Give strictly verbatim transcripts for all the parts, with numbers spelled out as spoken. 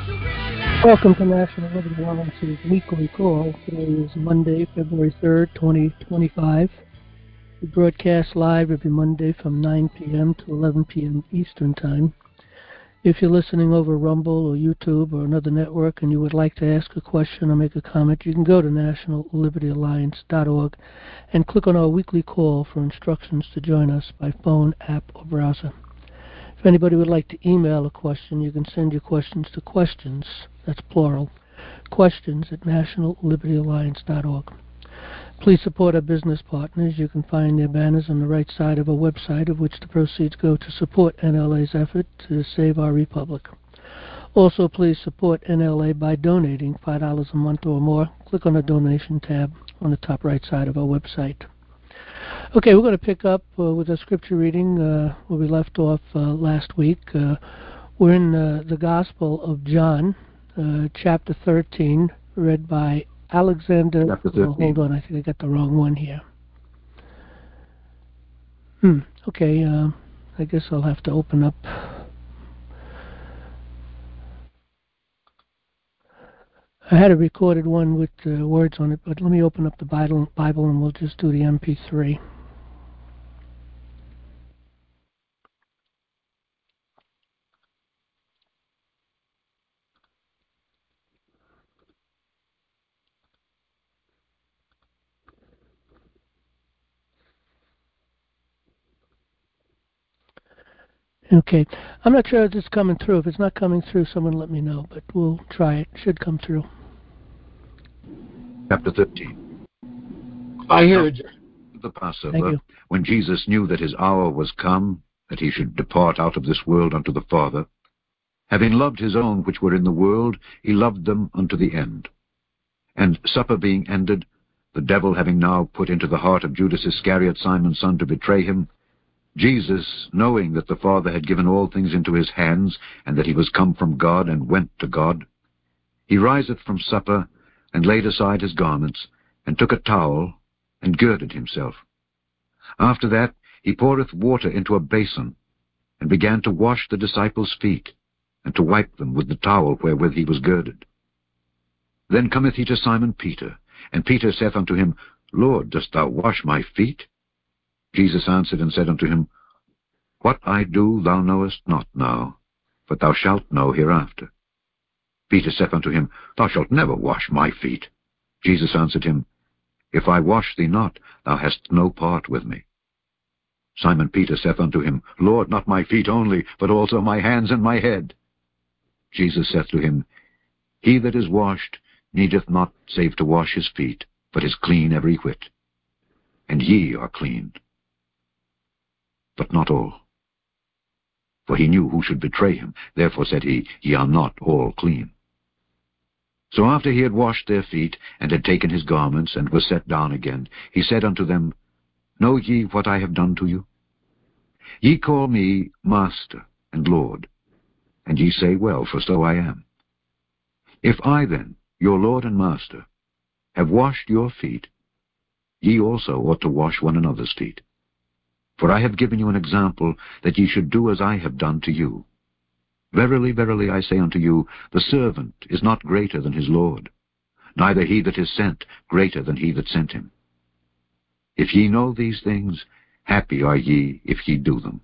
Welcome to National Liberty Alliance's weekly call. Today is Monday, February third, twenty twenty-five. We broadcast live every Monday from nine p.m. to eleven p.m. Eastern Time. If you're listening over Rumble or YouTube or another network and you would like to ask a question or make a comment, you can go to national liberty alliance dot org and click on our weekly call for instructions to join us by phone, app, or browser. If anybody would like to email a question, you can send your questions to questions, that's plural, questions at national liberty alliance dot org. Please support our business partners. You can find their banners on the right side of our website, of which the proceeds go to support N L A's effort to save our republic. Also, please support N L A by donating five dollars a month or more. Click on the donation tab on the top right side of our website. Okay, we're going to pick up uh, with a scripture reading uh, where we left off uh, last week. Uh, we're in uh, the Gospel of John, uh, chapter thirteen, read by Alexander. Oh, hold on, I think I got the wrong one here. Hmm, okay, uh, I guess I'll have to open up. I had a recorded one with uh, words on it, but let me open up the Bible, Bible and we'll just do the M P three. Okay, I'm not sure if it's coming through. If it's not coming through, someone let me know, but we'll try it. It should come through. Chapter thirteen. I hear it. The Passover, when Jesus knew that his hour was come, that he should depart out of this world unto the Father, having loved his own which were in the world, he loved them unto the end. And supper being ended, the devil having now put into the heart of Judas Iscariot, Simon's son, to betray him, Jesus, knowing that the Father had given all things into his hands, and that he was come from God and went to God, he riseth from supper, and laid aside his garments, and took a towel, and girded himself. After that he poureth water into a basin, and began to wash the disciples' feet, and to wipe them with the towel wherewith he was girded. Then cometh he to Simon Peter, and Peter saith unto him, Lord, dost thou wash my feet? Jesus answered and said unto him, What I do thou knowest not now, but thou shalt know hereafter. Peter saith unto him, Thou shalt never wash my feet. Jesus answered him, If I wash thee not, thou hast no part with me. Simon Peter saith unto him, Lord, not my feet only, but also my hands and my head. Jesus saith to him, He that is washed needeth not save to wash his feet, but is clean every whit. And ye are clean, but not all. For he knew who should betray him. Therefore said he, Ye are not all clean. So after he had washed their feet, and had taken his garments, and was set down again, he said unto them, Know ye what I have done to you? Ye call me Master and Lord, and ye say, Well, for so I am. If I then, your Lord and Master, have washed your feet, ye also ought to wash one another's feet. For I have given you an example, that ye should do as I have done to you. Verily, verily, I say unto you, the servant is not greater than his Lord, neither he that is sent greater than he that sent him. If ye know these things, happy are ye if ye do them.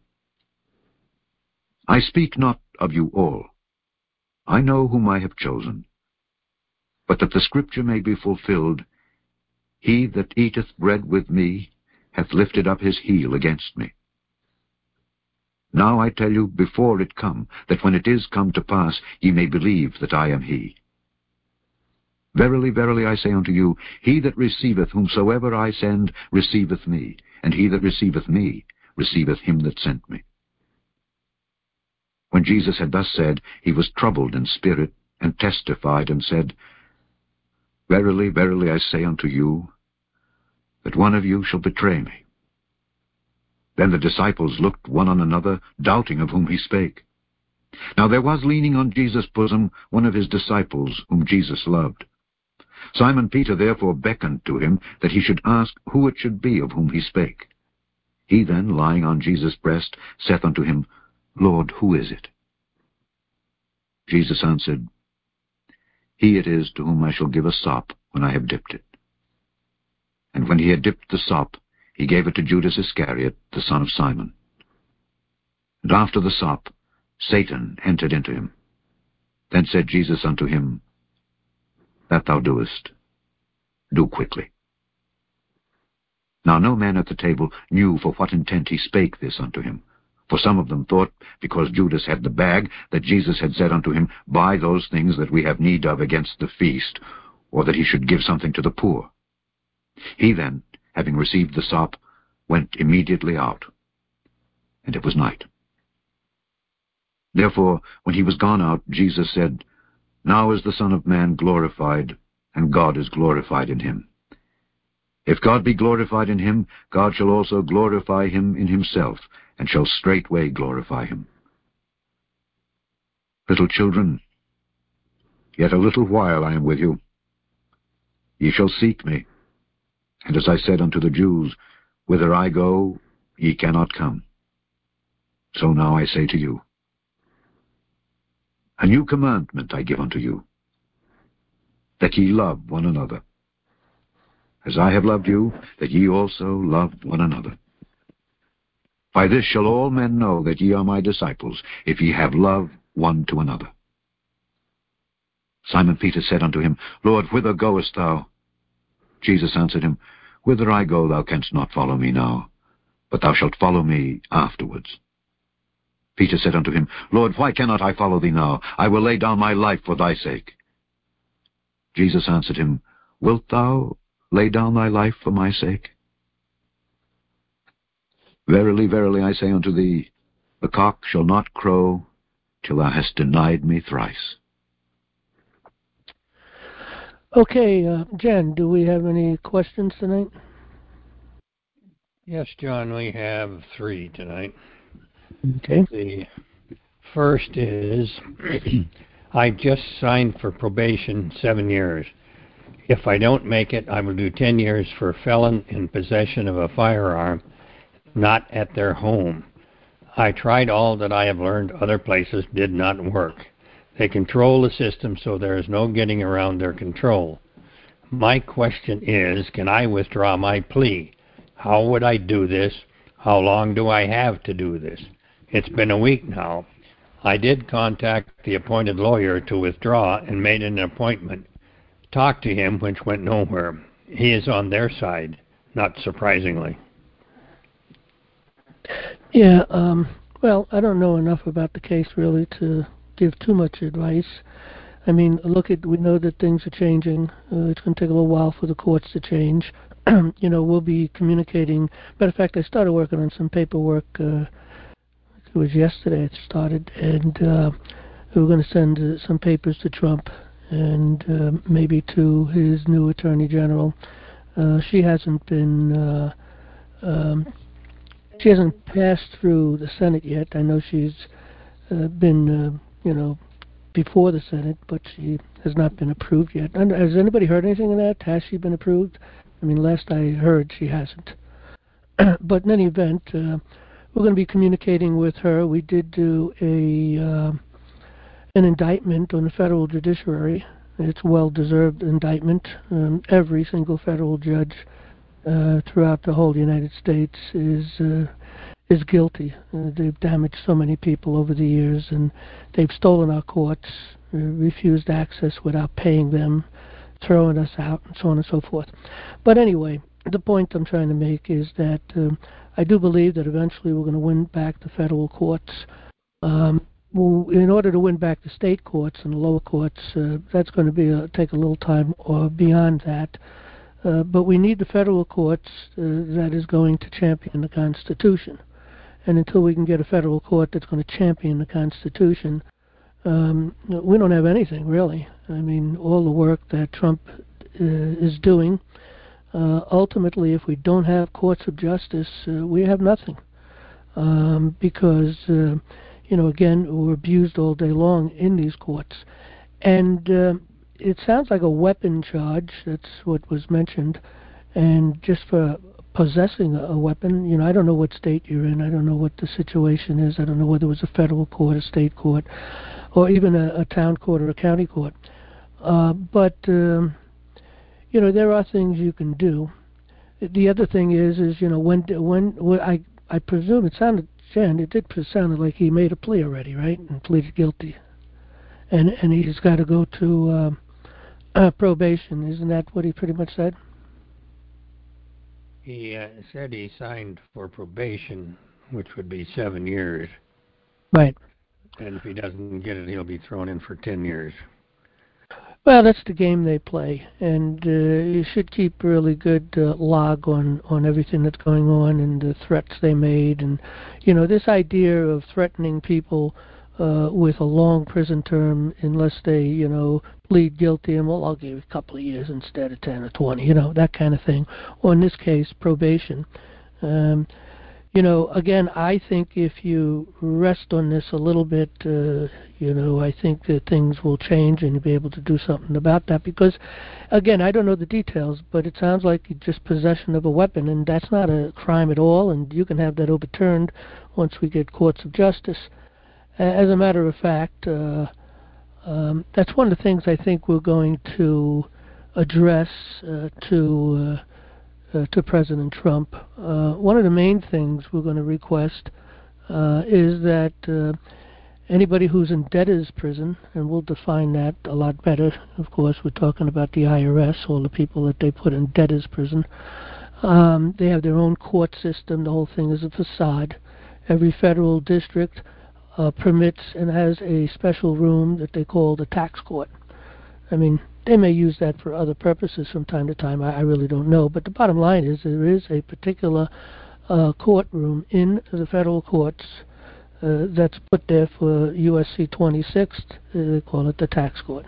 I speak not of you all. I know whom I have chosen. But that the scripture may be fulfilled, He that eateth bread with me hath lifted up his heel against me. Now I tell you before it come, that when it is come to pass, ye may believe that I am he. Verily, verily, I say unto you, he that receiveth whomsoever I send receiveth me, and he that receiveth me receiveth him that sent me. When Jesus had thus said, he was troubled in spirit, and testified, and said, Verily, verily, I say unto you, that one of you shall betray me. Then the disciples looked one on another, doubting of whom he spake. Now there was leaning on Jesus' bosom one of his disciples, whom Jesus loved. Simon Peter therefore beckoned to him, that he should ask who it should be of whom he spake. He then, lying on Jesus' breast, saith unto him, Lord, who is it? Jesus answered, He it is to whom I shall give a sop when I have dipped it. And when he had dipped the sop, he gave it to Judas Iscariot, the son of Simon. And after the sop, Satan entered into him. Then said Jesus unto him, That thou doest, do quickly. Now no man at the table knew for what intent he spake this unto him. For some of them thought, because Judas had the bag, that Jesus had said unto him, Buy those things that we have need of against the feast, or that he should give something to the poor. He then, having received the sop, went immediately out. And it was night. Therefore, when he was gone out, Jesus said, Now is the Son of Man glorified, and God is glorified in him. If God be glorified in him, God shall also glorify him in himself, and shall straightway glorify him. Little children, yet a little while I am with you. Ye shall seek me. And as I said unto the Jews, Whither I go, ye cannot come. So now I say to you, A new commandment I give unto you, that ye love one another. As I have loved you, that ye also love one another. By this shall all men know that ye are my disciples, if ye have love one to another. Simon Peter said unto him, Lord, whither goest thou? Jesus answered him, Whither I go thou canst not follow me now, but thou shalt follow me afterwards. Peter said unto him, Lord, why cannot I follow thee now? I will lay down my life for thy sake. Jesus answered him, Wilt thou lay down thy life for my sake? Verily, verily, I say unto thee, the cock shall not crow till thou hast denied me thrice. Okay, uh, Jen, do we have any questions tonight? Yes, John, we have three tonight. Okay. The first is, I just signed for probation seven years. If I don't make it, I will do ten years for felon in possession of a firearm, not at their home. I tried all that I have learned other places, did not work. They control the system, so there is no getting around their control. My question is, can I withdraw my plea? How would I do this? How long do I have to do this? It's been a week now. I did contact the appointed lawyer to withdraw and made an appointment. Talked to him, which went nowhere. He is on their side, not surprisingly. Yeah, um, well, I don't know enough about the case really to give too much advice. I mean, look at, we know that things are changing. Uh, it's going to take a little while for the courts to change. You know, we'll be communicating. Matter of fact, I started working on some paperwork. Uh, it was yesterday it started, and uh, we were going to send uh, some papers to Trump and uh, maybe to his new attorney general. Uh, she hasn't been, uh, um, she hasn't passed through the Senate yet. I know she's uh, been, uh, you know, before the Senate, but she has not been approved yet. And has anybody heard anything of that? Has she been approved? I mean, last I heard, she hasn't. But in any event, uh, we're going to be communicating with her. We did do a uh, an indictment on the federal judiciary. It's a well-deserved indictment. Um, every single federal judge uh, throughout the whole United States is uh, is guilty. Uh, they've damaged so many people over the years, and they've stolen our courts, uh, refused access without paying them, throwing us out, and so on and so forth. But anyway, the point I'm trying to make is that um, I do believe that eventually we're going to win back the federal courts. Um, well, in order to win back the state courts and the lower courts, uh, that's going to be a, take a little time or beyond that. Uh, but we need the federal courts uh, that is going to champion the Constitution. And until we can get a federal court that's going to champion the Constitution, um, we don't have anything, really. I mean, all the work that Trump uh, is doing, uh, ultimately, if we don't have courts of justice, uh, we have nothing. Um, because, uh, you know, again, we're abused all day long in these courts. And uh, it sounds like a weapon charge. That's what was mentioned. And just for possessing a weapon, you know, I don't know what state you're in. I don't know what the situation is. I don't know whether it was a federal court, a state court, or even a, a town court or a county court. Uh, but um, you know, there are things you can do. The other thing is, is you know, when when, when I I presume it sounded, Jen, it did sound like he made a plea already, right, and pleaded guilty, and and he's got to go to uh, uh, probation. Isn't that what he pretty much said? He uh, said he signed for probation, which would be seven years. Right. And if he doesn't get it, he'll be thrown in for ten years. Well, that's the game they play, and uh, you should keep really good uh, log on, on everything that's going on and the threats they made. And, you know, this idea of threatening people uh, with a long prison term unless they, you know, plead guilty and, well, I'll give you a couple of years instead of ten or twenty, you know, that kind of thing. Or in this case, probation. Um, You know, again, I think if you rest on this a little bit, uh, you know, I think that things will change and you'll be able to do something about that. Because, again, I don't know the details, but it sounds like just possession of a weapon, and that's not a crime at all, and you can have that overturned once we get courts of justice. As a matter of fact, uh, um, that's one of the things I think we're going to address uh, to... Uh, Uh, to President Trump. Uh, one of the main things we're going to request uh, is that uh, anybody who's in debtor's prison, and we'll define that a lot better, of course, we're talking about the I R S, all the people that they put in debtor's prison. Um, they have their own court system. The whole thing is a facade. Every federal district uh, permits and has a special room that they call the tax court. I mean, they may use that for other purposes from time to time. I, I really don't know. But the bottom line is there is a particular uh, courtroom in the federal courts uh, that's put there for U S C twenty-six. Uh, they call it the tax court.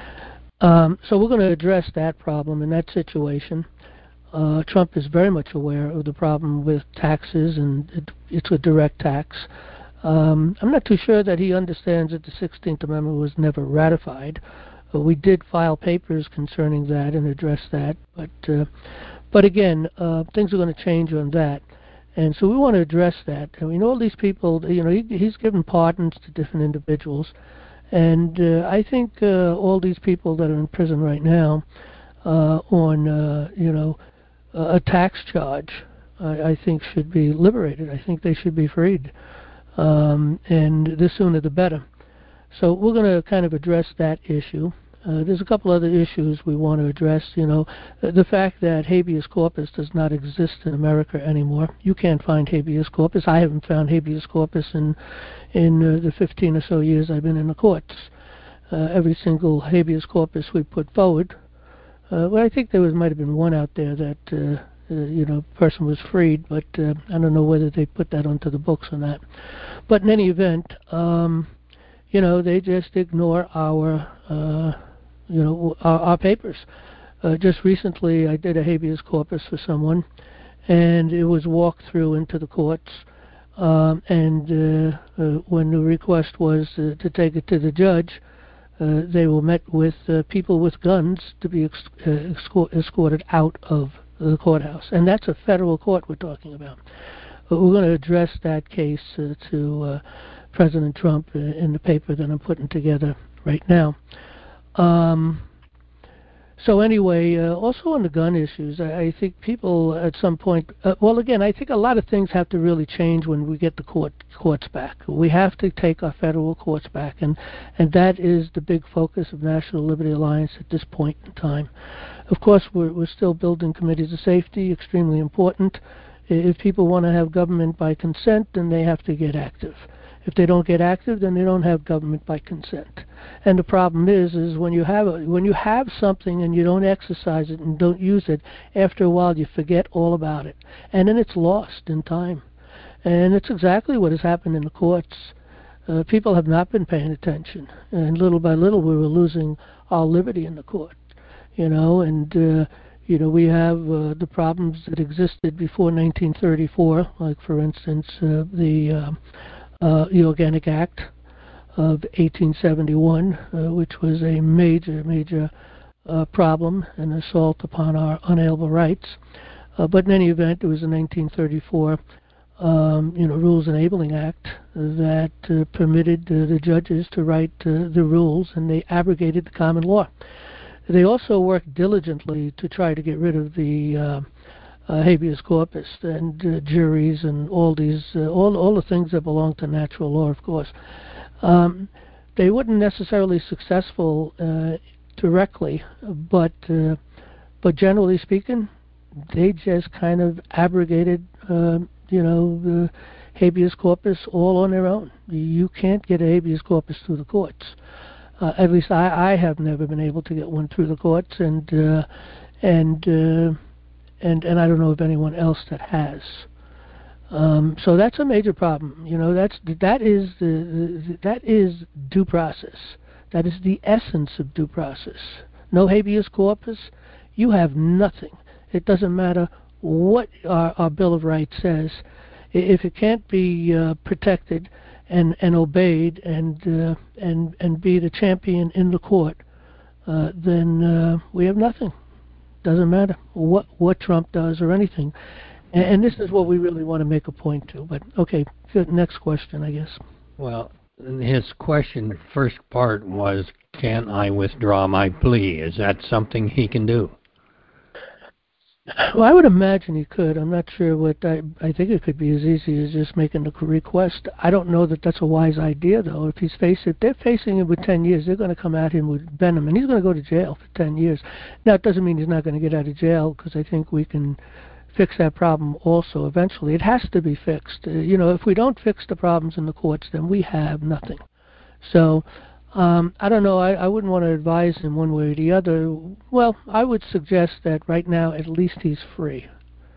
Um, so we're going to address that problem in that situation. Uh, Trump is very much aware of the problem with taxes, and it, it's a direct tax. Um, I'm not too sure that he understands that the sixteenth Amendment was never ratified. Uh, we did file papers concerning that and address that, but uh, but again, uh, things are going to change on that, and so we want to address that. I mean, all these people, you know, he, he's given pardons to different individuals, and uh, I think uh, all these people that are in prison right now uh, on, uh, you know, a tax charge, I, I think should be liberated. I think they should be freed, um, and the sooner the better. So we're going to kind of address that issue. Uh, there's a couple other issues we want to address. You know, the fact that habeas corpus does not exist in America anymore. You can't find habeas corpus. I haven't found habeas corpus in in uh, the fifteen or so years I've been in the courts. Uh, every single habeas corpus we put forward. Uh, well, I think there was might have been one out there that uh, uh, you know, person was freed, but uh, I don't know whether they put that onto the books or not. But in any event, um, you know, they just ignore our, uh, you know, our, our papers. Uh, just recently, I did a habeas corpus for someone, and it was walked through into the courts. Um, and uh, uh, when the request was uh, to take it to the judge, uh, they were met with uh, people with guns to be ex- uh, escort- escorted out of the courthouse. And that's a federal court we're talking about. But we're going to address that case uh, to uh, President Trump uh, in the paper that I'm putting together right now. Um, so anyway, uh, also on the gun issues, I, I think people at some point, uh, well, again, I think a lot of things have to really change when we get the court courts back. We have to take our federal courts back, and, and that is the big focus of National Liberty Alliance at this point in time. Of course, we're, we're still building committees of safety, extremely important. If people want to have government by consent, then they have to get active. If they don't get active, then they don't have government by consent. And the problem is, is when you have a, when you have something and you don't exercise it and don't use it, after a while you forget all about it, and then it's lost in time. And it's exactly what has happened in the courts. Uh, people have not been paying attention, and little by little we were losing our liberty in the court. You know, and uh, you know, we have uh, the problems that existed before nineteen thirty-four, like for instance uh, the uh, Uh, the Organic Act of eighteen seventy-one, uh, which was a major, major uh, problem, an assault upon our unalienable rights. Uh, but in any event, it was the nineteen thirty-four um, you know, Rules Enabling Act that uh, permitted uh, the judges to write uh, the rules, and they abrogated the common law. They also work diligently to try to get rid of the uh, uh, habeas corpus and uh, juries and all these, uh, all all the things that belong to natural law, of course. Um, they weren't necessarily successful uh, directly, but uh, but generally speaking, they just kind of abrogated, uh, you know, the habeas corpus all on their own. You can't get a habeas corpus through the courts. Uh, at least I, I have never been able to get one through the courts, and uh, and uh, and and I don't know of anyone else that has. Um, so that's a major problem. You know, that's that is the, the that is due process. That is the essence of due process. No habeas corpus, you have nothing. It doesn't matter what our, our Bill of Rights says. If it can't be uh, protected and, and obeyed and uh, and and be the champion in the court, uh, then uh, we have nothing. Doesn't matter what what Trump does or anything. And, and this is what we really want to make a point to. But okay, good. Next question, I guess. Well, his question, first part was, can I withdraw my plea? Is that something he can do? Well, I would imagine he could. I'm not sure what I. I think it could be as easy as just making a request. I don't know that that's a wise idea, though. If he's facing, if they're facing him with ten years, they're going to come at him with venom, and he's going to go to jail for ten years. Now, it doesn't mean he's not going to get out of jail, because I think we can fix that problem also eventually. It has to be fixed. Uh, you know, if we don't fix the problems in the courts, then we have nothing. So. Um, I don't know. I, I wouldn't want to advise him one way or the other. Well, I would suggest that right now, at least he's free,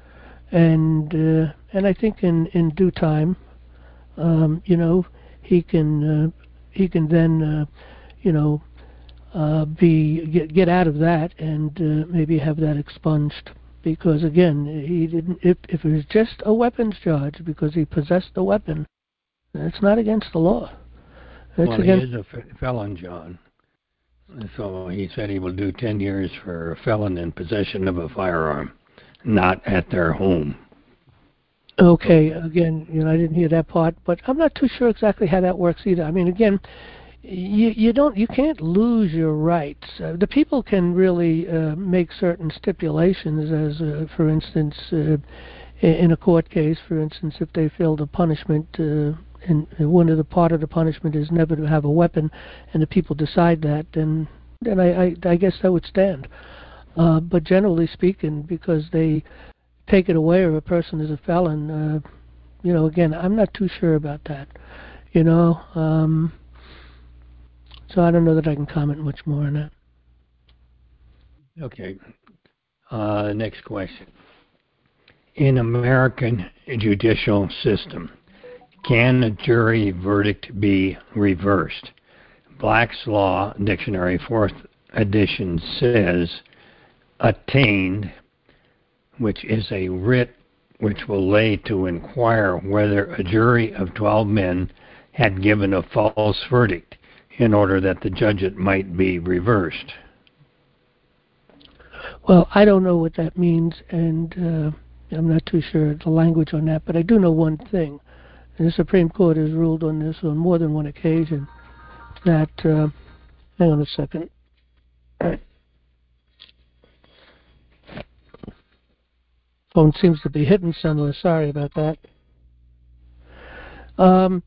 and uh, and I think in, in due time, um, you know, he can uh, he can then, uh, you know, uh, be get get out of that and uh, maybe have that expunged. Because again, he didn't. If if it was just a weapons charge because he possessed a weapon, it's not against the law. That's well, against he is a felon, John. So he said he will do ten years for a felon in possession of a firearm, not at their home. Okay, again, you know, I didn't hear that part, but I'm not too sure exactly how that works either. I mean, again, you you don't you can't lose your rights. Uh, the people can really uh, make certain stipulations, as uh, for instance, uh, in a court case, for instance, if they filled a punishment. Uh, And one of the part of the punishment is never to have a weapon, and the people decide that, then then I, I, I guess that would stand. Uh, but generally speaking, because they take it away or a person is a felon, uh, you know, again, I'm not too sure about that. You know, um, so I don't know that I can comment much more on that. Okay. Uh, next question. In American judicial system, can a jury verdict be reversed? Black's Law Dictionary, fourth edition, says, attained, which is a writ which will lay to inquire whether a jury of twelve men had given a false verdict in order that the judgment might be reversed. Well, I don't know what that means, and uh, I'm not too sure the language on that, but I do know one thing. And the Supreme Court has ruled on this on more than one occasion, that, uh, hang on a second. Phone seems to be hidden somewhere. Sorry about that. Um,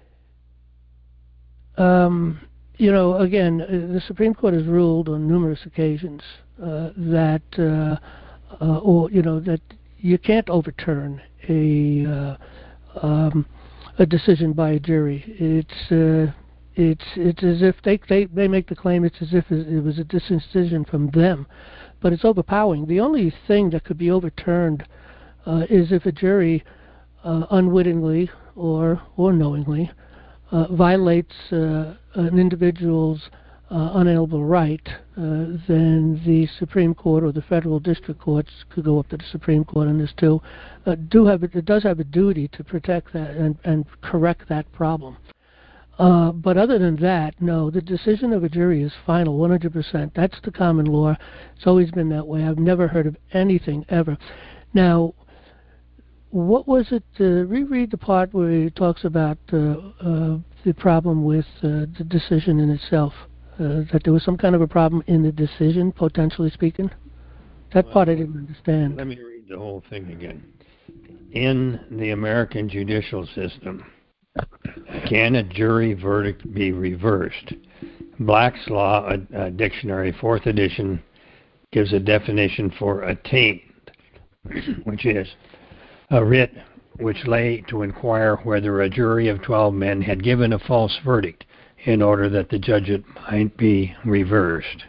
um, you know, again, the Supreme Court has ruled on numerous occasions uh, that, uh, uh, or, you know, that you can't overturn a uh, um, a decision by a jury. It's uh, it's it's as if they, they they make the claim. It's as if it was a decision from them, but it's overpowering. The only thing that could be overturned uh, is if a jury uh, unwittingly or or knowingly uh, violates uh, an individual's uh, unalienable right. Uh, then the Supreme Court or the federal district courts could go up to the Supreme Court on this too. Uh, do have it, it does have a duty to protect that and, and correct that problem. Uh, but other than that, no, the decision of a jury is final, one hundred percent. That's the common law. It's always been that way. I've never heard of anything ever. Now, what was it? Uh, reread the part where he talks about uh, uh, the problem with uh, the decision in itself. uh, that there was some kind of a problem in the decision, potentially speaking? That well, part I didn't understand. Let me read the whole thing again. In the American judicial system, can a jury verdict be reversed? Black's Law a, a Dictionary, fourth edition, gives a definition for attaint, which is a writ which lay to inquire whether a jury of twelve men had given a false verdict in order that the judgment might be reversed.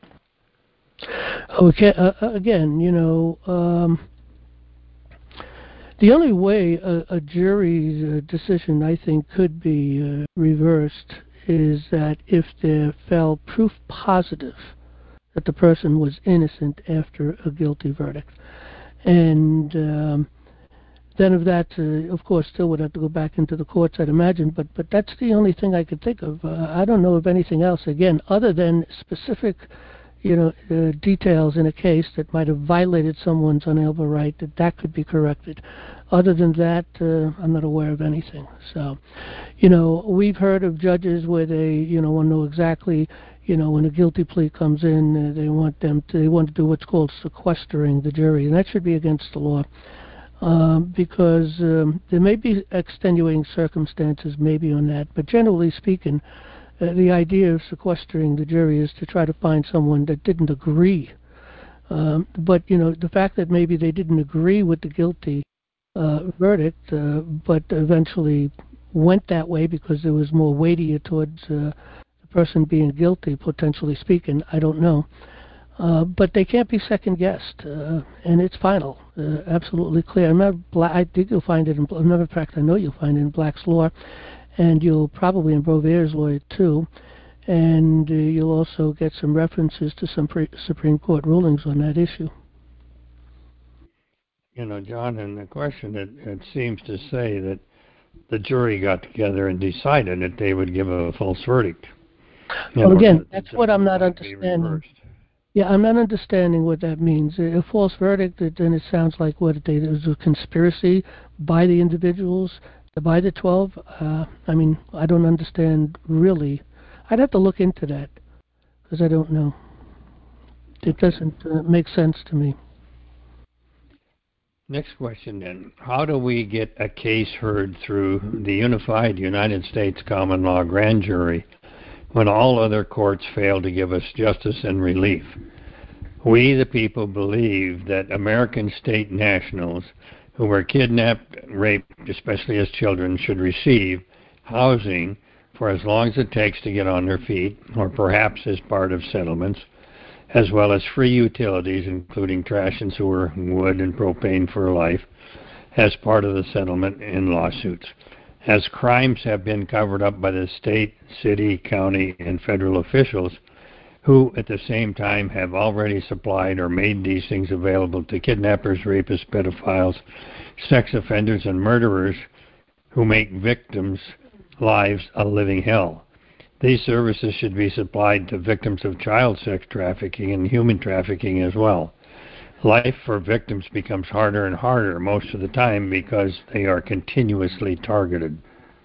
Okay, uh, again, you know, um, the only way a, a jury's uh, decision, I think, could be uh, reversed is that if there fell proof positive that the person was innocent after a guilty verdict. And um, then of that, uh, of course, still would have to go back into the courts, I'd imagine, but, but that's the only thing I could think of. Uh, I don't know of anything else, again, other than specific you know, uh, details in a case that might have violated someone's unalienable right, that that could be corrected. Other than that, uh, I'm not aware of anything. So, you know, we've heard of judges where they, you know, want to know exactly, you know, when a guilty plea comes in, uh, they want them to, they want to do what's called sequestering the jury, and that should be against the law. Um, because um, there may be extenuating circumstances maybe on that, but generally speaking, Uh, the idea of sequestering the jury is to try to find someone that didn't agree. Um, but, you know, the fact that maybe they didn't agree with the guilty uh, verdict, uh, but eventually went that way because there was more weightier towards uh, the person being guilty, potentially speaking, I don't know. Uh, but they can't be second-guessed, uh, and it's final, uh, absolutely clear. I'm not bla- I think you'll find it in, as a matter of fact, I know you'll find it in Black's Law, and you'll probably in Beauvair's Law too, and uh, you'll also get some references to some pre- Supreme Court rulings on that issue. You know, John, in the question, it, it seems to say that the jury got together and decided that they would give a false verdict. Well, again, that's what I'm not understanding. Yeah, I'm not understanding what that means. A false verdict, then it sounds like what they, it was a conspiracy by the individuals, by the twelve. Uh, I mean, I don't understand really. I'd have to look into that because I don't know. It doesn't uh, make sense to me. Next question then. How do we get a case heard through the unified United States common law grand jury when all other courts fail to give us justice and relief? We, the people, believe that American state nationals who were kidnapped, raped, especially as children, should receive housing for as long as it takes to get on their feet, or perhaps as part of settlements, as well as free utilities, including trash and sewer, wood, and propane for life, as part of the settlement in lawsuits. As crimes have been covered up by the state, city, county, and federal officials, who at the same time have already supplied or made these things available to kidnappers, rapists, pedophiles, sex offenders, and murderers who make victims' lives a living hell. These services should be supplied to victims of child sex trafficking and human trafficking as well. Life for victims becomes harder and harder most of the time because they are continuously targeted.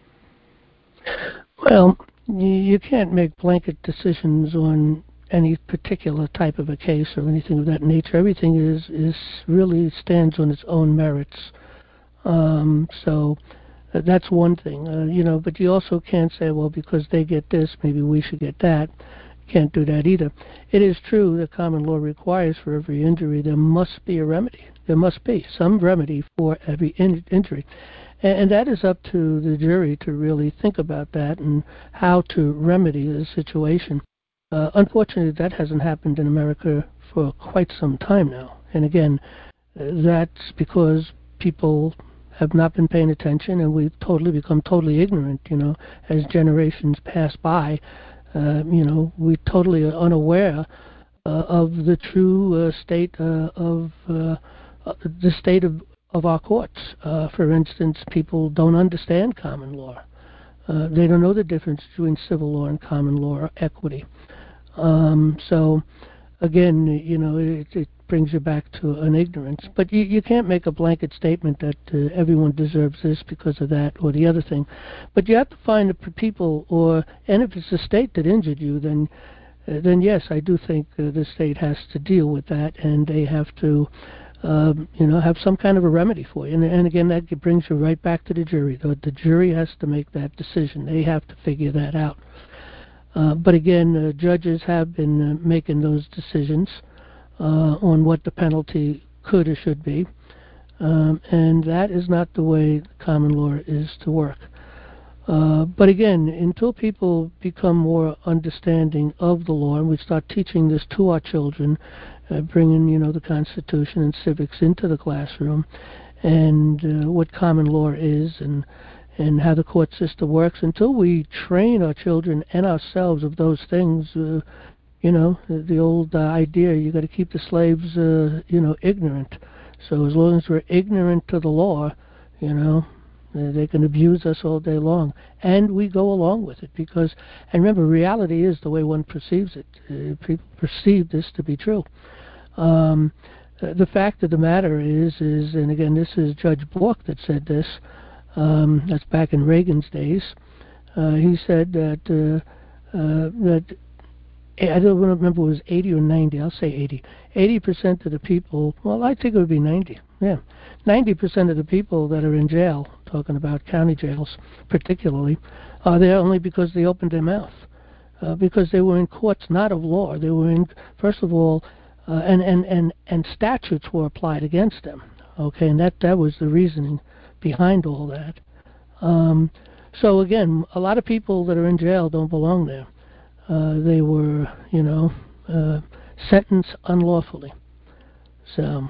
Well, you can't make blanket decisions on any particular type of a case or anything of that nature. Everything is, is really stands on its own merits. Um, so uh, that's one thing, uh, you know, but you also can't say, well, because they get this, maybe we should get that. Can't do that either. It is true that common law requires for every injury there must be a remedy. There must be some remedy for every in- injury. And, and that is up to the jury to really think about that and how to remedy the situation. Uh, unfortunately, that hasn't happened in America for quite some time now. And again, uh, that's because people have not been paying attention, and we've totally become totally ignorant, you know, as generations pass by. Uh, you know, we're totally unaware uh, of the true uh, state uh, of uh, uh, the state of, of our courts. Uh, for instance, people don't understand common law. Uh, they don't know the difference between civil law and common law or equity. Um, so, again, you know, it, it brings you back to an ignorance. But you, you can't make a blanket statement that uh, everyone deserves this because of that or the other thing. But you have to find the people, or and if it's the state that injured you, then uh, then yes, I do think uh, the state has to deal with that, and they have to, um, you know, have some kind of a remedy for you. And, and again, that brings you right back to the jury. The, the jury has to make that decision. They have to figure that out. Uh, but again, uh, judges have been uh, making those decisions uh, on what the penalty could or should be, um, and that is not the way the common law is to work. Uh, but again, until people become more understanding of the law, and we start teaching this to our children, uh, bringing you know the Constitution and civics into the classroom, and uh, what common law is, and and how the court system works, until we train our children and ourselves of those things, uh, you know, the, the old uh, idea, you got to keep the slaves, uh, you know, ignorant. So as long as we're ignorant to the law, you know, uh, they can abuse us all day long. And we go along with it because, and remember, reality is the way one perceives it. Uh, people perceive this to be true. Um, uh, the fact of the matter is, is, and again, this is Judge Bork that said this, Um, that's back in Reagan's days. Uh, he said that uh, uh, that I don't remember if it was eighty or ninety. I'll say eighty. Eighty percent of the people. Well, I think it would be ninety. Yeah, ninety percent of the people that are in jail, talking about county jails particularly, are there only because they opened their mouth, uh, because they were in courts not of law. They were in, first of all, uh, and and and and statutes were applied against them. Okay, and that that was the reasoning behind all that. Um, so again, a lot of people that are in jail don't belong there. Uh, they were, you know, uh, sentenced unlawfully. So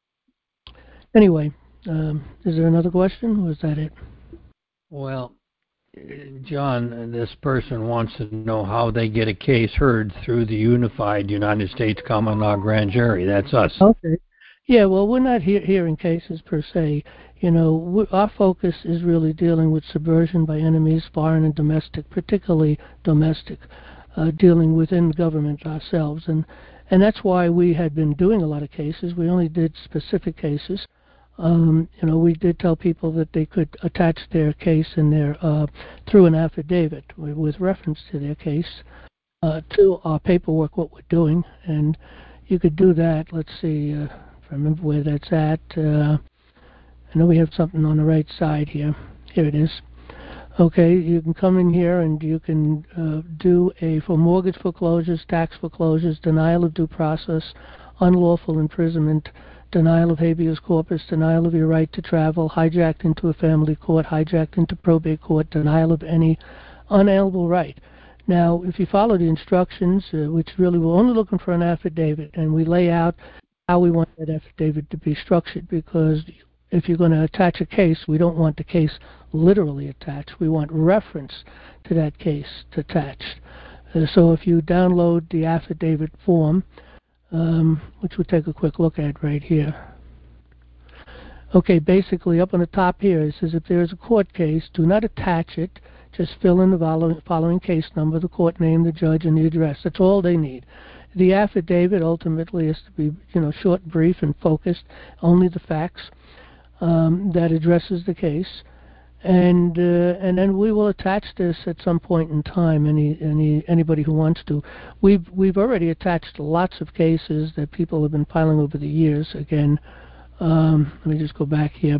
anyway, um, is there another question, or is that it? Well, John, this person wants to know how they get a case heard through the Unified United States Common Law Grand Jury. That's us. Okay. Yeah, well, we're not he- hearing cases per se. You know, we, our focus is really dealing with subversion by enemies, foreign and domestic, particularly domestic, uh, dealing within government ourselves. And, and that's why we had been doing a lot of cases. We only did specific cases. Um, you know, we did tell people that they could attach their case in their, uh, through an affidavit with, with reference to their case uh, to our paperwork, what we're doing. And you could do that. Let's see. Uh, I remember where that's at. Uh, I know we have something on the right side here. Here it is. Okay, you can come in here and you can uh, do a, for mortgage foreclosures, tax foreclosures, denial of due process, unlawful imprisonment, denial of habeas corpus, denial of your right to travel, hijacked into a family court, hijacked into probate court, denial of any unalienable right. Now, if you follow the instructions, uh, which really we're only looking for an affidavit, and we lay out how we want that affidavit to be structured, because if you're going to attach a case, we don't want the case literally attached. We want reference to that case attached. Uh, so if you download the affidavit form, um, which we'll take a quick look at right here. Okay, basically up on the top here, it says if there is a court case, do not attach it. Just fill in the following, following case number, the court name, the judge, and the address. That's all they need. The affidavit ultimately is to be, you know, short, brief, and focused. Only the facts um, that addresses the case, and uh, and then we will attach this at some point in time. Any any anybody who wants to. We've we've already attached lots of cases that people have been filing over the years. Again, um, let me just go back here.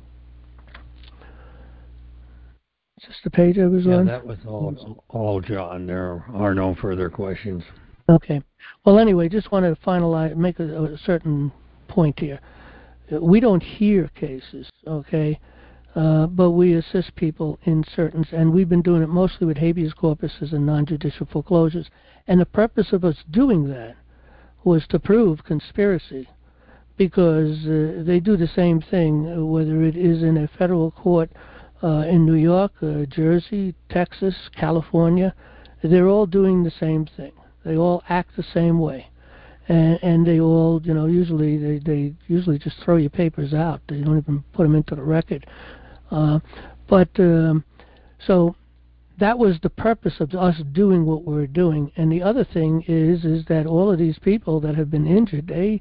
Is this the page I was yeah, on? Yeah, that was all, all, John. There are no further questions. Okay. Well, anyway, just wanted to finalize, make a, a certain point here. We don't hear cases, okay, uh, but we assist people in certain, and we've been doing it mostly with habeas corpuses and non-judicial foreclosures. And the purpose of us doing that was to prove conspiracy, because uh, they do the same thing, whether it is in a federal court uh, in New York, uh, Jersey, Texas, California. They're all doing the same thing. They all act the same way, and, and they all, you know, usually they, they usually just throw your papers out. They don't even put them into the record. Uh, but um, so that was the purpose of us doing what we're doing. And the other thing is, is that all of these people that have been injured, they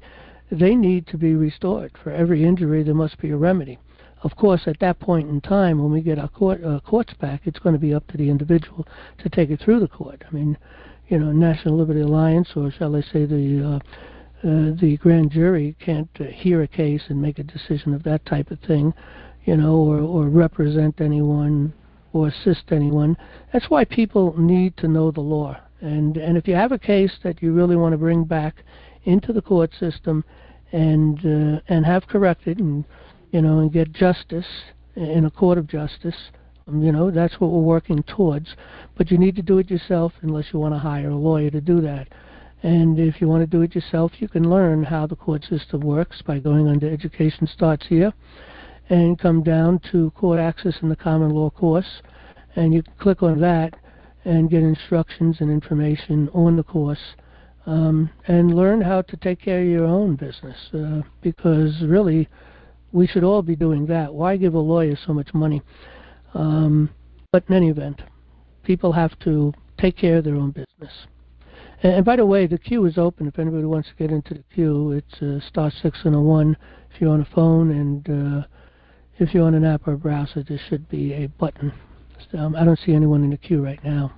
they need to be restored. For every injury, there must be a remedy. Of course, at that point in time, when we get our court, uh, courts back, it's going to be up to the individual to take it through the court. I mean, you know, National Liberty Alliance, or shall I say the uh, uh, the grand jury can't uh, hear a case and make a decision of that type of thing, you know, or, or represent anyone or assist anyone. That's why people need to know the law. And and if you have a case that you really want to bring back into the court system and uh, and have corrected and you know and get justice in a court of justice, um, you know that's what we're working towards. But you need to do it yourself unless you want to hire a lawyer to do that. And if you want to do it yourself, you can learn how the court system works by going under Education Starts Here and come down to Court Access in the Common Law course, and you can click on that and get instructions and information on the course, um, and learn how to take care of your own business, uh, because really we should all be doing that. Why give a lawyer so much money? Um, but in any event, people have to take care of their own business. And, and by the way, the queue is open if anybody wants to get into the queue. It's uh, star six and a one if you're on a phone, and uh, if you're on an app or a browser, there should be a button. Um, I don't see anyone in the queue right now.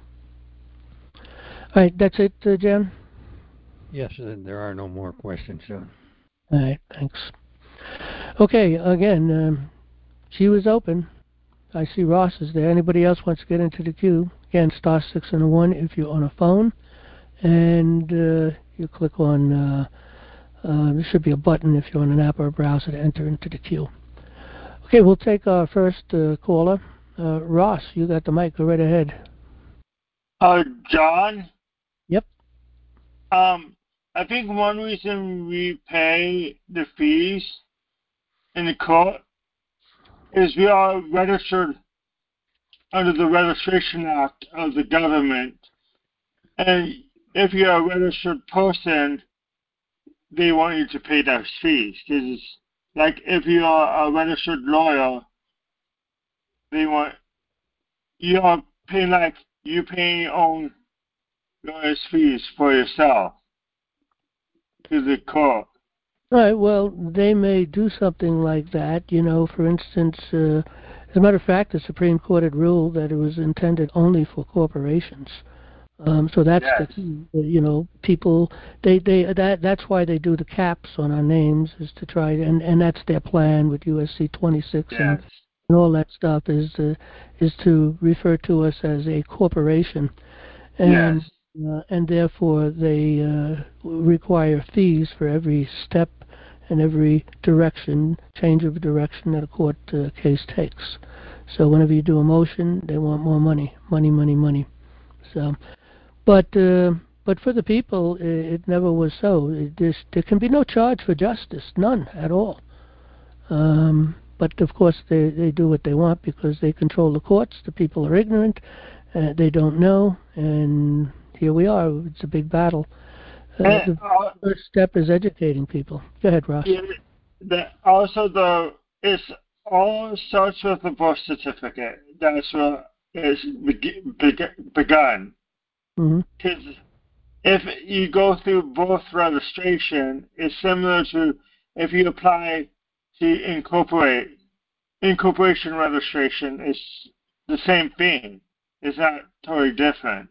All right, that's it, uh, Jen? Yes, there are no more questions. So. All right, thanks. Okay, again, um, queue is open. I see Ross is there. Anybody else wants to get into the queue? Again, star six and a one if you're on a phone, and uh, you click on, uh, uh, there should be a button if you're on an app or a browser to enter into the queue. Okay, we'll take our first uh, caller. Uh, Ross, you got the mic. Go right ahead. Uh, John? Yep. Um, I think one reason we pay the fees in the court is we are registered under the Registration Act of the government. And if you're a registered person, they want you to pay those fees. This is like if you are a registered lawyer, they want you are paying like you paying your own lawyer's fees for yourself to the court. All right, well, they may do something like that. You know, for instance, uh, as a matter of fact, the Supreme Court had ruled that it was intended only for corporations. Um, so that's yes. the key. You know, people they they that that's why they do the caps on our names, is to try and and that's their plan with U S C twenty-six yes. and, and all that stuff is uh, is to refer to us as a corporation, and yes. uh, and therefore they uh, require fees for every step and every direction, change of direction that a court uh, case takes. So whenever you do a motion, they want more money, money, money, money. So. But uh, but for the people, it, it never was so. It just, there can be no charge for justice, none at all. Um, but of course, they, they do what they want because they control the courts. The people are ignorant, uh, they don't know, and here we are. It's a big battle. Uh, And, the uh, first step is educating people. Go ahead, Ross. yeah, the, also, the it's all starts with the birth certificate. That's what is be, be, begun. Mm-hmm. Because if you go through birth registration, it's similar to if you apply to incorporate. Incorporation registration is the same thing. It's not totally different.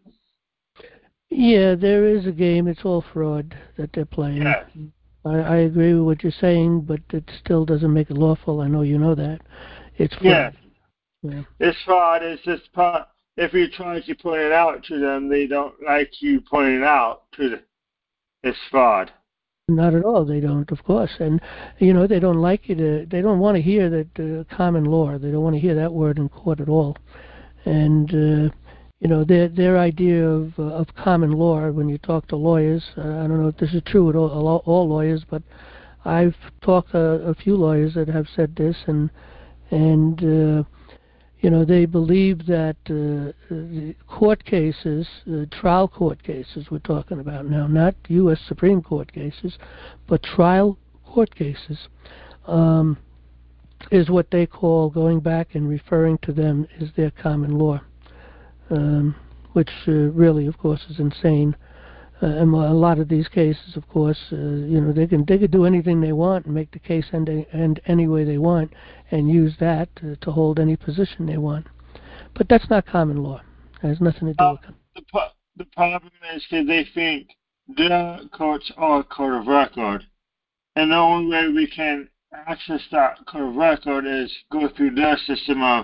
Yeah, there is a game. It's all fraud that they're playing. Yes. I, I agree with what you're saying, but it still doesn't make it lawful. I know you know that. It's fraud. Yes. Yeah. It's fraud. It's just part. If you try to point it out to them, they don't like you pointing it out to them. It's fraud. Not at all. They don't, of course, and you know they don't like you to. They don't want to hear that uh, common law. They don't want to hear that word in court at all. And uh, you know their their idea of uh, of common law. When you talk to lawyers, uh, I don't know if this is true with all, all lawyers, but I've talked to a few lawyers that have said this, and and. Uh, You know, they believe that uh, the court cases, uh, trial court cases we're talking about now, not U S Supreme Court cases, but trial court cases, um, is what they call, going back and referring to them, is their common law, um, which uh, really, of course, is insane. Uh, and a lot of these cases, of course, uh, you know, they can they could do anything they want and make the case end, end any way they want and use that to, to hold any position they want. But that's not common law. It has nothing to do Uh, with it. the, pro- the problem is that they think their courts are a court of record, and the only way we can access that court of record is go through their system of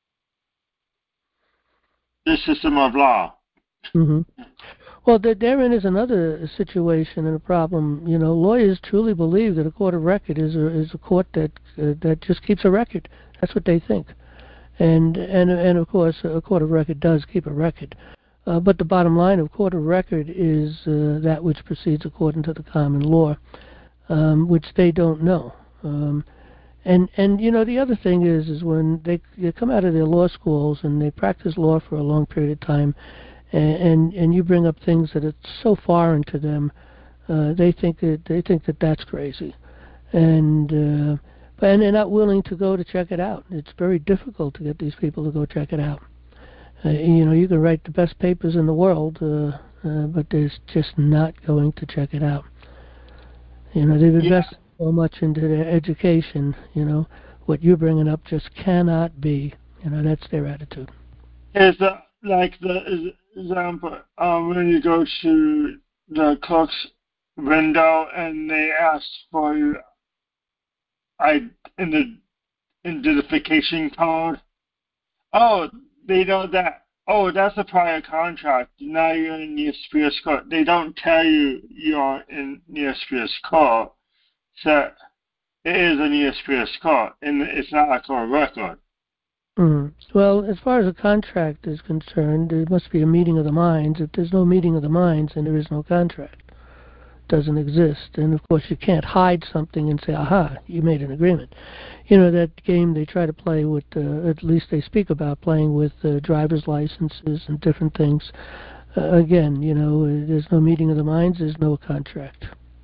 the system of law. Mm-hmm. Well, therein is another situation and a problem. You know, lawyers truly believe that a court of record is a, is a court that uh, that just keeps a record. That's what they think, and and and of course, a court of record does keep a record. Uh, but the bottom line of court of record is uh, that which proceeds according to the common law, um, which they don't know. Um, and and you know, the other thing is is when they, they come out of their law schools and they practice law for a long period of time. And, and you bring up things that are so foreign to them, uh, they think that they think that that's crazy, and uh, but and they're not willing to go to check it out. It's very difficult to get these people to go check it out. Uh, you know, you can write the best papers in the world, uh, uh, but there's just not going to check it out. You know, they've invested yeah. so much into their education. You know, what you're bringing up just cannot be. You know, that's their attitude. Is that like the example um, when you go to the clerk's window and they ask for your I in the identification card? Oh, they know that. Oh, that's a prior contract. Now you're in the Spears Court. They don't tell you you're in the Spears Court. So it is a Near Spears Court, and it's not a court record. Mm. Well, as far as a contract is concerned, there must be a meeting of the minds. If there's no meeting of the minds, then there is no contract. It doesn't exist. And, of course, you can't hide something and say, aha, you made an agreement. You know, that game they try to play with, uh, at least they speak about playing with uh, driver's licenses and different things. Uh, again, you know, there's no meeting of the minds, there's no contract.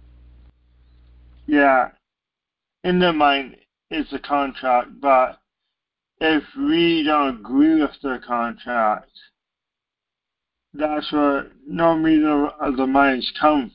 Yeah. In their mind, it's a contract, but if we don't agree with the contract, that's where no meeting of the minds come.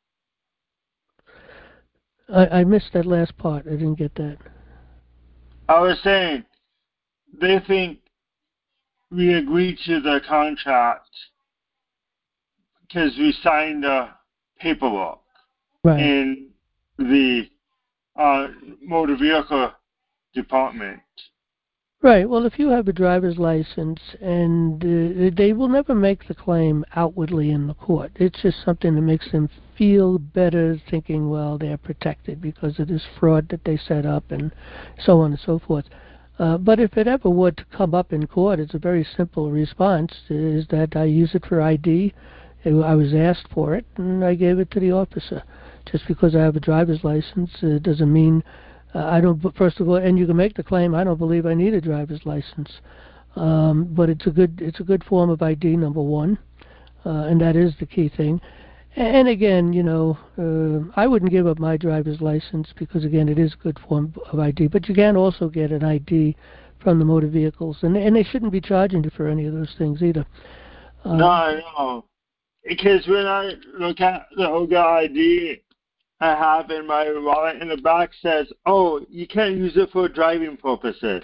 I, I missed that last part. I didn't get that. I was saying, they think we agreed to the contract because we signed the paperwork right. in the uh, motor vehicle department. Right. Well, if you have a driver's license, and uh, they will never make the claim outwardly in the court. It's just something that makes them feel better, thinking, well, they're protected because of this fraud that they set up, and so on and so forth. Uh, but if it ever were to come up in court, it's a very simple response, is that I use it for I D. I was asked for it, and I gave it to the officer. Just because I have a driver's license uh, doesn't mean uh, I don't, first of all, and you can make the claim, I don't believe I need a driver's license. Um, but it's a good it's a good form of I D, number one, uh, and that is the key thing. And again, you know, uh, I wouldn't give up my driver's license because, again, it is a good form of I D. But you can also get an I D from the motor vehicles, and and they shouldn't be charging you for any of those things either. Uh, no, no, because when I look at the Oga I D I have in my wallet, in the back says, "Oh, you can't use it for driving purposes."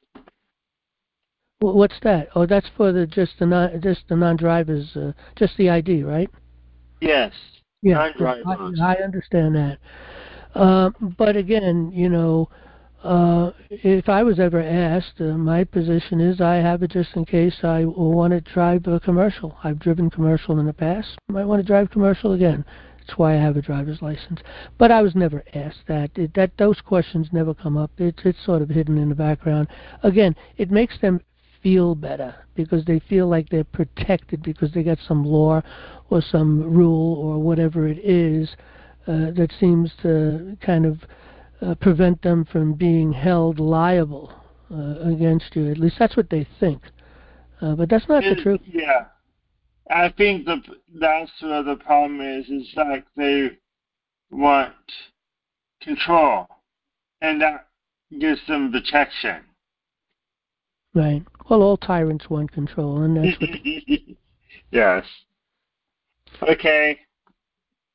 What's that? Oh, that's for the just the non just the non-drivers, uh, just the I D, right? Yes. Yeah, I, I understand that. Uh, but again, you know, uh, if I was ever asked, uh, my position is I have it just in case I want to drive a commercial. I've driven commercial in the past. I might want to drive commercial again. That's why I have a driver's license. But I was never asked that. It, that those questions never come up. It's it's sort of hidden in the background. Again, it makes them feel better because they feel like they're protected because they got some law or some rule or whatever it is uh, that seems to kind of uh, prevent them from being held liable uh, against you. At least that's what they think. Uh, but that's not it, the truth. Yeah. I think the that's where the problem is, is like they want control, and that gives them protection. Right. Well, all tyrants want control, and that's what... Yes. Okay.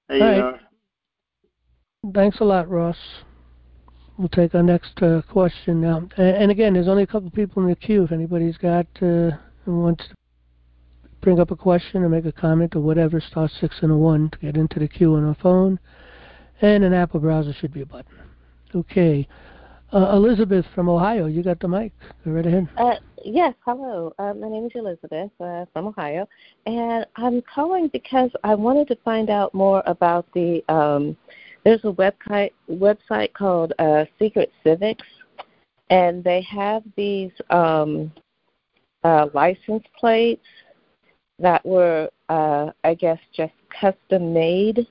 There you All right. are. Thanks a lot, Ross. We'll take our next uh, question now. And, and again, there's only a couple people in the queue. If anybody's got uh, wants to bring up a question or make a comment or whatever, star six and a one to get into the queue on our phone. And an Apple browser should be a button. Okay. Uh, Elizabeth from Ohio, you got the mic. Go right ahead. Uh, yes, hello. Uh, my name is Elizabeth uh, from Ohio, and I'm calling because I wanted to find out more about the, um, there's a website, website called uh, Secret Civics, and they have these um, uh, license plates that were, uh, I guess, just custom made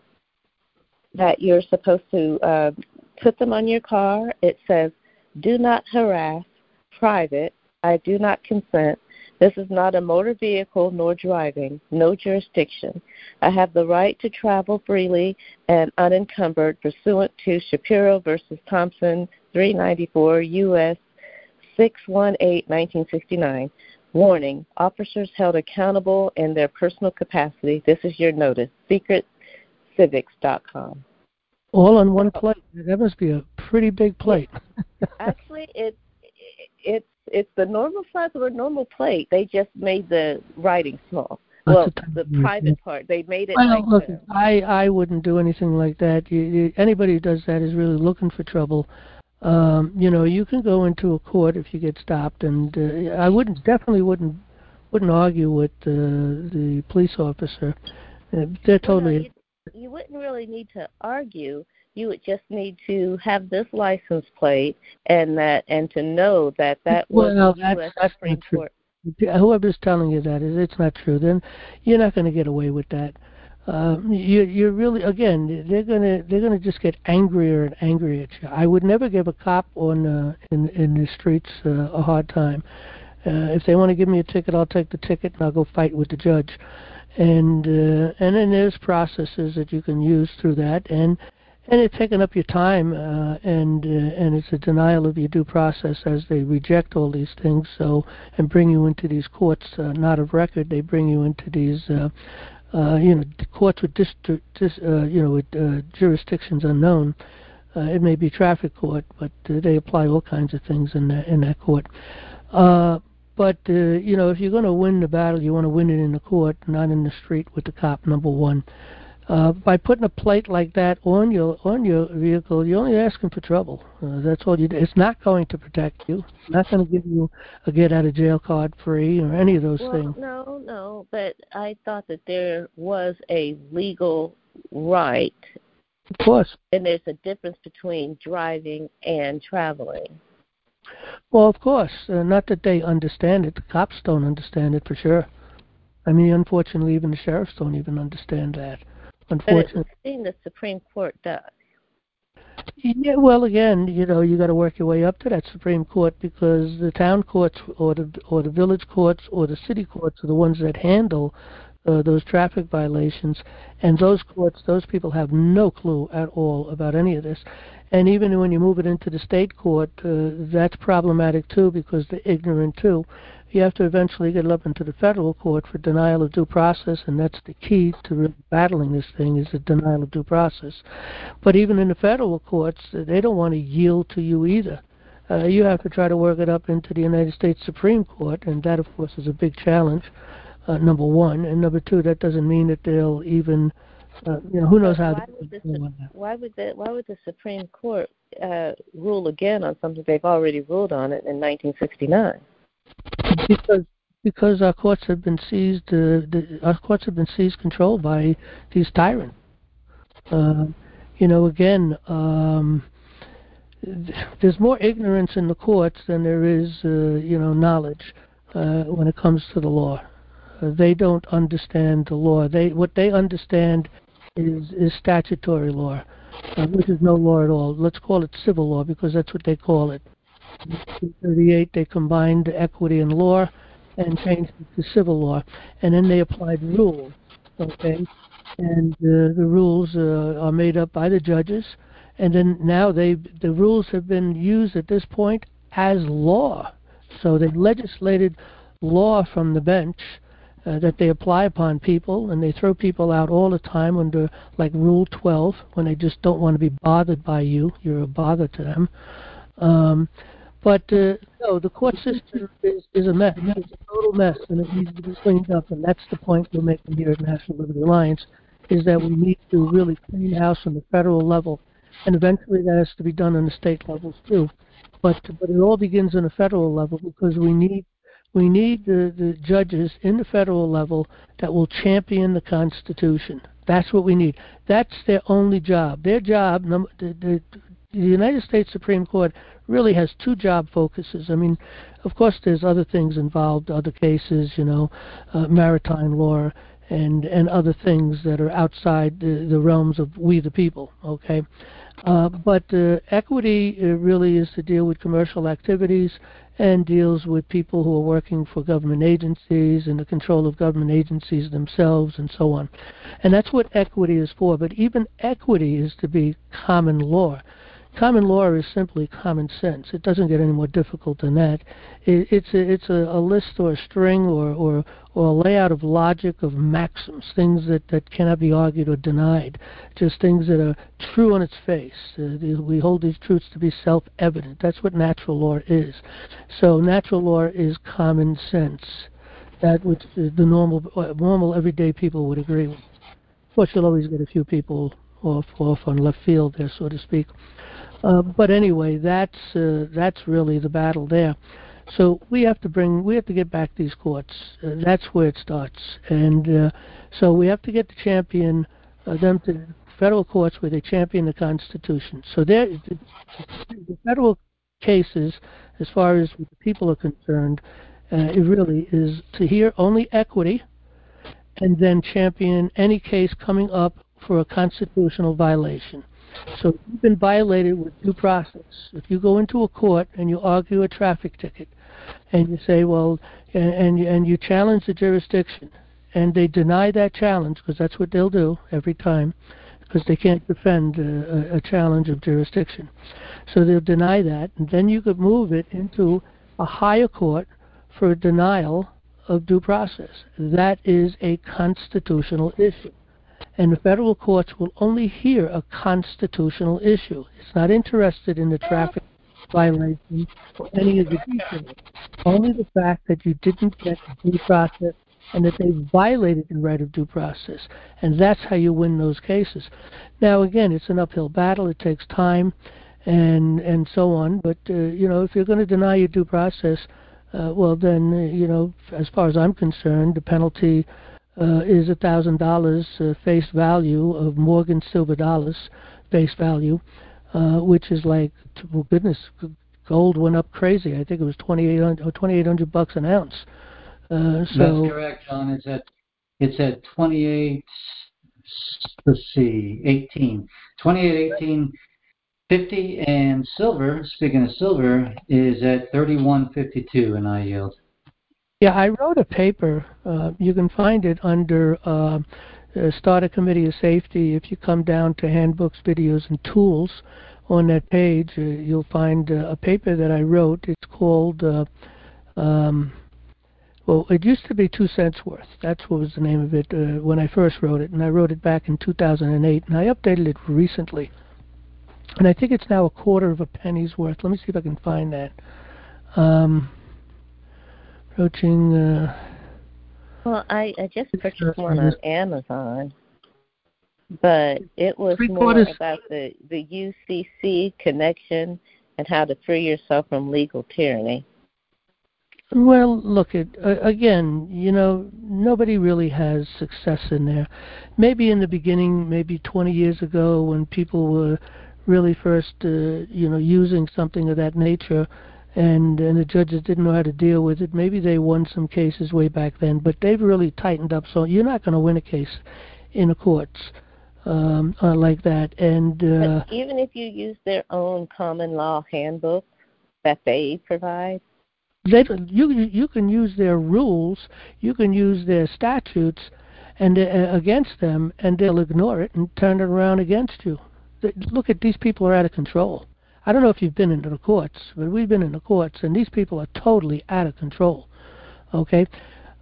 that you're supposed to uh, put them on your car. It says, "Do not harass, private, I do not consent. This is not a motor vehicle nor driving, no jurisdiction. I have the right to travel freely and unencumbered pursuant to Shapiro versus Thompson, three ninety-four U S six eighteen, nineteen sixty-nine. Warning, officers held accountable in their personal capacity. This is your notice. secret civics dot com. All on one plate. That must be a pretty big plate. Actually, it, it's it's the normal size of a normal plate. They just made the writing small. Well, the private part, they made it well, like look, the, I, I wouldn't do anything like that. You, you, anybody who does that is really looking for trouble. Um, you know, you can go into a court if you get stopped, and uh, I wouldn't definitely wouldn't wouldn't argue with uh, the police officer. Uh, they're totally. Well, no, you, you wouldn't really need to argue. You would just need to have this license plate and that, and to know that that was well, the U S that's, Supreme that's Court. Whoever's telling you that is, it's not true. Then you're not going to get away with that. Um, you, you're really, again, they're gonna they're gonna just get angrier and angrier at you. I would never give a cop on uh, in in the streets uh, a hard time. Uh, if they want to give me a ticket, I'll take the ticket and I'll go fight with the judge. And uh, and then there's processes that you can use through that, and and it's taking up your time, uh, and uh, and it's a denial of your due process as they reject all these things. So and bring you into these courts uh, not of record. They bring you into these. Uh, Uh, you know, courts with district, dis, uh, you know, with uh, jurisdictions unknown. Uh, it may be traffic court, but uh, they apply all kinds of things in that in that court. Uh, but uh, you know, if you're going to win the battle, you want to win it in the court, not in the street with the cop. Number one, uh, by putting a plate like that on your on your vehicle, you're only asking for trouble. Uh, that's all you do. It's not going to protect you. It's not going to give you a get out of jail card free or any of those well, things. No, no, but I thought that there was a legal right. Of course. And there's a difference between driving and traveling. Well, of course. Uh, not that they understand it. The cops don't understand it for sure. I mean, unfortunately, even the sheriffs don't even understand that. Unfortunately. But it would seem the Supreme Court does. Yeah, well, again, you know, you got to work your way up to that Supreme Court because the town courts or the or the village courts or the city courts are the ones that handle uh, those traffic violations, and those courts, those people have no clue at all about any of this. And even when you move it into the state court, uh, that's problematic too because they're ignorant too. You have to eventually get it up into the federal court for denial of due process, and that's the key to really battling this thing is the denial of due process. But even in the federal courts, they don't want to yield to you either. Uh, you have to try to work it up into the United States Supreme Court, and that, of course, is a big challenge, uh, number one. And number two, that doesn't mean that they'll even, uh, you know, who knows how why would, they the, do that. why, would the, why would the Supreme Court uh, rule again on something they've already ruled on it in nineteen sixty-nine? Because because our courts have been seized, uh, the, our courts have been seized control by these tyrants. Uh, you know, again, um, there's more ignorance in the courts than there is, uh, you know, knowledge uh, when it comes to the law. Uh, they don't understand the law. They what they understand is is statutory law, uh, which is no law at all. Let's call it civil law because that's what they call it. In nineteen thirty-eight, they combined equity and law and changed it to civil law, and then they applied rules. Okay, and uh, the rules uh, are made up by the judges, and then now they the rules have been used at this point as law. So they legislated law from the bench, uh, that they apply upon people, and they throw people out all the time under like Rule twelve when they just don't want to be bothered by you. You're a bother to them. Um, but uh, no, the court system is, is a mess. It's a total mess, and it needs to be cleaned up. And that's the point we're making here at National Liberty Alliance, is that we need to really clean house on the federal level, and eventually that has to be done on the state levels too. But but it all begins on the federal level, because we need we need the, the judges in the federal level that will champion the Constitution. That's what we need. That's their only job. Their job, the, the, the United States Supreme Court really has two job focuses. I mean, of course, there's other things involved, other cases, you know, uh, maritime law and and other things that are outside the, the realms of we the people, okay? Uh, but uh, equity uh, really is to deal with commercial activities and deals with people who are working for government agencies and the control of government agencies themselves and so on. And that's what equity is for. But even equity is to be common law. Common law is simply common sense. It doesn't get any more difficult than that. It, it's a, it's a, a list or a string or, or, or a layout of logic of maxims, things that, that cannot be argued or denied, just things that are true on its face. Uh, we hold these truths to be self-evident. That's what natural law is. So natural law is common sense, that which the normal, normal everyday people would agree with. Of course, you'll always get a few people off, off on left field there, so to speak. Uh, but anyway, that's uh, that's really the battle there. So we have to bring, we have to get back these courts. Uh, that's where it starts, and uh, so we have to get to champion uh, them to the federal courts where they champion the Constitution. So there, the, the federal cases, as far as the people are concerned, uh, it really is to hear only equity, and then champion any case coming up for a constitutional violation. So if you've been violated with due process, if you go into a court and you argue a traffic ticket, and you say, well, and and, and you challenge the jurisdiction, and they deny that challenge, because that's what they'll do every time, because they can't defend a, a challenge of jurisdiction. So they'll deny that, and then you could move it into a higher court for a denial of due process. That is a constitutional issue. And the federal courts will only hear a constitutional issue. It's not interested in the traffic violation or any of the details. Only the fact that you didn't get due process and that they violated the right of due process. And that's how you win those cases. Now, again, it's an uphill battle. It takes time and and so on. But, uh, you know, if you're going to deny your due process, uh, well, then, uh, you know, as far as I'm concerned, the penalty Uh, is a thousand dollars face value of Morgan silver dollars face value, uh, which is like, well, goodness, gold went up crazy. I think it was twenty-eight hundred, twenty-eight hundred bucks an ounce. Uh, so that's correct, John. It's at it's at twenty-eight. Let's see, eighteen, twenty-eight, eighteen, fifty, and silver. Speaking of silver, is at thirty-one fifty-two, and I yield. Yeah, I wrote a paper. Uh, you can find it under uh, uh, Start a Committee of Safety. If you come down to Handbooks, Videos, and Tools, on that page, uh, you'll find uh, a paper that I wrote. It's called, uh, um, well, it used to be Two Cents Worth. That's what was the name of it uh, when I first wrote it, and I wrote it back in two thousand eight, and I updated it recently. And I think it's now a quarter of a penny's worth. Let me see if I can find that. Um... Approaching. Uh, well, I, I just purchased one on Amazon, but it was more about the, the U C C connection and how to free yourself from legal tyranny. Well, look, it, uh, again, you know, nobody really has success in there. Maybe in the beginning, maybe twenty years ago, when people were really first, uh, you know, using something of that nature, and and the judges didn't know how to deal with it. Maybe they won some cases way back then, but they've really tightened up. So you're not going to win a case in the courts um, uh, like that. And uh, but even if you use their own common law handbook that they provide, they you you can use their rules, you can use their statutes, and uh, against them, and they'll ignore it and turn it around against you. Look at these people are out of control. I don't know if you've been into the courts, but we've been in the courts, and these people are totally out of control. Okay,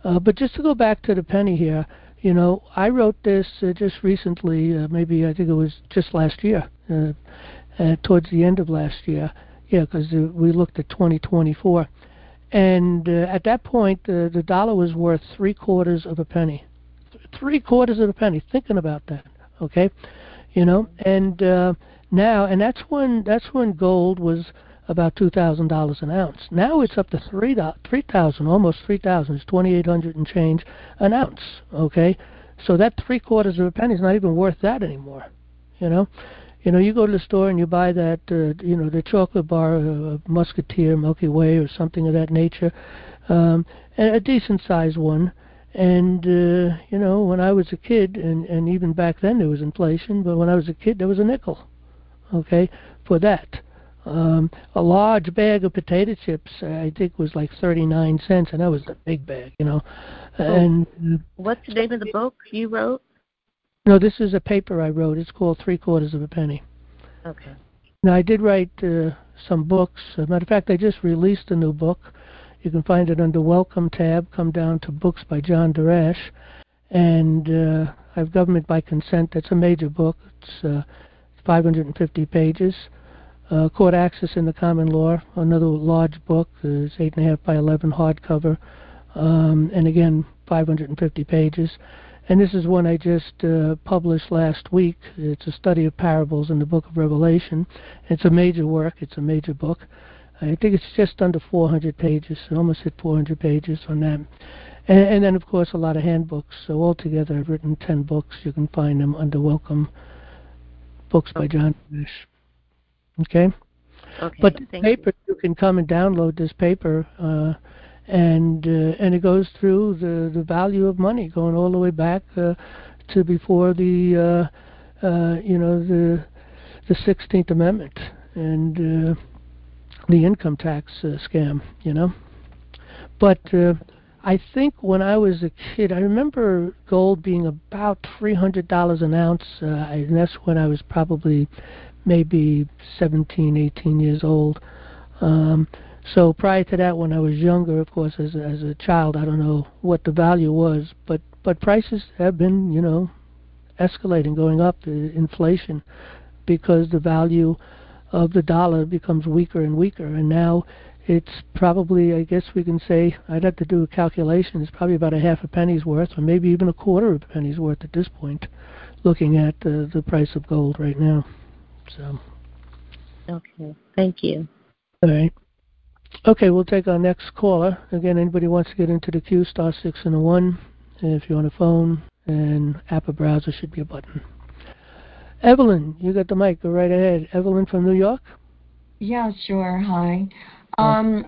Uh, but just to go back to the penny here, you know, I wrote this uh, just recently, uh, maybe I think it was just last year, uh, uh, towards the end of last year. Yeah, because uh, we looked at twenty twenty-four. And uh, at that point, uh, the dollar was worth three quarters of a penny. Th- three quarters of a penny. Thinking about that, okay? You know, and uh, now, and that's when that's when gold was about two thousand dollars an ounce. Now it's up to three three thousand, almost three thousand. It's twenty eight hundred and change an ounce. Okay, so that three quarters of a penny is not even worth that anymore. You know, you know, you go to the store and you buy that, uh, you know, the chocolate bar, uh, Musketeer, Milky Way, or something of that nature, um, a decent sized one. And, uh, you know, when I was a kid, and, and even back then there was inflation, but when I was a kid there was a nickel, okay, for that. Um, a large bag of potato chips, I think, was like thirty-nine cents, and that was a big bag, you know. And uh, what's the name of the book you wrote? No, this is a paper I wrote. It's called Three Quarters of a Penny. Okay. Now, I did write uh, some books. As a matter of fact, I just released a new book. You can find it under Welcome tab. Come down to Books by John Darash. And uh, I have Government by Consent. That's a major book. It's uh, five hundred fifty pages. Uh, Court Access in the Common Law, another large book. Uh, it's eight and a half by eleven hardcover. Um, and again, five hundred fifty pages. And this is one I just uh, published last week. It's a study of parables in the book of Revelation. It's a major work. It's a major book. I think it's just under four hundred pages. It almost hit four hundred pages on that. And, and then, of course, a lot of handbooks. So altogether, I've written ten books. You can find them under Welcome Books by John Fish. Okay? Okay. But the Thank paper, you. you can come and download this paper, uh, and uh, and it goes through the, the value of money, going all the way back uh, to before the uh, uh, you know the the sixteenth Amendment and uh, the income tax uh, scam, you know. But uh, I think when I was a kid, I remember gold being about three hundred dollars an ounce, uh, and that's when I was probably maybe seventeen, eighteen years old. Um, so prior to that, when I was younger, of course, as a, as a child, I don't know what the value was, but but prices have been, you know, escalating, going up, uh, inflation, because the value of the dollar becomes weaker and weaker, and now it's probably, I guess we can say, I'd have to do a calculation, it's probably about a half a penny's worth, or maybe even a quarter of a penny's worth at this point, looking at uh, the price of gold right now. So. Okay. Thank you. All right. Okay, we'll take our next caller. Again, anybody wants to get into the queue, star six and a one. If you're on a phone, and app or browser should be a button. Evelyn, you got the mic. Go right ahead. Evelyn from New York? Yeah, sure. Hi. Um,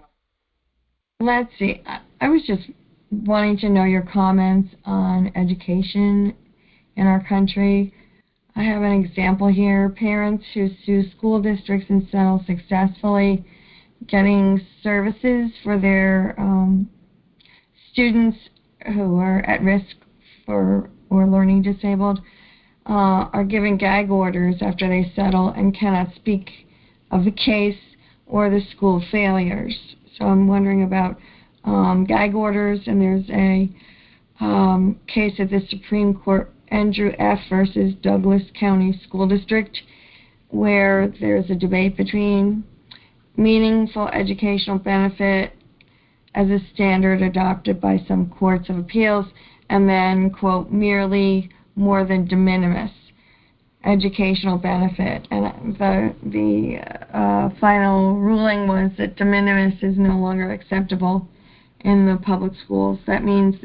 let's see. I, I was just wanting to know your comments on education in our country. I have an example here. Parents who sue school districts and settle successfully, getting services for their um, students who are at risk for or learning disabled, uh, are given gag orders after they settle and cannot speak of the case or the school failures. So I'm wondering about um, gag orders, and there's a um, case at the Supreme Court, Andrew F. versus Douglas County School District, where there's a debate between meaningful educational benefit as a standard adopted by some courts of appeals, and then, quote, merely more than de minimis educational benefit. And the, the uh, final ruling was that de minimis is no longer acceptable in the public schools. That means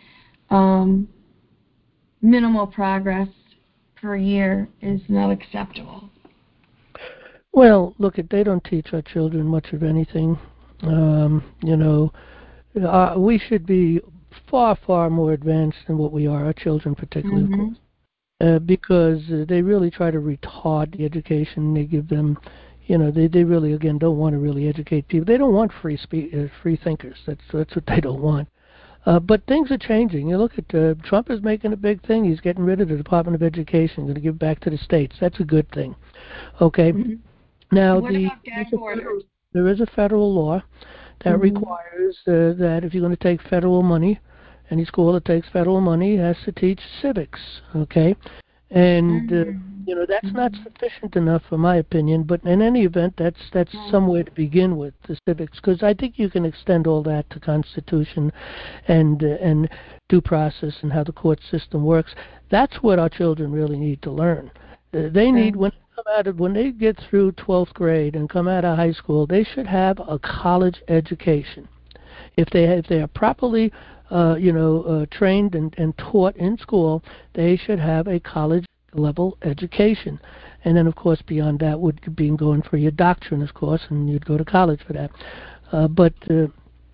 um, minimal progress per year is not acceptable. Well, look, they don't teach our children much of anything. Um, you know, uh, we should be far, far more advanced than what we are, our children particularly, Mm-hmm. of course, uh, because uh, they really try to retard the education they give them. You know, they, they really, again, don't want to really educate people. They don't want free spe- uh, free thinkers. That's that's what they don't want. Uh, but things are changing. You look at uh, Trump is making a big thing. He's getting rid of the Department of Education, going to give back to the states. That's a good thing. Okay. Mm-hmm. Now, What the, about gag orders? there is a federal law that Mm-hmm. requires uh, that if you're going to take federal money Any school that takes federal money has to teach civics, okay? And, uh, you know, that's not sufficient enough, in my opinion, but in any event, that's that's somewhere to begin with, the civics, because I think you can extend all that to Constitution and, uh, and due process and how the court system works. That's what our children really need to learn. Uh, they need, when they come out of, when they get through twelfth grade and come out of high school, they should have a college education. If they if they are properly, uh, you know, uh, trained and, and taught in school, they should have a college level education. And then, of course, beyond that would be going for your doctrine, of course, and you'd go to college for that. Uh, but uh,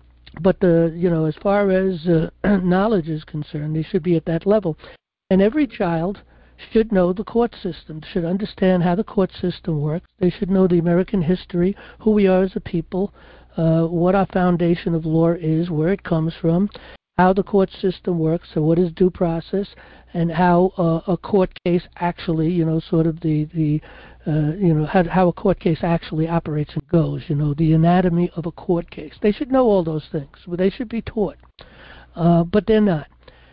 but the you know, as far as uh, knowledge is concerned, they should be at that level. And every child should know the court system, should understand how the court system works. They should know the American history, who we are as a people, uh, what our foundation of law is, where it comes from, how the court system works, so what is due process, and how uh, a court case actually, you know, sort of the, the uh, you know, how, how a court case actually operates and goes, you know, the anatomy of a court case. They should know all those things. They should be taught, uh, but they're not.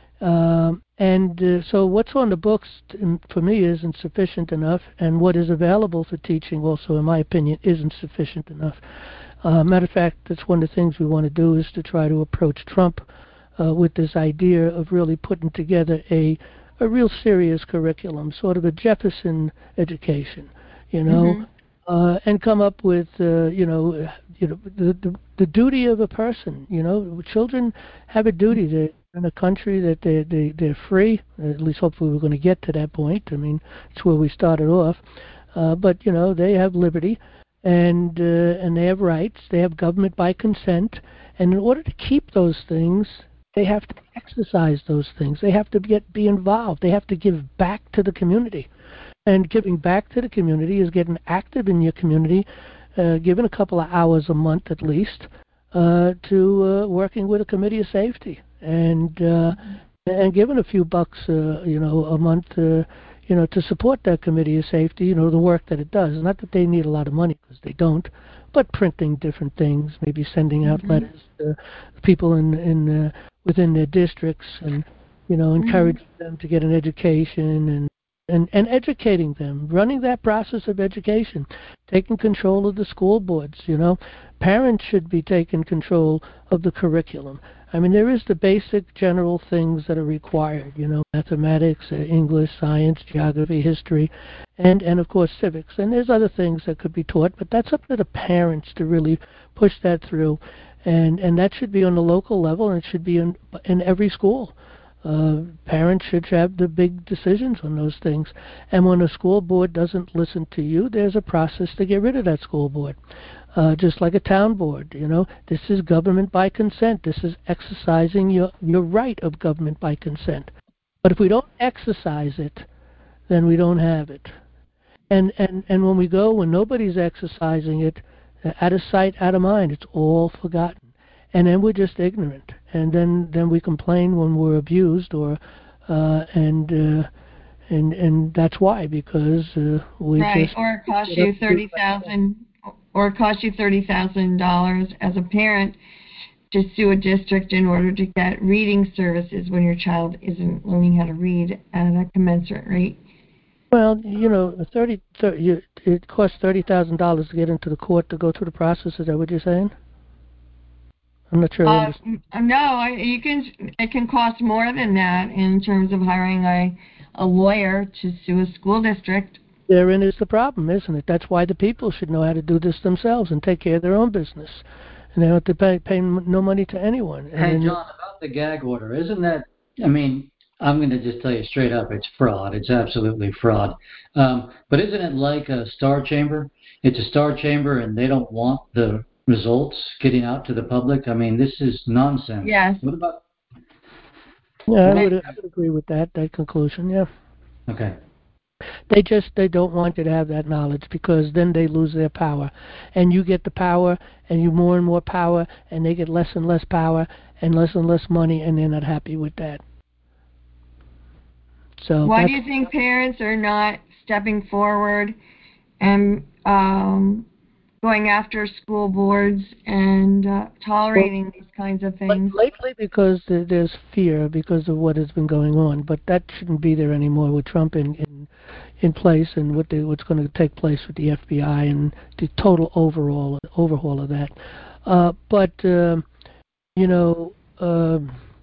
Um, and uh, so what's on the books, t- for me, isn't sufficient enough, and what is available for teaching also, in my opinion, isn't sufficient enough. Uh, matter of fact, that's one of the things we want to do, is to try to approach Trump uh, with this idea of really putting together a, a real serious curriculum, sort of a Jefferson education, you know, mm-hmm. uh, and come up with, uh, you know, you know, the, the the duty of a person. You know, children have a duty to. In a country that they they they're free, at least hopefully we're going to get to that point. I mean, it's where we started off. Uh, but you know, they have liberty, and uh, and they have rights. They have government by consent, and in order to keep those things, they have to exercise those things. They have to get be involved. They have to give back to the community, and giving back to the community is getting active in your community, uh, giving a couple of hours a month at least uh, to uh, working with a committee of safety. And uh, and given a few bucks, uh, you know, a month, uh, you know, to support that committee of safety, you know, the work that it does. Not that they need a lot of money, because they don't, but printing different things, maybe sending out mm-hmm. letters to people in in uh, within their districts, and you know, encouraging mm-hmm. them to get an education, and. And, and educating them, running that process of education, taking control of the school boards, you know. Parents should be taking control of the curriculum. I mean, there is the basic general things that are required, you know, mathematics, uh, English, science, geography, history, and, and, of course, civics. And there's other things that could be taught, but that's up to the parents to really push that through. And, and that should be on the local level, and it should be in, in every school. Uh, parents should have the big decisions on those things. And when a school board doesn't listen to you, there's a process to get rid of that school board. Uh, just like a town board, you know. This is government by consent. This is exercising your, your right of government by consent. But if we don't exercise it, then we don't have it. And, and, and when we go, when nobody's exercising it, uh, out of sight, out of mind, it's all forgotten. And then we're just ignorant, and then, then we complain when we're abused, or uh, and uh, and and that's why, because uh, we right, just or it costs you thirty thousand, or it costs you thirty thousand dollars as a parent to sue a district in order to get reading services when your child isn't learning how to read at a commensurate rate. Well, you know, thirty, thirty it costs thirty thousand dollars to get into the court to go through the process. Is that what you're saying? I'm not sure. Uh, no, you can. It can cost more than that in terms of hiring a a lawyer to sue a school district. Therein is the problem, isn't it? That's why the people should know how to do this themselves and take care of their own business, and they don't have to pay, pay no money to anyone. Hey, and John, about the gag order, isn't that? I mean, I'm going to just tell you straight up, it's fraud. It's absolutely fraud. Um, but isn't it like a star chamber? It's a star chamber, and they don't want the results getting out to the public. I mean, this is nonsense. Yes. What about? Yeah, I would, I would agree with that. That conclusion. Yeah. Okay. They just they don't want you to have that knowledge, because then they lose their power, and you get the power, and you more and more power, and they get less and less power and less and less money, and they're not happy with that. So why do you think parents are not stepping forward and um, going after school boards and uh, tolerating these kinds of things. Lately, because there's fear because of what has been going on, but that shouldn't be there anymore with Trump in in, in place and what they, what's going to take place with the F B I and the total overall overhaul of that. Uh, but uh, you know, uh,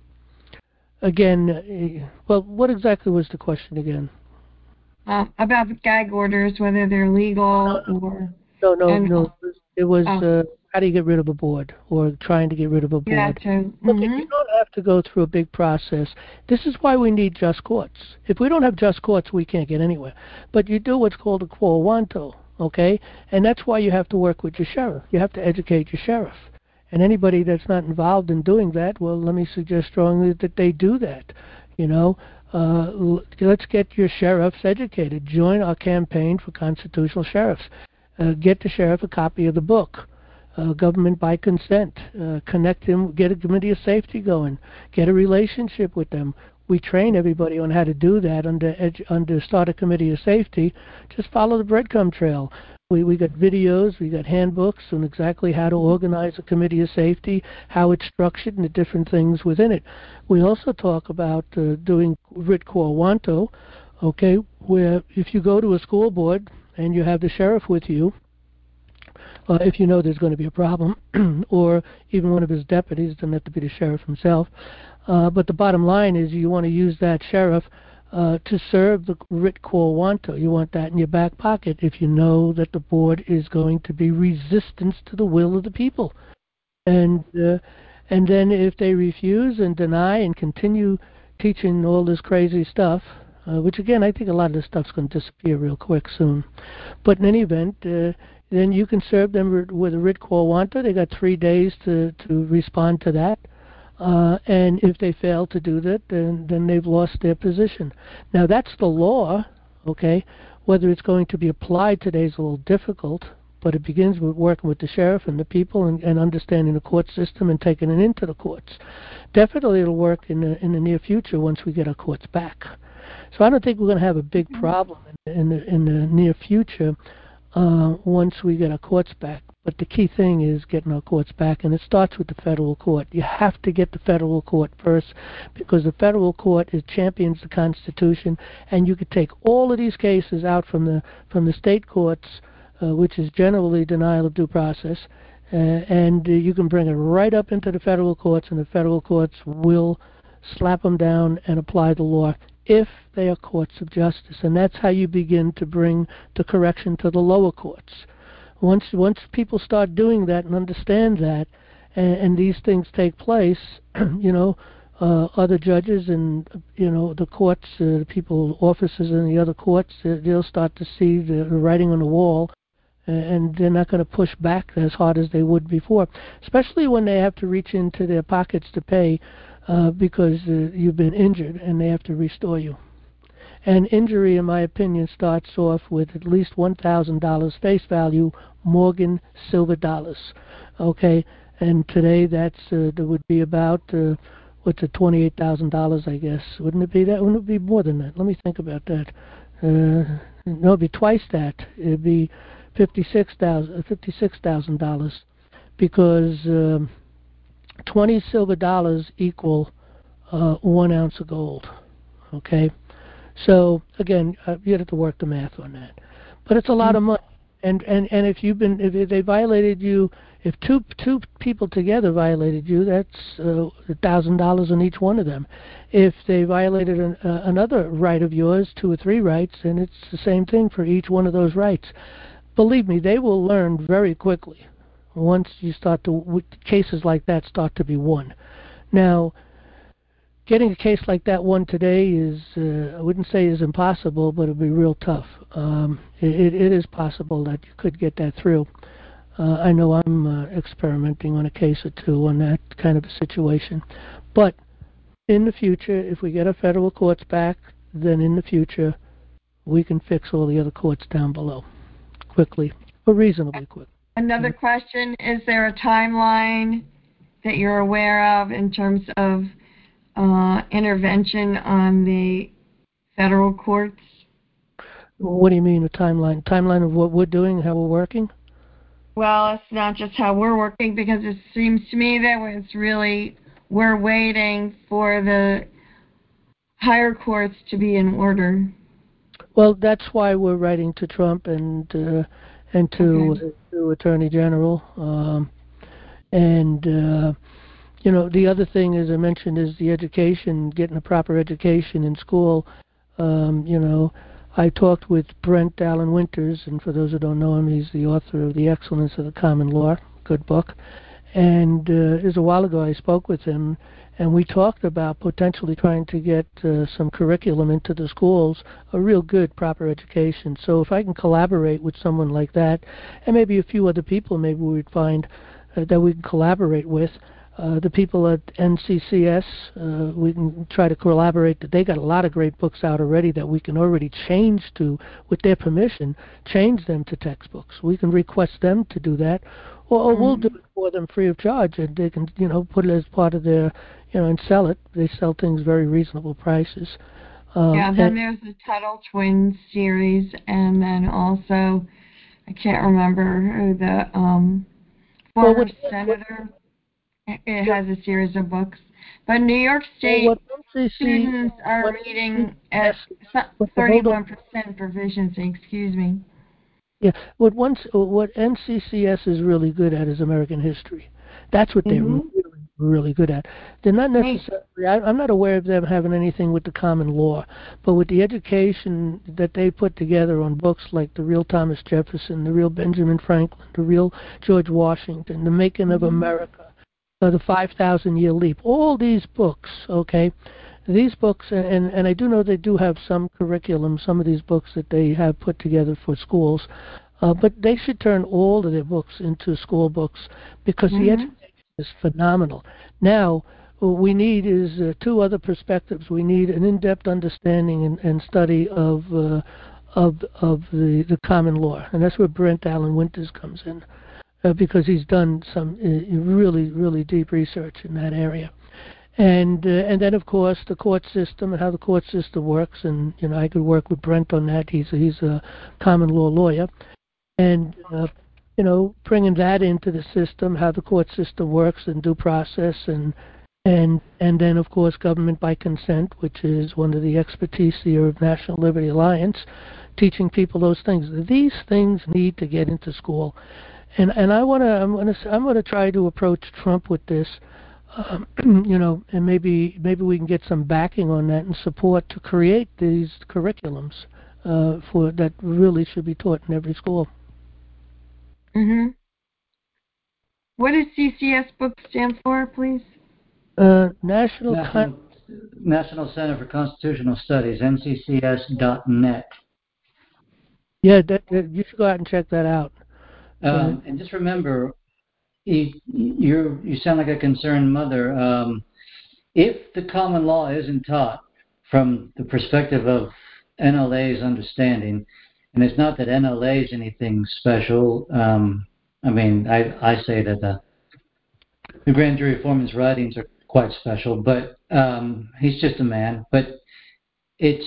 again, well, what exactly was the question again? Uh, about the gag orders, whether they're legal or... No, no, and, no. It was oh. uh, how do you get rid of a board or trying to get rid of a board. Yeah, too. Look, Mm-hmm. you don't have to go through a big process. This is why we need just courts. If we don't have just courts, we can't get anywhere. But you do what's called a quo wanto, okay? And that's why you have to work with your sheriff. You have to educate your sheriff. And anybody that's not involved in doing that, well, let me suggest strongly that they do that, you know. Uh, let's get your sheriffs educated. Join our campaign for constitutional sheriffs. Uh, get the sheriff a copy of the book, uh, Government by Consent. Uh, connect him, get a committee of safety going. Get a relationship with them. We train everybody on how to do that under edu- under start a committee of safety. Just follow the breadcrumb trail. We we got videos, we got handbooks on exactly how to organize a committee of safety, how it's structured, and the different things within it. We also talk about uh, doing writ quo wanto, okay, where if you go to a school board and you have the sheriff with you, uh, if you know there's going to be a problem, or even one of his deputies, doesn't have to be the sheriff himself. Uh, but the bottom line is you want to use that sheriff uh, to serve the writ quo wanto. You want that in your back pocket if you know that the board is going to be resistance to the will of the people. And uh, and then if they refuse and deny and continue teaching all this crazy stuff, uh, which again I think a lot of this stuff's going to disappear real quick soon. But in any event, uh, then you can serve them with a writ quo wanto. They got three days to to respond to that. Uh, and if they fail to do that, then, then they've lost their position. Now, that's the law, okay? Whether it's going to be applied today is a little difficult, but it begins with working with the sheriff and the people and, and understanding the court system and taking it into the courts. Definitely it'll work in the, in the near future once we get our courts back. So I don't think we're going to have a big problem in, in, the, in the near future uh, once we get our courts back. But the key thing is getting our courts back, and it starts with the federal court. You have to get the federal court first, because the federal court is champions the Constitution, and you could take all of these cases out from the from the state courts, uh, which is generally denial of due process, uh, and uh, you can bring it right up into the federal courts, and the federal courts will slap them down and apply the law if they are courts of justice. And that's how you begin to bring the correction to the lower courts. Once once people start doing that and understand that, and, and these things take place, you know, uh, other judges and, you know, the courts, uh, the people, officers in the other courts, uh, they'll start to see the writing on the wall, and they're not going to push back as hard as they would before, especially when they have to reach into their pockets to pay uh, because uh, you've been injured and they have to restore you. And injury, in my opinion, starts off with at least one thousand dollars face value, Morgan silver dollars. Okay, and today that's uh, that would be about uh, what's it, twenty-eight thousand dollars, I guess. Wouldn't it be that? Wouldn't it be more than that? Let me think about that. Uh, no, it'd be twice that. It'd be fifty-six thousand, fifty-six thousand dollars, because um, twenty silver dollars equal uh, one ounce of gold. Okay. So again, uh, you have to work the math on that, but it's a lot of money. And and and if you've been, if they violated you, if two two people together violated you, that's a uh, thousand dollars on each one of them. If they violated an, uh, another right of yours, two or three rights, and it's the same thing for each one of those rights. Believe me, they will learn very quickly once you start to cases like that start to be won. Now, getting a case like that won today is, uh, I wouldn't say is impossible, but it'll be real tough. Um, it, it is possible that you could get that through. Uh, I know I'm uh, experimenting on a case or two on that kind of a situation. But in the future, if we get our federal courts back, then in the future, we can fix all the other courts down below quickly, or reasonably quick. Another yeah. question, is there a timeline that you're aware of in terms of Uh, intervention on the federal courts? What do you mean, a timeline? Timeline of what we're doing, how we're working? well, it's not just how we're working, because it seems to me that it's really, we're waiting for the higher courts to be in order. Well, that's why we're writing to Trump and uh, and to, Okay. to Attorney General. Um, and, uh, you know, the other thing, as I mentioned, is the education, getting a proper education in school. Um, you know, I talked with Brent Allen Winters, and for those who don't know him, he's the author of The Excellence of the Common Law, good book. And uh, it was a while ago I spoke with him, and we talked about potentially trying to get uh, some curriculum into the schools, a real good, proper education. So if I can collaborate with someone like that, and maybe a few other people maybe we'd find uh, that we can collaborate with, uh, the people at N C C S, uh, we can try to collaborate. That they got a lot of great books out already that we can already change to, with their permission, change them to textbooks. We can request them to do that, or, or we'll do it for them free of charge, and they can, you know, put it as part of their, you know, and sell it. They sell things very reasonable prices. Um, Yeah, then there's the Tuttle Twins series, and then also, I can't remember who the um, well, former what, senator. It has a series of books. But New York well, State what M C C, students are what reading Yes, at but hold on. thirty-one percent proficiency, excuse me. Yeah, what once what N C C S is really good at is American history. That's what they're Mm-hmm. really, really good at. They're not Right. necessarily. I, I'm not aware of them having anything with the common law, but with the education that they put together on books like The Real Thomas Jefferson, The Real Benjamin Franklin, The Real George Washington, The Making of America, uh, The five thousand Year Leap, all these books, okay, these books, and, and I do know they do have some curriculum, some of these books that they have put together for schools, uh, but they should turn all of their books into school books because the Mm-hmm. education is phenomenal. Now, what we need is uh, two other perspectives. We need an in-depth understanding and, and study of uh, of of the, the common law, and that's where Brent Allen Winters comes in, uh, because he's done some uh, really, really deep research in that area. And uh, and then of course the court system and how the court system works, and you know I could work with Brent on that. He's he's a common law lawyer, and uh, you know bringing that into the system, how the court system works, and due process, and and and then of course government by consent, which is one of the expertise here of National Liberty Alliance, teaching people those things. These things need to get into school, and and I want to I'm going to I'm going to try to approach Trump with this. Um, you know, and maybe maybe we can get some backing on that and support to create these curriculums uh, for that really should be taught in every school. Mm-hmm. What does C C S book stand for, please? Uh, National National, Con- National Center for Constitutional Studies, N C C S dot net. yeah, that, that, you should go out and check that out. Um, Uh, and just remember, you you you sound like a concerned mother. Um, if the common law isn't taught from the perspective of N L A's understanding, and it's not that N L A is anything special. Um, I mean, I I say that the the grand jury foreman's writings are quite special, but um, he's just a man. But it's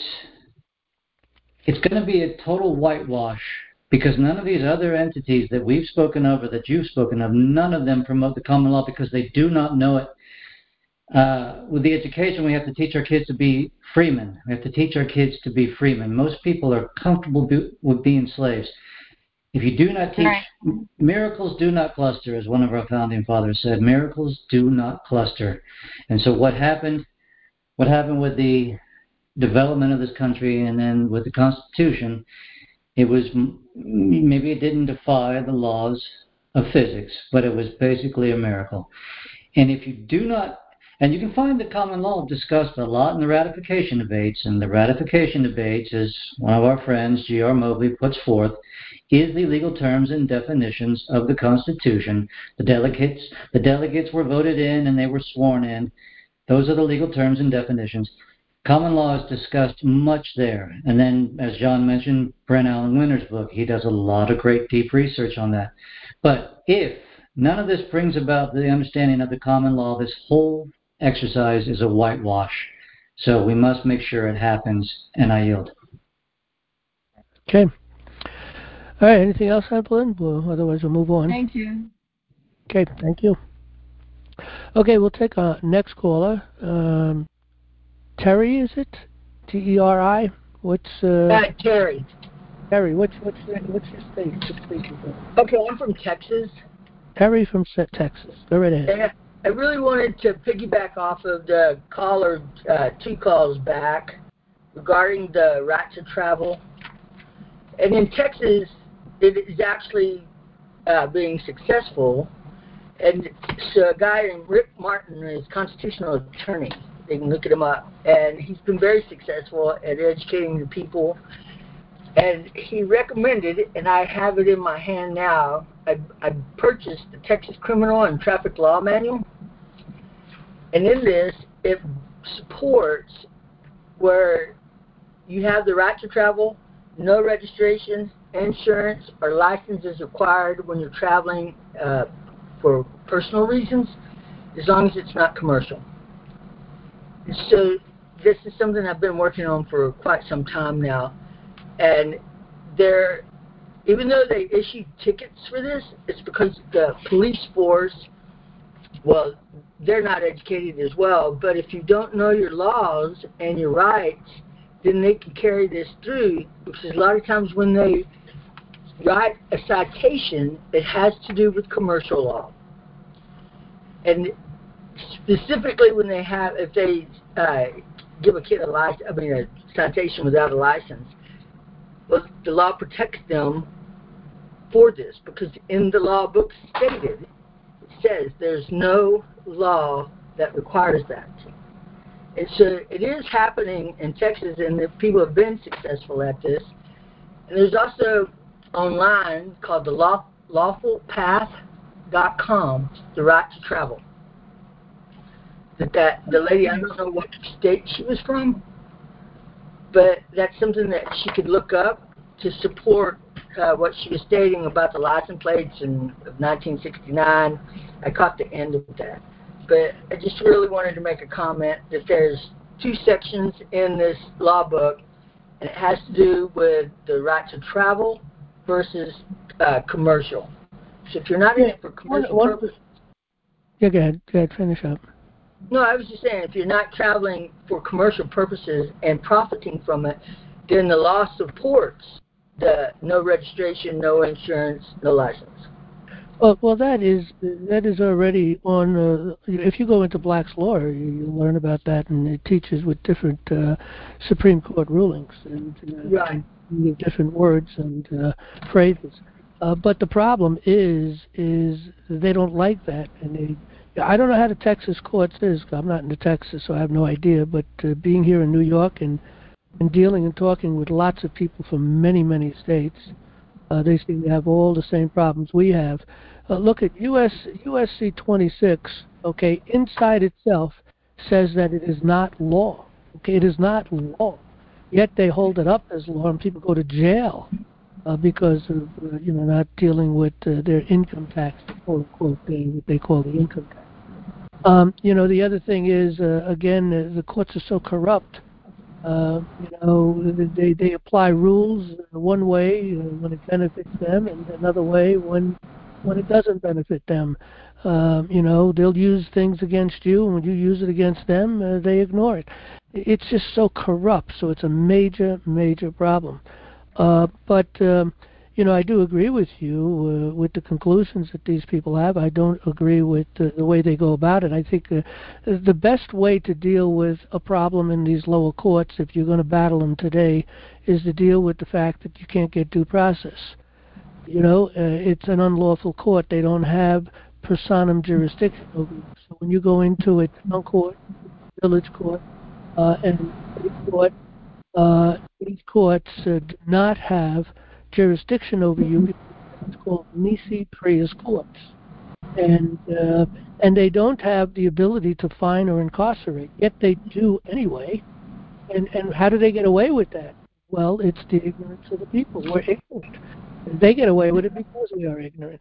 it's going to be a total whitewash because none of these other entities that we've spoken of or that you've spoken of, none of them promote the common law because they do not know it. Uh, with the education, we have to teach our kids to be freemen. We have to teach our kids to be freemen. Most people are comfortable be, with being slaves. If you do not teach, Right. miracles do not cluster, as one of our founding fathers said. Miracles do not cluster. And so what happened, what happened with the development of this country and then with the Constitution, it was, maybe it didn't defy the laws of physics, but it was basically a miracle. And if you do not, and you can find the common law discussed a lot in the ratification debates, and the ratification debates, as one of our friends, G R Mobley, puts forth, is the legal terms and definitions of the Constitution. The delegates, the delegates were voted in and they were sworn in. Those are the legal terms and definitions. Common law is discussed much there. And then, as John mentioned, Brent Allen Winters' book, he does a lot of great deep research on that. But if none of this brings about the understanding of the common law, this whole exercise is a whitewash. So we must make sure it happens, and I yield. okay. All right, anything else, Evelyn? Well, otherwise we'll move on. Thank you. Okay, thank you. Okay, we'll take a next caller. Um, Terry, is it? T E R I? What's uh? Uh, Terry. Terry, what's what's your, what's your state? What state is that? Okay, I'm from Texas. Terry from Texas. Go right ahead. And I really wanted to piggyback off of the caller uh, two calls back regarding the right to travel. And in Texas, it is actually uh, being successful. And so a guy named Rick Martin is constitutional attorney. They can look at him up. And he's been very successful at educating the people. And he recommended, and I have it in my hand now, I, I purchased the Texas Criminal and Traffic Law Manual. And in this, it supports where you have the right to travel, no registration, insurance, or license is required when you're traveling uh, for personal reasons, as long as it's not commercial. So this is something I've been working on for quite some time now. And they're, even though they issue tickets for this, it's because the police force, well, they're not educated as well. But if you don't know your laws and your rights, then they can carry this through. Because a lot of times when they write a citation, it has to do with commercial law. And specifically when they have, if they uh, give a kid a license, I mean a citation without a license, well, the law protects them for this, because in the law book stated, it says there's no law that requires that. And so it is happening in Texas, and the people have been successful at this. And there's also online called the law, lawful path dot com, the right to travel. That, that the lady, I don't know what state she was from, but that's something that she could look up to support uh, what she was stating about the license plates in of nineteen sixty-nine. I caught the end of that. But I just really wanted to make a comment that there's two sections in this law book, and it has to do with the right to travel versus uh, commercial. So if you're not in it for commercial One, purposes... Yeah, go ahead. Go ahead, finish up. No, I was just saying, if you're not traveling for commercial purposes and profiting from it, then the law supports the no registration, no insurance, no license. Well, well, that is that is already on. Uh, if you go into Black's Law, you, you learn about that, and it teaches with different uh, Supreme Court rulings and, uh, right. and different words and uh, phrases. Uh, but the problem is, is they don't like that, and they. I don't know how the Texas courts is. I'm not into Texas, so I have no idea. But uh, being here in New York and and dealing and talking with lots of people from many, many states, uh, they seem to have all the same problems we have. Uh, look at U S U S C twenty-six. Okay, inside itself says that it is not law. Okay, it is not law. Yet they hold it up as law, and people go to jail uh, because of uh, you know not dealing with uh, their income tax, quote unquote, they, what they call the income tax. Um, you know, the other thing is uh, again uh, the courts are so corrupt. Uh, you know, they they apply rules one way uh, when it benefits them, and another way when when it doesn't benefit them. Um, you know, they'll use things against you, and when you use it against them, uh, they ignore it. It's just so corrupt. So it's a major, major problem. Uh, but um, you know, I do agree with you uh, with the conclusions that these people have. I don't agree with uh, the way they go about it. I think uh, the best way to deal with a problem in these lower courts, if you're going to battle them today, is to deal with the fact that you can't get due process. You know, uh, it's an unlawful court. They don't have personam jurisdiction over you. So when you go into a town court, village court, uh, and state court, uh, these courts uh, do not have jurisdiction over you because it's called nisi prius courts, and uh, and they don't have the ability to fine or incarcerate. Yet they do anyway. And and how do they get away with that? Well, it's the ignorance of the people. We're ignorant. They get away with it because we are ignorant.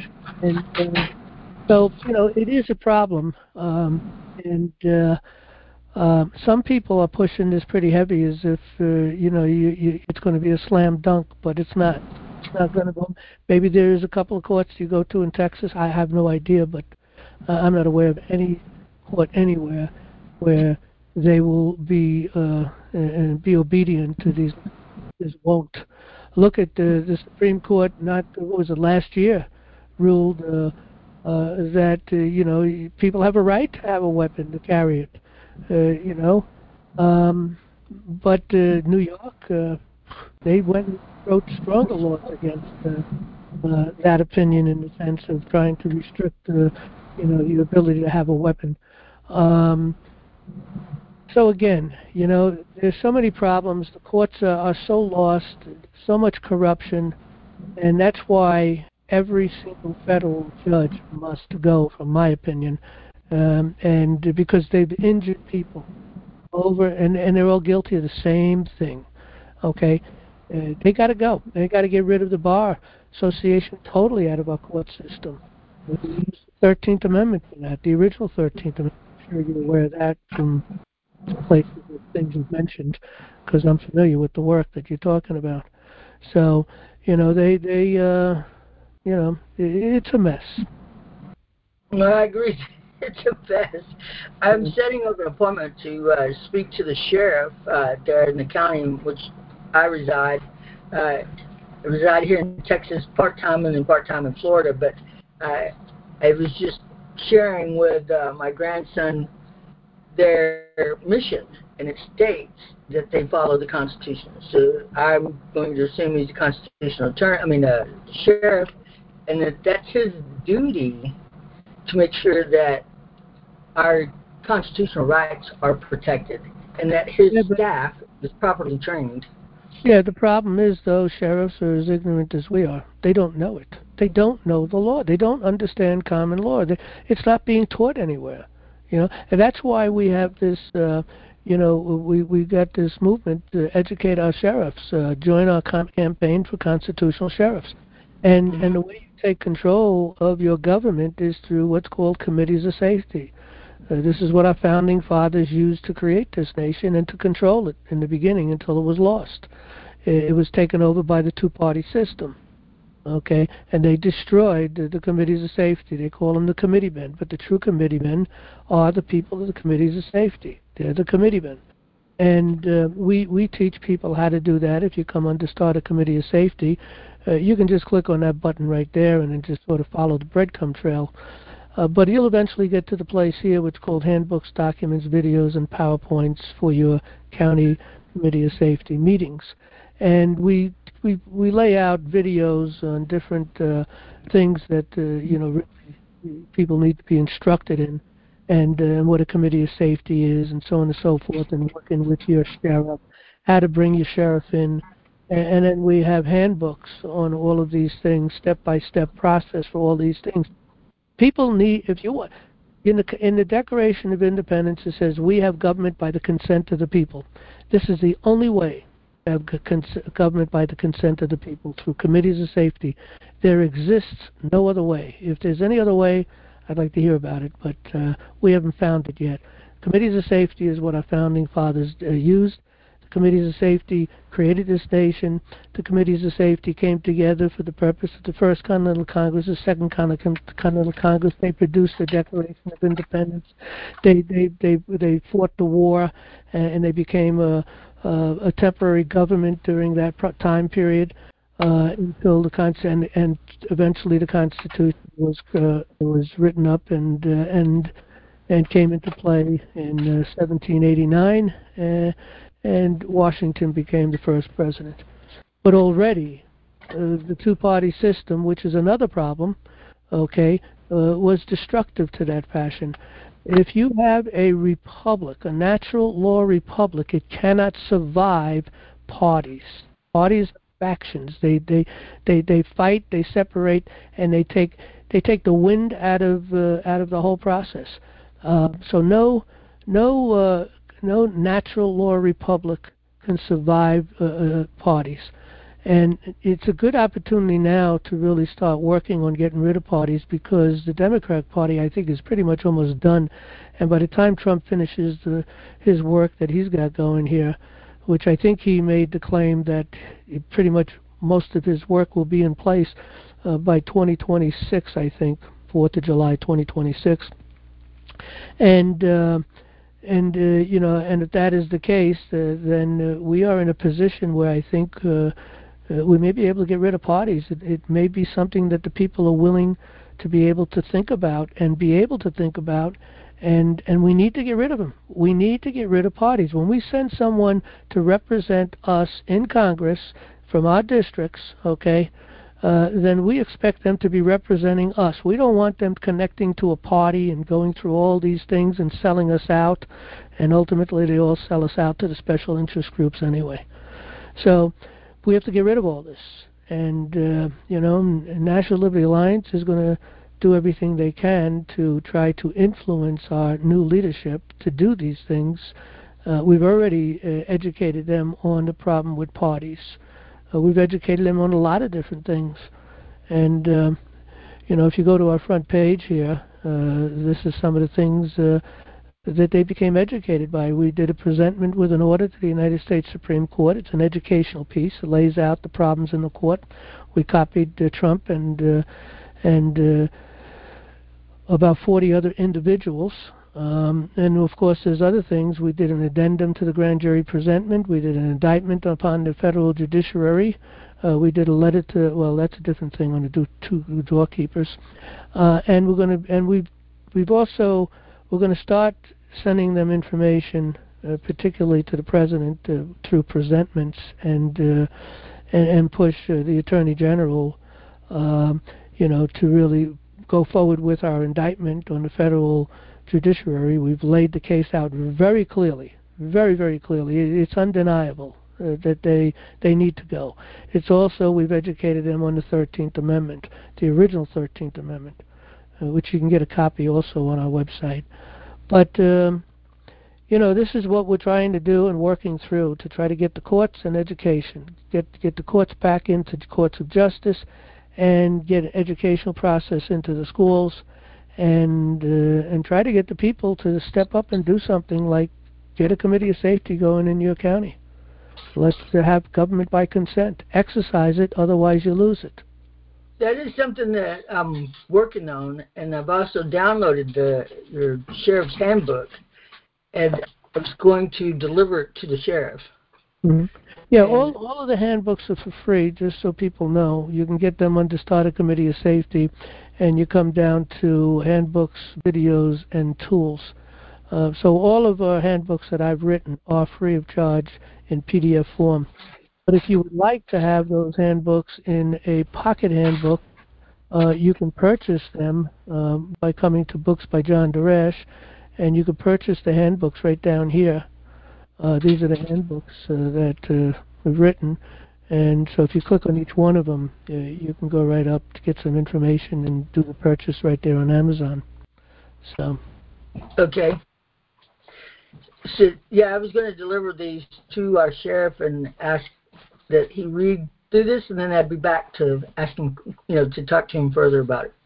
And uh, so, you know, it is a problem. Um, and uh, uh, some people are pushing this pretty heavy as if, uh, you know, you, you, it's going to be a slam dunk, but it's not. not going to go. Maybe there is a couple of courts you go to in Texas. I have no idea, but uh, I'm not aware of any court anywhere where they will be uh, and be obedient to these. This won't. Look at the, the Supreme Court. Not what was it last year? Ruled uh, uh, that uh, you know people have a right to have a weapon to carry it. Uh, you know, um, but uh, New York, uh, they went and wrote stronger laws against uh, uh, that opinion in the sense of trying to restrict, uh, you know, your ability to have a weapon. Um, so again, you know, there's so many problems. The courts are, are so lost, so much corruption, and that's why every single federal judge must go, from my opinion, um, and because they've injured people over, and, and they're all guilty of the same thing. Okay, uh, they got to go. They got to get rid of the Bar Association totally out of our court system. We use the thirteenth Amendment for that, the original thirteenth Amendment. I'm sure you're aware of that from places and things you've mentioned, because I'm familiar with the work that you're talking about. So, you know, they, they, uh, you know, it, it's a mess. No, I agree. It's a mess. I'm setting up an appointment to uh, speak to the sheriff uh, there in the county in which I reside. Uh, I reside here in Texas part-time and then part-time in Florida, but uh, I was just sharing with uh, my grandson their mission, and it states that they follow the Constitution. So I'm going to assume he's a constitutional attorney, I mean a sheriff, and that that's his duty to make sure that our constitutional rights are protected and that his yeah, staff is properly trained. Yeah, the problem is, though, sheriffs are as ignorant as we are. They don't know it. They don't know the law. They don't understand common law. They, it's not being taught anywhere. You know, and that's why we have this, uh, you know, we, we got this movement to educate our sheriffs, uh, join our com- campaign for constitutional sheriffs. And, and the way you take control of your government is through what's called committees of safety. Uh, this is what our founding fathers used to create this nation and to control it in the beginning until it was lost. It, it was taken over by the two-party system. Okay, and they destroyed the, the committees of safety. They call them the committeemen, but the true committeemen are the people of the committees of safety. They're the committeemen. And uh, we, we teach people how to do that. If you come on to start a committee of safety, uh, you can just click on that button right there and then just sort of follow the breadcrumb trail. Uh, but you'll eventually get to the place here which is called handbooks, documents, videos, and PowerPoints for your county committee of safety meetings. And we we we lay out videos on different uh, things that uh, you know really people need to be instructed in, and uh, what a committee of safety is, and so on and so forth, and working with your sheriff, how to bring your sheriff in, and, and then we have handbooks on all of these things, step-by-step process for all these things. People need, if you want, in the in the Declaration of Independence it says we have government by the consent of the people. This is the only way. Have government by the consent of the people through committees of safety. There exists no other way. If there's any other way, I'd like to hear about it, but uh, we haven't found it yet. Committees of safety is what our founding fathers uh, used. The committees of safety created this nation. The committees of safety came together for the purpose of the First Continental Congress, the Second Continental Congress. They produced the Declaration of Independence. They they they they fought the war, and they became a Uh, a temporary government during that pro- time period uh, until the con- and, and eventually the Constitution was uh, was written up and uh, and and came into play in uh, seventeen eighty-nine, uh, and Washington became the first president. But already uh, the two-party system, which is another problem, okay, uh, was destructive to that fashion. If you have a republic, a natural law republic, it cannot survive parties. Parties are factions. They they they they fight, they separate, and they take they take the wind out of uh, out of the whole process. Uh, so no no uh, no natural law republic can survive uh, uh, parties. And it's a good opportunity now to really start working on getting rid of parties, because the Democratic Party, I think, is pretty much almost done. And by the time Trump finishes the, his work that he's got going here, which I think he made the claim that pretty much most of his work will be in place uh, by twenty twenty-six, I think, fourth of July, twenty twenty-six. And uh, and uh, you know, and if that is the case, uh, then uh, we are in a position where I think uh, uh, we may be able to get rid of parties. It, it may be something that the people are willing to be able to think about and be able to think about. And and we need to get rid of them. We need to get rid of parties. When we send someone to represent us in Congress from our districts, okay, uh, then we expect them to be representing us. We don't want them connecting to a party and going through all these things and selling us out. And ultimately, they all sell us out to the special interest groups anyway. So we have to get rid of all this. And, uh, you know, National Liberty Alliance is going to do everything they can to try to influence our new leadership to do these things. Uh, we've already uh, educated them on the problem with parties. Uh, we've educated them on a lot of different things. And, um, you know, if you go to our front page here, uh, this is some of the things uh, that they became educated by. We did a presentment with an order to the United States Supreme Court. It's an educational piece. It lays out the problems in the court. We copied uh, Trump and uh, and uh, about forty other individuals. Um, and, of course, there's other things. We did an addendum to the grand jury presentment. We did an indictment upon the federal judiciary. Uh, we did a letter to, well, that's a different thing on the do, two doorkeepers. Uh, and we're going to, and we've, we've also, we're going to start sending them information, uh, particularly to the president uh, through presentments and, uh, and, and push uh, the Attorney General, um, you know, to really go forward with our indictment on the federal judiciary. We've laid the case out very clearly, very, very clearly. It's undeniable uh, that they they need to go. It's also, we've educated them on the thirteenth Amendment, the original thirteenth Amendment, uh, which you can get a copy also on our website. But, um, you know, this is what we're trying to do and working through to try to get the courts and education, get get the courts back into the courts of justice, and get an educational process into the schools, and uh, and try to get the people to step up and do something like get a committee of safety going in your county. Let's have government by consent. Exercise it, otherwise you lose it. That is something that I'm working on, and I've also downloaded the your sheriff's handbook, and I was going to deliver it to the sheriff. Mm-hmm. Yeah, all all of the handbooks are for free, just so people know. You can get them under Start a Committee of Safety, and you come down to handbooks, videos, and tools. Uh, so all of our handbooks that I've written are free of charge in P D F form. But if you would like to have those handbooks in a pocket handbook, uh, you can purchase them um, by coming to Books by John Darash, and you can purchase the handbooks right down here. Uh, these are the handbooks uh, that uh, we've written, and so if you click on each one of them, uh, you can go right up to get some information and do the purchase right there on Amazon. So. Okay. So, yeah, I was going to deliver these to our sheriff and ask that he read through this, and then I'd be back to ask him, you know, to talk to him further about it.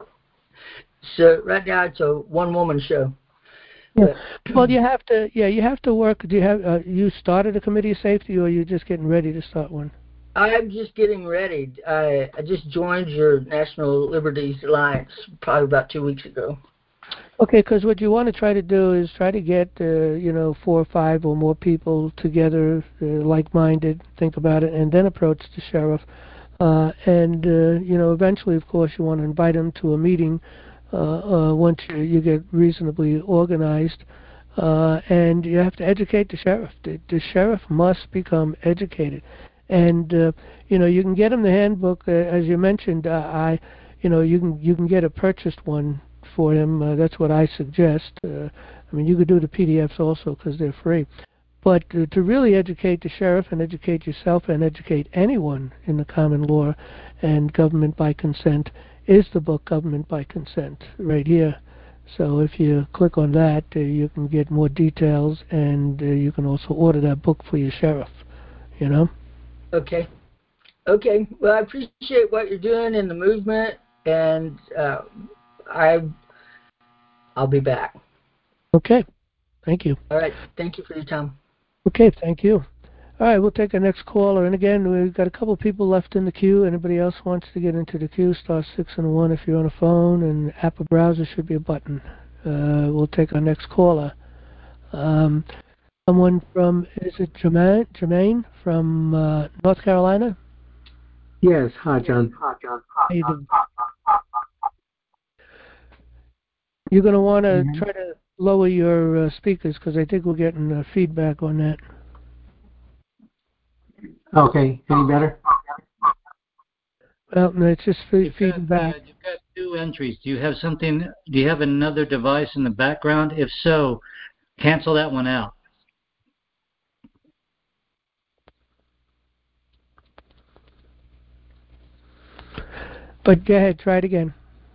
So right now it's a one-woman show. Yeah. Well, you have to. Yeah, you have to work. Do you have? Uh, you started a committee of safety, or are you just getting ready to start one? I'm just getting ready. I I just joined your National Liberty Alliance probably about two weeks ago. Okay, because what you want to try to do is try to get, uh, you know, four or five or more people together, uh, like-minded, think about it, and then approach the sheriff. Uh, and, uh, you know, eventually, of course, you want to invite them to a meeting uh, uh, once you, you get reasonably organized. Uh, and you have to educate the sheriff. The, the sheriff must become educated. And, uh, you know, you can get them the handbook. Uh, as you mentioned, uh, I, you know, you can, you can get a purchased one for him. Uh, that's what I suggest. Uh, I mean, you could do the P D Fs also because they're free. But uh, to really educate the sheriff and educate yourself and educate anyone in the common law and government by consent is the book Government by Consent right here. So if you click on that, uh, you can get more details, and uh, you can also order that book for your sheriff, you know? Okay. Okay. Well, I appreciate what you're doing in the movement, and uh, I, I'll be back. Okay. Thank you. All right. Thank you for your time. Okay. Thank you. All right, we'll take our next caller. And again, we've got a couple of people left in the queue. Anybody else wants to get into the queue, star six and one if you're on a phone, and Apple browser should be a button. Uh, we'll take our next caller. Um, someone from, is it Jermaine, Jermaine from uh, North Carolina? Yes. Hi, John. Hi, John. How you doing? You're going to want to mm-hmm. try to lower your uh, speakers because I think we're getting uh, feedback on that. Okay. Any better? Well, no, it's just fe- feeding got, back. Uh, you've got two entries. Do you have something? Do you have another device in the background? If so, cancel that one out. But go ahead, try it again.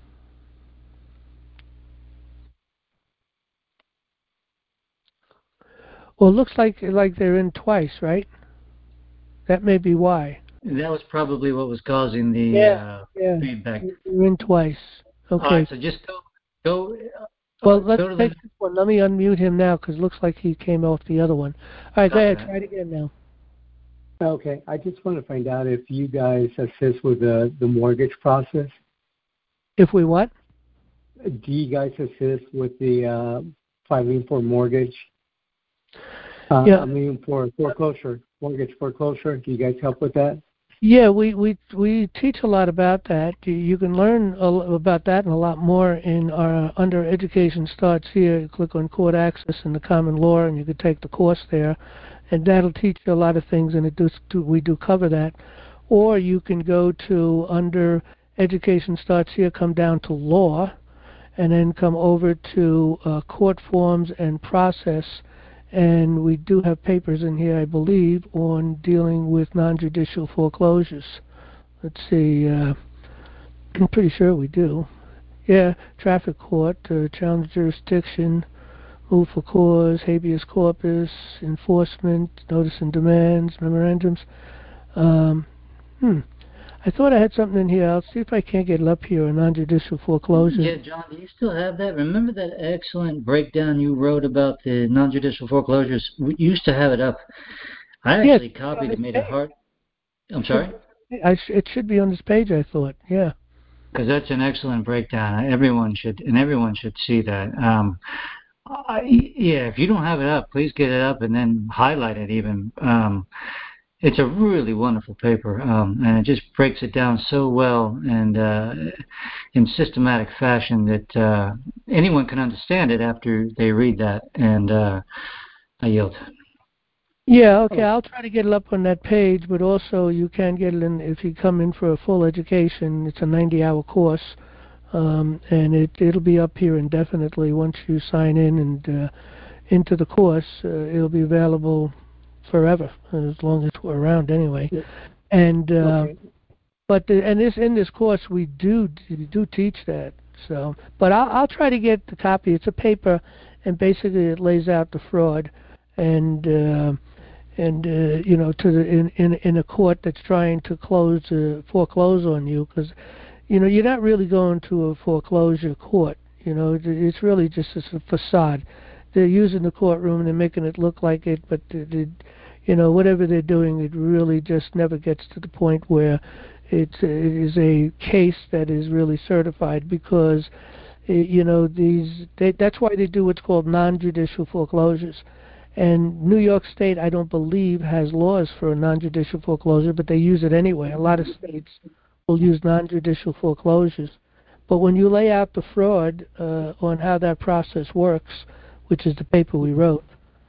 Well, it looks like like they're in twice, right? That may be why. That was probably what was causing the yeah, uh, yeah. feedback. They're in twice. Okay. All right, so just go. go uh, well, let's go to take the... this one. Let me unmute him now because it looks like he came off the other one. All right, go ahead. Try it again now. Okay. I just want to find out if you guys assist with the, the mortgage process. If we what? Do you guys assist with the uh, filing for mortgage? Uh, yeah. I mean, for foreclosure, mortgage foreclosure. Do you guys help with that? Yeah, we, we we teach a lot about that. You, you can learn a, about that and a lot more in our Under Education Starts Here. You click on Court Access and the Common Law, and you can take the course there, and that'll teach you a lot of things. And it does, we do cover that. Or you can go to Under Education Starts Here, come down to Law, and then come over to uh, Court Forms and Process. And we do have papers in here, I believe, on dealing with non-judicial foreclosures. Let's see, uh, I'm pretty sure we do. Yeah, traffic court, uh, challenge jurisdiction, move for cause, habeas corpus, enforcement, notice and demands, memorandums. Um, hmm. I thought I had something in here. I'll see if I can't get it up here, a non-judicial foreclosure. Yeah, John, do you still have that? Remember that excellent breakdown you wrote about the non-judicial foreclosures? We used to have it up. I actually yes, copied it, made it hard. I'm sorry? I sh- it should be on this page, I thought, yeah. Because that's an excellent breakdown. Everyone should, and everyone should see that. Um, I, yeah, if you don't have it up, please get it up and then highlight it even. Um, It's a really wonderful paper, um, and it just breaks it down so well and uh, in systematic fashion that uh, anyone can understand it after they read that. And uh, I yield. Yeah, okay, I'll try to get it up on that page, but also you can get it in if you come in for a full education. It's a ninety-hour course, um, and it, it'll be up here indefinitely. Once you sign in and uh, into the course, uh, it'll be available forever, as long as we're around anyway. Yeah. And uh, okay. but the, and this in this course we do we do teach that. So, but I'll I'll try to get the copy. It's a paper, and basically it lays out the fraud, and uh, and uh, you know to the in, in in a court that's trying to close uh, foreclose on you, because you know you're not really going to a foreclosure court. You know it's really just a facade. They're using the courtroom and they're making it look like it, but the, the, you know, whatever they're doing, it really just never gets to the point where it's, it is a case that is really certified because, it, you know, these they, that's why they do what's called non-judicial foreclosures. And New York State, I don't believe, has laws for a non-judicial foreclosure, but they use it anyway. A lot of states will use non-judicial foreclosures. But when you lay out the fraud uh, on how that process works, which is the paper we wrote,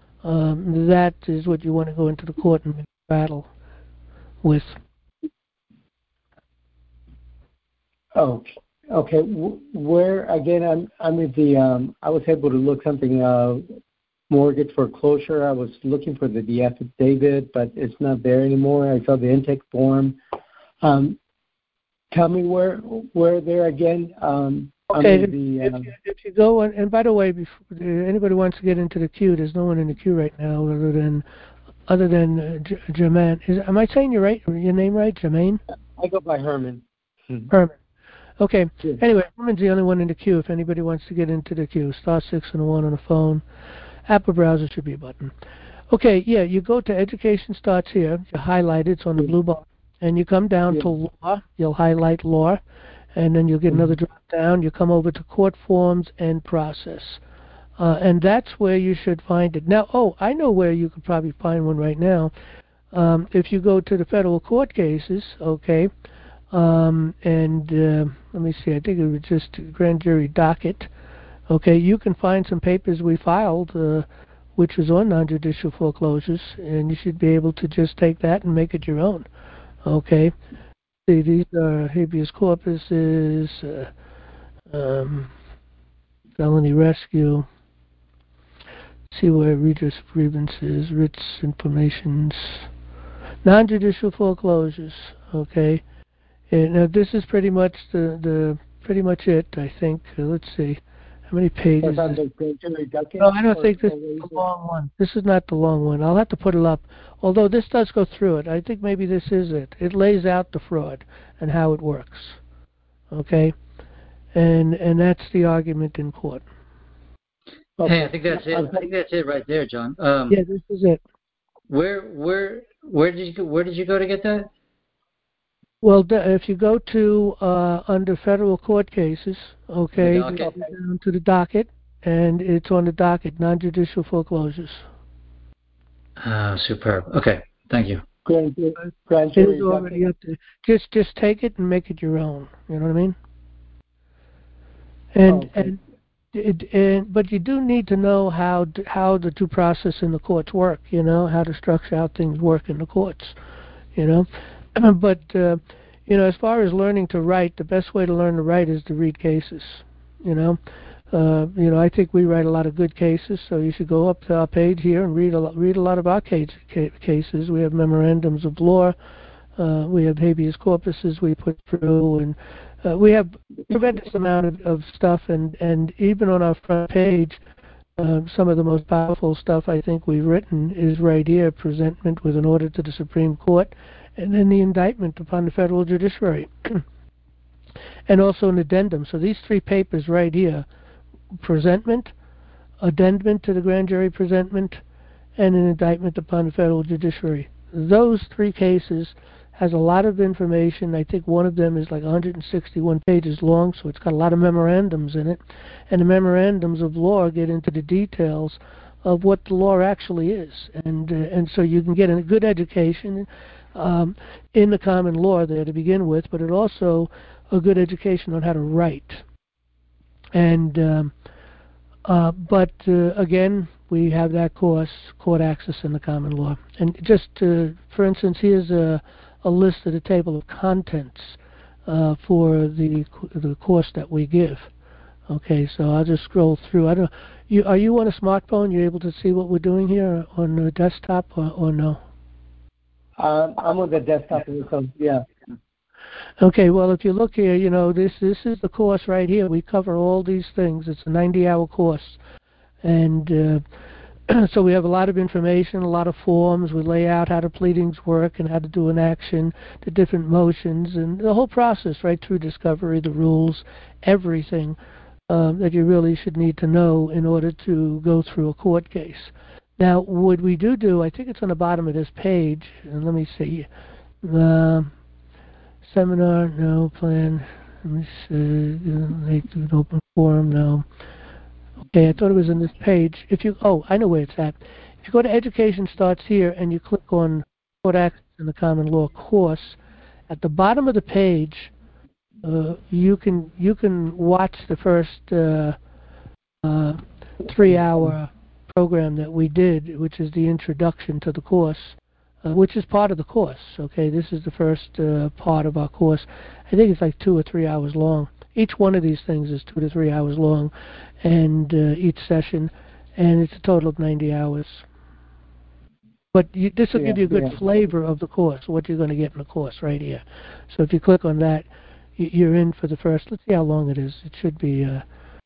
um, that is what you want to go into the court and battle with. Okay. Okay. Where again? I'm I'm at the. Um, I was able to look something. Uh, mortgage foreclosure. I was looking for the, the affidavit, but it's not there anymore. I saw the intake form. Um, tell me where where there again. Um, Okay, if, the, if, um, you, if you go, and, and by the way, before anybody wants to get into the queue, there's no one in the queue right now other than other than uh, J- Jermaine. Is, am I saying your right your name right, Jermaine? I go by Herman. Mm-hmm. Herman. Okay. Yeah. Anyway, Herman's the only one in the queue. If anybody wants to get into the queue, star six and a one on the phone. Apple browser should be a button. Okay, yeah, you go to Education Starts Here. You highlight it. It's on the blue bar. And you come down Yeah. to Law. You'll highlight Law. And then you'll get another drop down. You come over to Court Forms and Process. Uh, and that's where you should find it. Now, oh, I know where you could probably find one right now. Um, if you go to the federal court cases, okay, um, and uh, let me see, I think it was just grand jury docket, okay, you can find some papers we filed, uh, which was on non-judicial foreclosures, and you should be able to just take that and make it your own, okay. See, these are habeas corpuses, uh, um, felony rescue. See where redress of grievances, writs, informations, non-judicial foreclosures. Okay, and now this is pretty much the the pretty much it. I think. Uh, let's see, how many pages? Is Is... No, I don't think this is the long one. This is not the long one. I'll have to put it up. Although this does go through it, I think maybe this is it. It lays out the fraud and how it works. Okay, and and that's the argument in court. Okay. Hey, I think that's it. I think that's it right there, John. Um, yeah, this is it. Where where where did you go, where did you go to get that? Well, if you go to uh, under federal court cases, okay, you go down to the docket, and it's on the docket, non-judicial foreclosures. Ah, uh, superb. Okay, thank you. Grand, grand jury it's already up there. Just just take it and make it your own. You know what I mean? And oh, okay. and. It, and, but you do need to know how how the due process in the courts work, you know, how to structure how things work in the courts, you know. But, uh, you know, as far as learning to write, the best way to learn to write is to read cases, you know. Uh, you know, I think we write a lot of good cases, so you should go up to our page here and read a lot, read a lot of our case, cases. We have memorandums of law. Uh, we have habeas corpuses we put through, and uh, we have a tremendous amount of, of stuff, and, and even on our front page, uh, some of the most powerful stuff I think we've written is right here, presentment with an order to the Supreme Court, and then the indictment upon the federal judiciary, and also an addendum. So these three papers right here, presentment, addendum to the grand jury presentment, and an indictment upon the federal judiciary. Those three cases has a lot of information. I think one of them is like one hundred sixty-one pages long, so it's got a lot of memorandums in it. And the memorandums of law get into the details of what the law actually is. And uh, and so you can get a good education um, in the common law there to begin with, but it also a good education on how to write. And um, uh, but uh, again, we have that course, court access in the common law. And just uh, for instance, here's a a list of the table of contents uh, for the the course that we give. Okay, so I'll just scroll through. I don't. You are you on a smartphone? You're able to see what we're doing here on the desktop, or, or no? Uh, I'm on the desktop, so yeah. Okay, well, if you look here, you know this this is the course right here. We cover all these things. It's a ninety-hour course, and uh, so we have a lot of information, a lot of forms. We lay out how the pleadings work and how to do an action, the different motions, and the whole process right through discovery, the rules, everything um, that you really should need to know in order to go through a court case. Now, what we do do, I think it's on the bottom of this page, and let me see, uh, seminar, no, plan, let me see, make an open forum, no. Okay, I thought it was in this page. If you, oh, I know where it's at. If you go to Education Starts Here and you click on Court Access in the Common Law course, at the bottom of the page, uh, you can you can watch the first uh, uh, three-hour program that we did, which is the introduction to the course, uh, which is part of the course. Okay, this is the first uh, part of our course. I think it's like two or three hours long. Each one of these things is two to three hours long, and uh, each session, and it's a total of ninety hours. But you, this will yeah, give you a good yeah. flavor of the course, what you're going to get in the course right here. So if you click on that, you're in for the first. Let's see how long it is. It should be. Uh,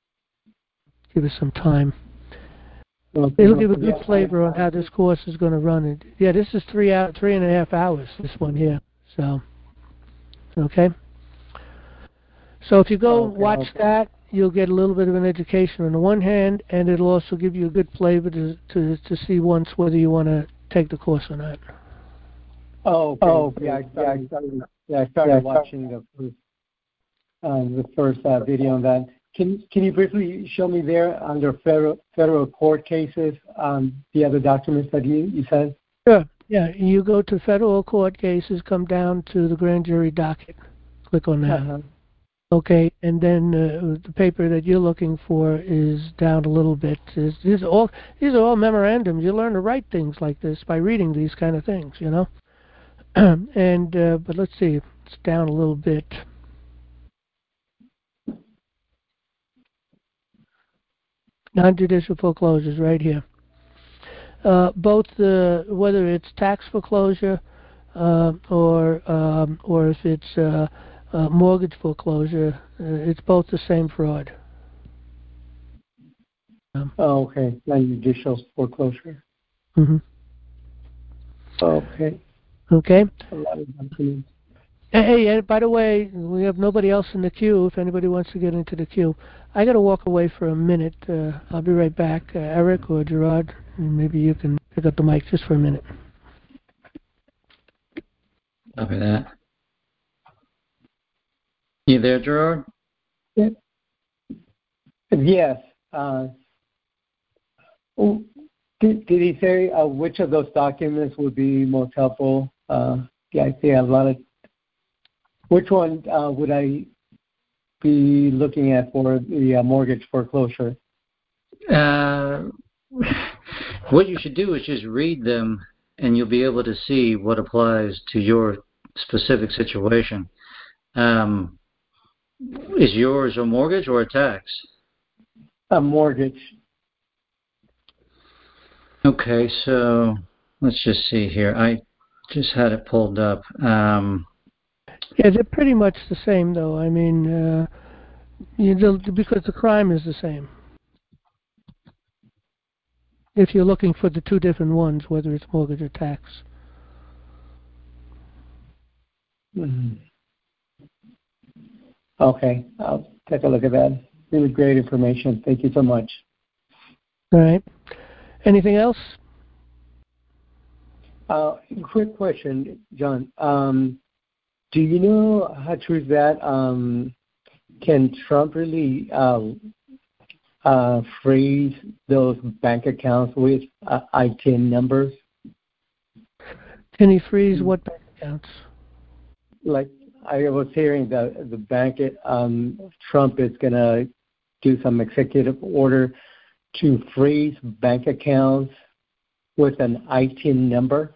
give us some time. Well, it'll give a good yeah, flavor on how this course is going to run. It. Yeah, this is three out, three and a half hours. This one here. So, okay. So if you go okay, watch okay. that, you'll get a little bit of an education on the one hand, and it'll also give you a good flavor to to, to see once whether you want to take the course or not. Oh, okay. oh okay. Yeah, I started, yeah, I started, yeah, I started yeah, watching the first, um, the first uh, video on that. Can Can you briefly show me there under federal federal court cases um, the other documents that you, you said? Sure. Yeah, you go to federal court cases, come down to the grand jury docket, click on that. Uh-huh. Okay, and then uh, the paper that you're looking for is down a little bit. Is, these are all these are all memorandums. You learn to write things like this by reading these kind of things, you know. and uh, but let's see, it's down a little bit. Non-judicial foreclosures, right here. Uh, both the whether it's tax foreclosure uh, or um, or if it's uh, uh, mortgage foreclosure, uh, it's both the same fraud. Um, oh, okay. Non-judicial foreclosure. Mm-hmm. Okay. Okay. A lot of documents. Hey, and by the way, we have nobody else in the queue. If anybody wants to get into the queue, I got to walk away for a minute. Uh, I'll be right back. Uh, Eric or Gerard, maybe you can pick up the mic just for a minute. Copy that. You there, Gerard? Yeah. Yes. Uh, did, did he say uh, which of those documents would be most helpful? Uh, yeah, I see a lot of. Which one uh, would I be looking at for the uh, mortgage foreclosure? Uh, what you should do is just read them, and you'll be able to see what applies to your specific situation. Um, is yours a mortgage or a tax? A mortgage. Okay, so let's just see here. I just had it pulled up. Um, Yeah, they're pretty much the same, though. I mean, uh, you know, because the crime is the same. If you're looking for the two different ones, whether it's mortgage or tax. Mm-hmm. Okay, I'll take a look at that. Really great information. Thank you so much. All right. Anything else? Uh, quick question, John. Um, do you know how true is that? Um, can Trump really uh, uh, freeze those bank accounts with uh, I T I N numbers? Can he freeze what bank accounts? Like I was hearing that the bank, um, Trump is going to do some executive order to freeze bank accounts with an I T I N number.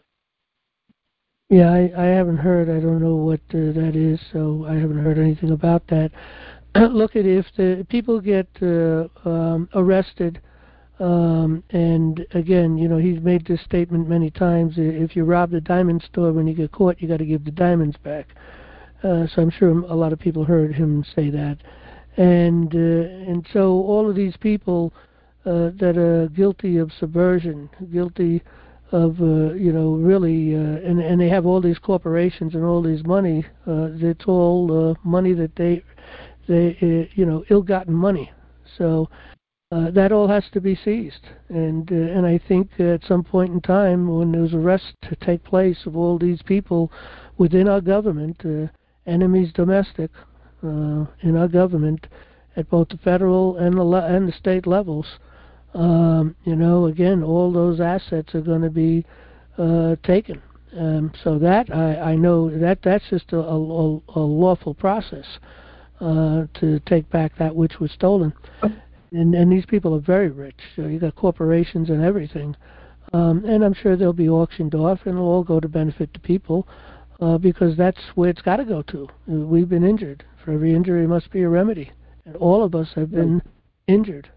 Yeah, I, I haven't heard. I don't know what uh, that is, so I haven't heard anything about that. Look at if the people get uh, um, arrested, um, and again, you know, he's made this statement many times. If you rob the diamond store, when you get caught, you got to give the diamonds back. Uh, so I'm sure a lot of people heard him say that, and uh, and so all of these people uh, that are guilty of subversion, guilty of uh, you know really, uh, and and they have all these corporations and all this money. Uh, it's all uh, money that they they uh, you know ill-gotten money. So uh, that all has to be seized. And uh, and I think at some point in time, when there's arrests to take place of all these people within our government, uh, enemies domestic uh, in our government, at both the federal and the le- and the state levels. Um, you know, again, all those assets are going to be uh, taken. Um, so that I, I know that that's just a, a, a lawful process uh, to take back that which was stolen. And and these people are very rich. So you got corporations and everything, um, and I'm sure they'll be auctioned off, and it'll all go to benefit the people uh, because that's where it's got to go to. We've been injured. For every injury must be a remedy, and all of us have been injured.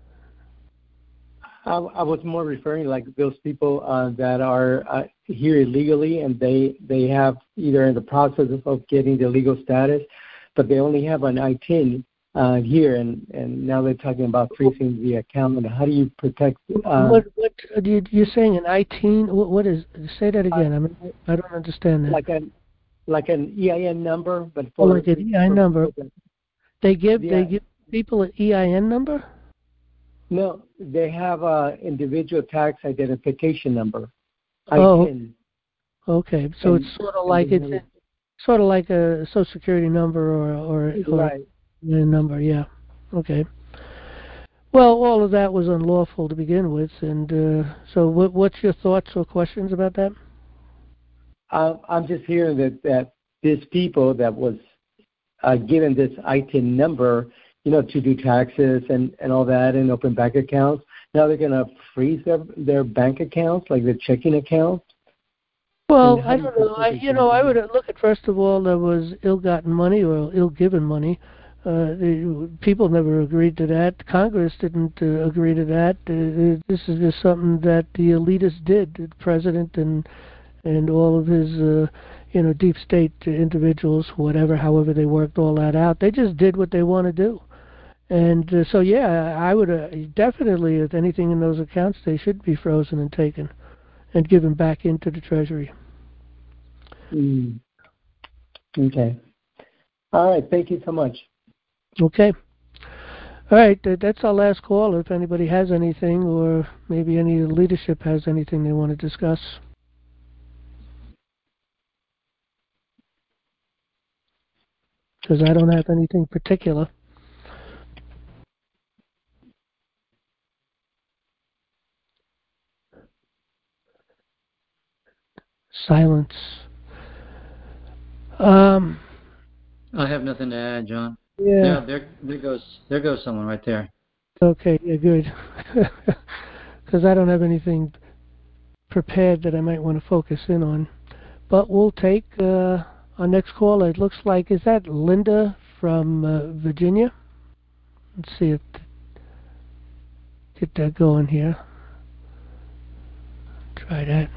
I, I was more referring like those people uh, that are uh, here illegally, and they they have either in the process of getting the legal status, but they only have an I T I N uh, here, and, and now they're talking about freezing the account. And how do you protect? Uh, what what you, you're saying an I T I N? What, what is? Say that again. I mean, I don't understand that. Like an like an E I N number, but for, oh, for like an E I N number. They give yeah. they give people an E I N number? No, they have a individual tax identification number. Oh, I T I N. okay. So And- it's sort of like and it's they- sort of like a social security number or or, or Right. a number. Yeah. Okay. Well, all of that was unlawful to begin with, and uh, so what, what's your thoughts or questions about that? Um, I'm just hearing that, that these people that was uh, given this I T I N number, you know, to do taxes and, and all that and open bank accounts, now they're going to freeze their, their bank accounts, like their checking accounts? Well, And how I do you don't know. I, think you they know, I can would do that? look at, first of all, there was ill-gotten money or ill-given money. Uh, the, people never agreed to that. Congress didn't uh, agree to that. Uh, this is just something that the elitists did. The president and and all of his, uh, you know, deep state individuals, whatever, however they worked all that out. They just did what they want to do. And uh, so, yeah, I would uh, definitely, if anything in those accounts, they should be frozen and taken and given back into the Treasury. Mm. Okay. All right. Thank you so much. Okay. All right. That's our last call. If anybody has anything, or maybe any of the leadership has anything they want to discuss. Because I don't have anything particular. Silence. Um. I have nothing to add, John. Yeah. There, there, there goes, there goes someone right there. Okay. Yeah. Good. Because I don't have anything prepared that I might want to focus in on. But we'll take uh, our next call. It looks like, is that Linda from uh, Virginia? Let's see if get that going here. Try that.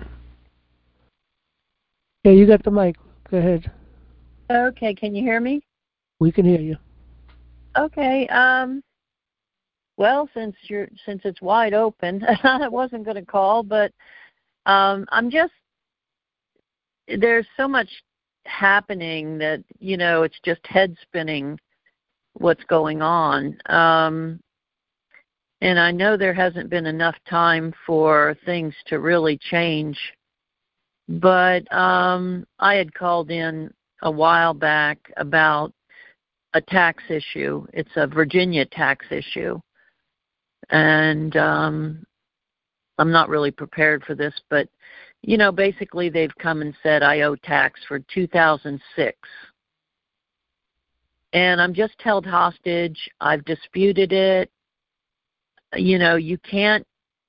Yeah, you got the mic. Go ahead. Okay, can you hear me? We can hear you. Okay. Um. Well, since you're since it's wide open, I wasn't going to call, but um, I'm just there's so much happening that you know it's just head spinning what's going on. Um, and I know there hasn't been enough time for things to really change. But um, I had called in a while back about a tax issue. It's a Virginia tax issue. And um, I'm not really prepared for this, but, you know, basically they've come and said I owe tax for two thousand six. And I'm just held hostage. I've disputed it. You know, you can't,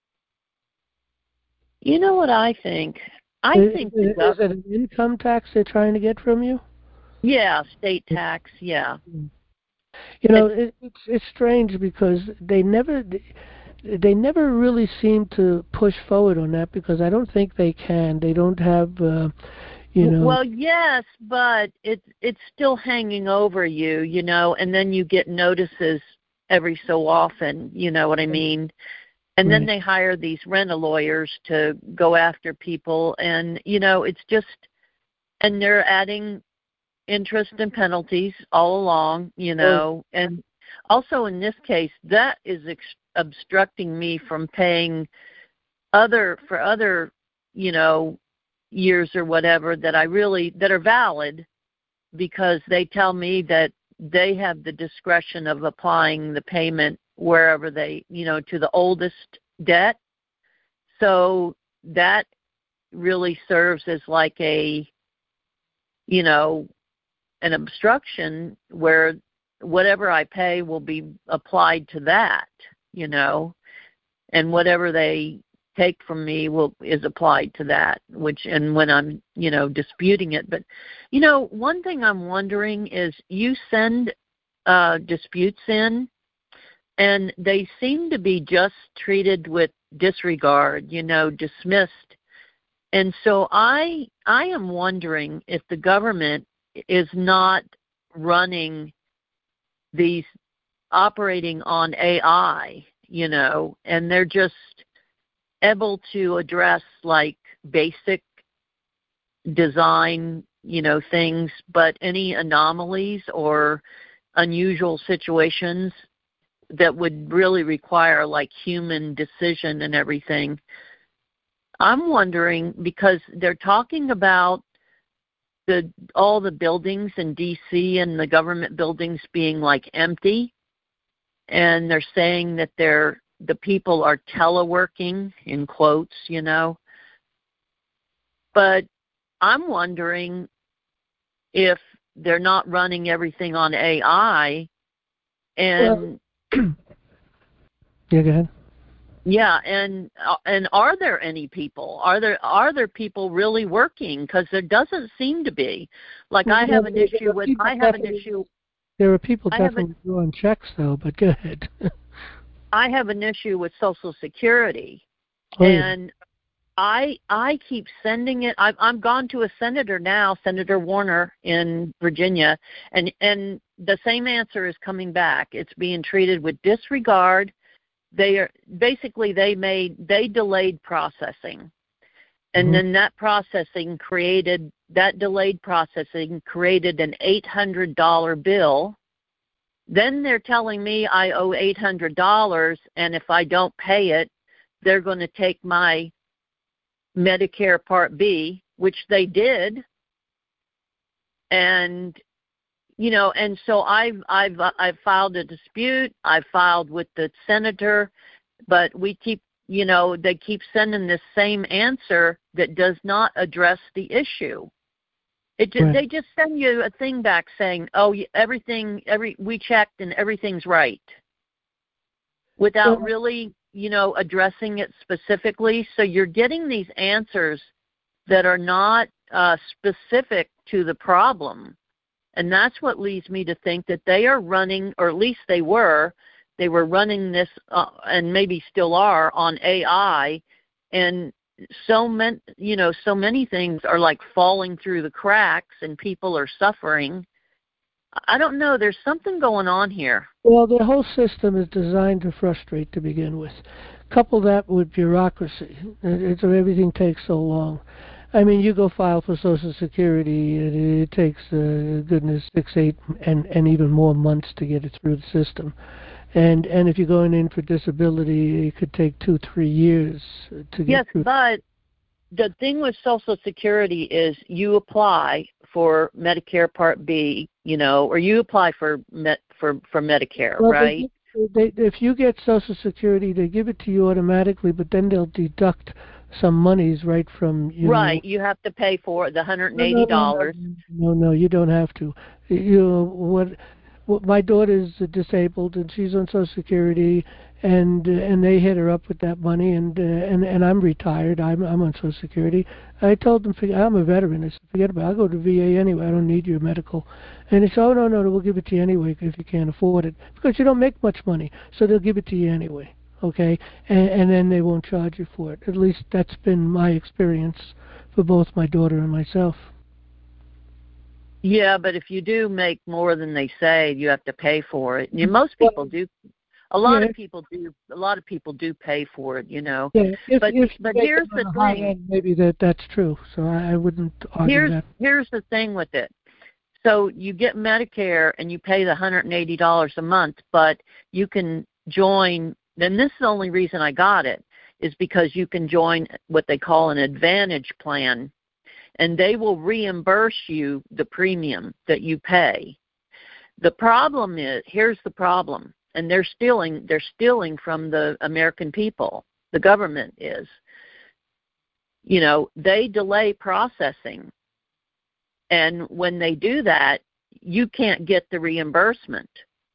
you know what I think? I is, think is, the is it an income tax they're trying to get from you? Yeah, state tax, yeah. You know, it, it's it's strange because they never they never really seem to push forward on that because I don't think they can. They don't have, uh, you know. Well, yes, but it's it's still hanging over you, you know, and then you get notices every so often, you know what I mean? And Right. then they hire these rent-a lawyers to go after people, and, you know, it's just, and they're adding interest and penalties all along, you know, and also in this case, that is ex- obstructing me from paying other, for other, you know, years or whatever that I really, that are valid because they tell me that they have the discretion of applying the payment wherever they, you know, to the oldest debt. So that really serves as like a, you know, an obstruction where whatever I pay will be applied to that, you know, and whatever they take from me will is applied to that, which, and when I'm, you know, disputing it. But, you know, one thing I'm wondering is you send uh, disputes in, and they seem to be just treated with disregard, you know, dismissed. And so I I am wondering if the government is not running these, operating on A I, you know, and they're just able to address like basic design, you know, things, but any anomalies or unusual situations, that would really require like human decision and everything. I'm wondering, because they're talking about the all the buildings in D C and the government buildings being like empty, and they're saying that they're the people are teleworking, in quotes, you know. But I'm wondering if they're not running everything on A I. And well, yeah, go ahead. Yeah, and uh, and are there any people? Are there are there people really working? Because there doesn't seem to be. Like well, I have an issue with. I have an issue. There are people definitely doing checks, though. But go ahead. I have an issue with Social Security, oh, and yeah. I I keep sending it. I've I'm gone to a senator now, Senator Warner in Virginia, and and the same answer is coming back. It's being treated with disregard. They are basically they made they delayed processing, and mm-hmm. then that processing created that delayed processing created an eight hundred dollar bill. Then they're telling me I owe eight hundred dollars, and if I don't pay it, they're going to take my Medicare Part B, which they did, and you know, and so I've I've I've filed a dispute. I've filed with the senator, but we keep, you know, they keep sending this same answer that does not address the issue. It just, right. They just send you a thing back saying, "Oh, everything, every we checked and everything's right," without yeah. really, you know, addressing it specifically. So you're getting these answers that are not uh, specific to the problem. And that's what leads me to think that they are running, or at least they were, they were running this, uh, and maybe still are, on A I, and so many, you know, so many things are like falling through the cracks, and people are suffering. I don't know. There's something going on here. Well, the whole system is designed to frustrate to begin with. Couple that with bureaucracy. It's everything takes so long. I mean, you go file for Social Security, it, it takes, uh, goodness, six, eight, and, and even more months to get it through the system. And and if you're going in for disability, it could take two, three years to get yes, through. Yes, but the thing with Social Security is you apply for Medicare Part B, you know, or you apply for Met, for, for Medicare, well, right? They, they, if you get Social Security, they give it to you automatically, but then they'll deduct some monies right from you. Right, know, you have to pay for the one hundred eighty dollars. No, no, no, no, you don't have to. You know, what, what my daughter's disabled and she's on Social Security, and uh, and they hit her up with that money, and uh, and and I'm retired. I'm I'm on Social Security. I told them, I'm a veteran. I said, forget about it. I'll go to V A anyway. I don't need your medical. And they said, oh no, no, we'll give it to you anyway if you can't afford it, because you don't make much money, so they'll give it to you anyway. Okay, and, and then they won't charge you for it. At least that's been my experience for both my daughter and myself. Yeah, but if you do make more than they say, you have to pay for it. You know, most people do. A lot yeah. of people do. A lot of people do pay for it. You know. Yeah. If, but if but here's the thing. End, maybe that that's true. So I, I wouldn't argue here's, that. Here's the thing with it. So you get Medicare and you pay the one hundred eighty dollars a month, but you can join. Then this is the only reason I got it, is because you can join what they call an Advantage plan, and they will reimburse you the premium that you pay. The problem is, here's the problem, and they're stealing, they're stealing from the American people. The government is. You know, they delay processing, and when they do that, you can't get the reimbursement.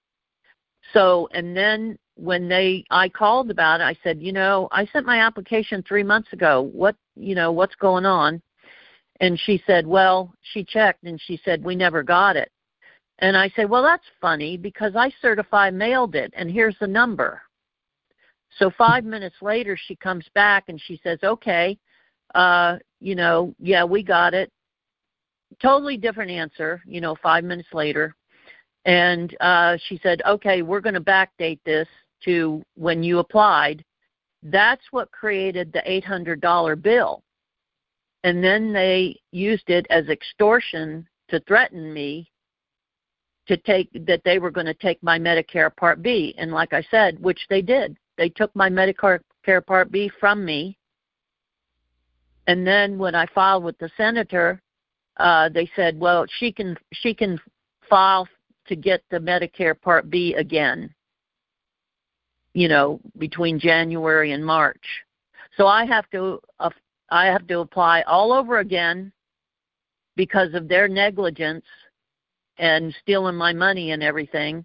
So, and then when they, I called about it, I said, you know, I sent my application three months ago. What, you know, what's going on? And she said, well, she checked and she said, we never got it. And I said, well, that's funny because I certify mailed it and here's the number. So five minutes later, she comes back and she says, okay, uh, you know, yeah, we got it. Totally different answer, you know, five minutes later. And uh, she said, okay, we're going to backdate this to when you applied. That's what created the eight hundred dollar bill. And then they used it as extortion to threaten me to take that they were going to take my Medicare Part B, and like I said, which they did, they took my Medicare Part B from me. And then when I filed with the senator, uh, they said, well, she can she can file to get the Medicare Part B again, you know, between January and March. So I have to uh, I have to apply all over again because of their negligence and stealing my money and everything.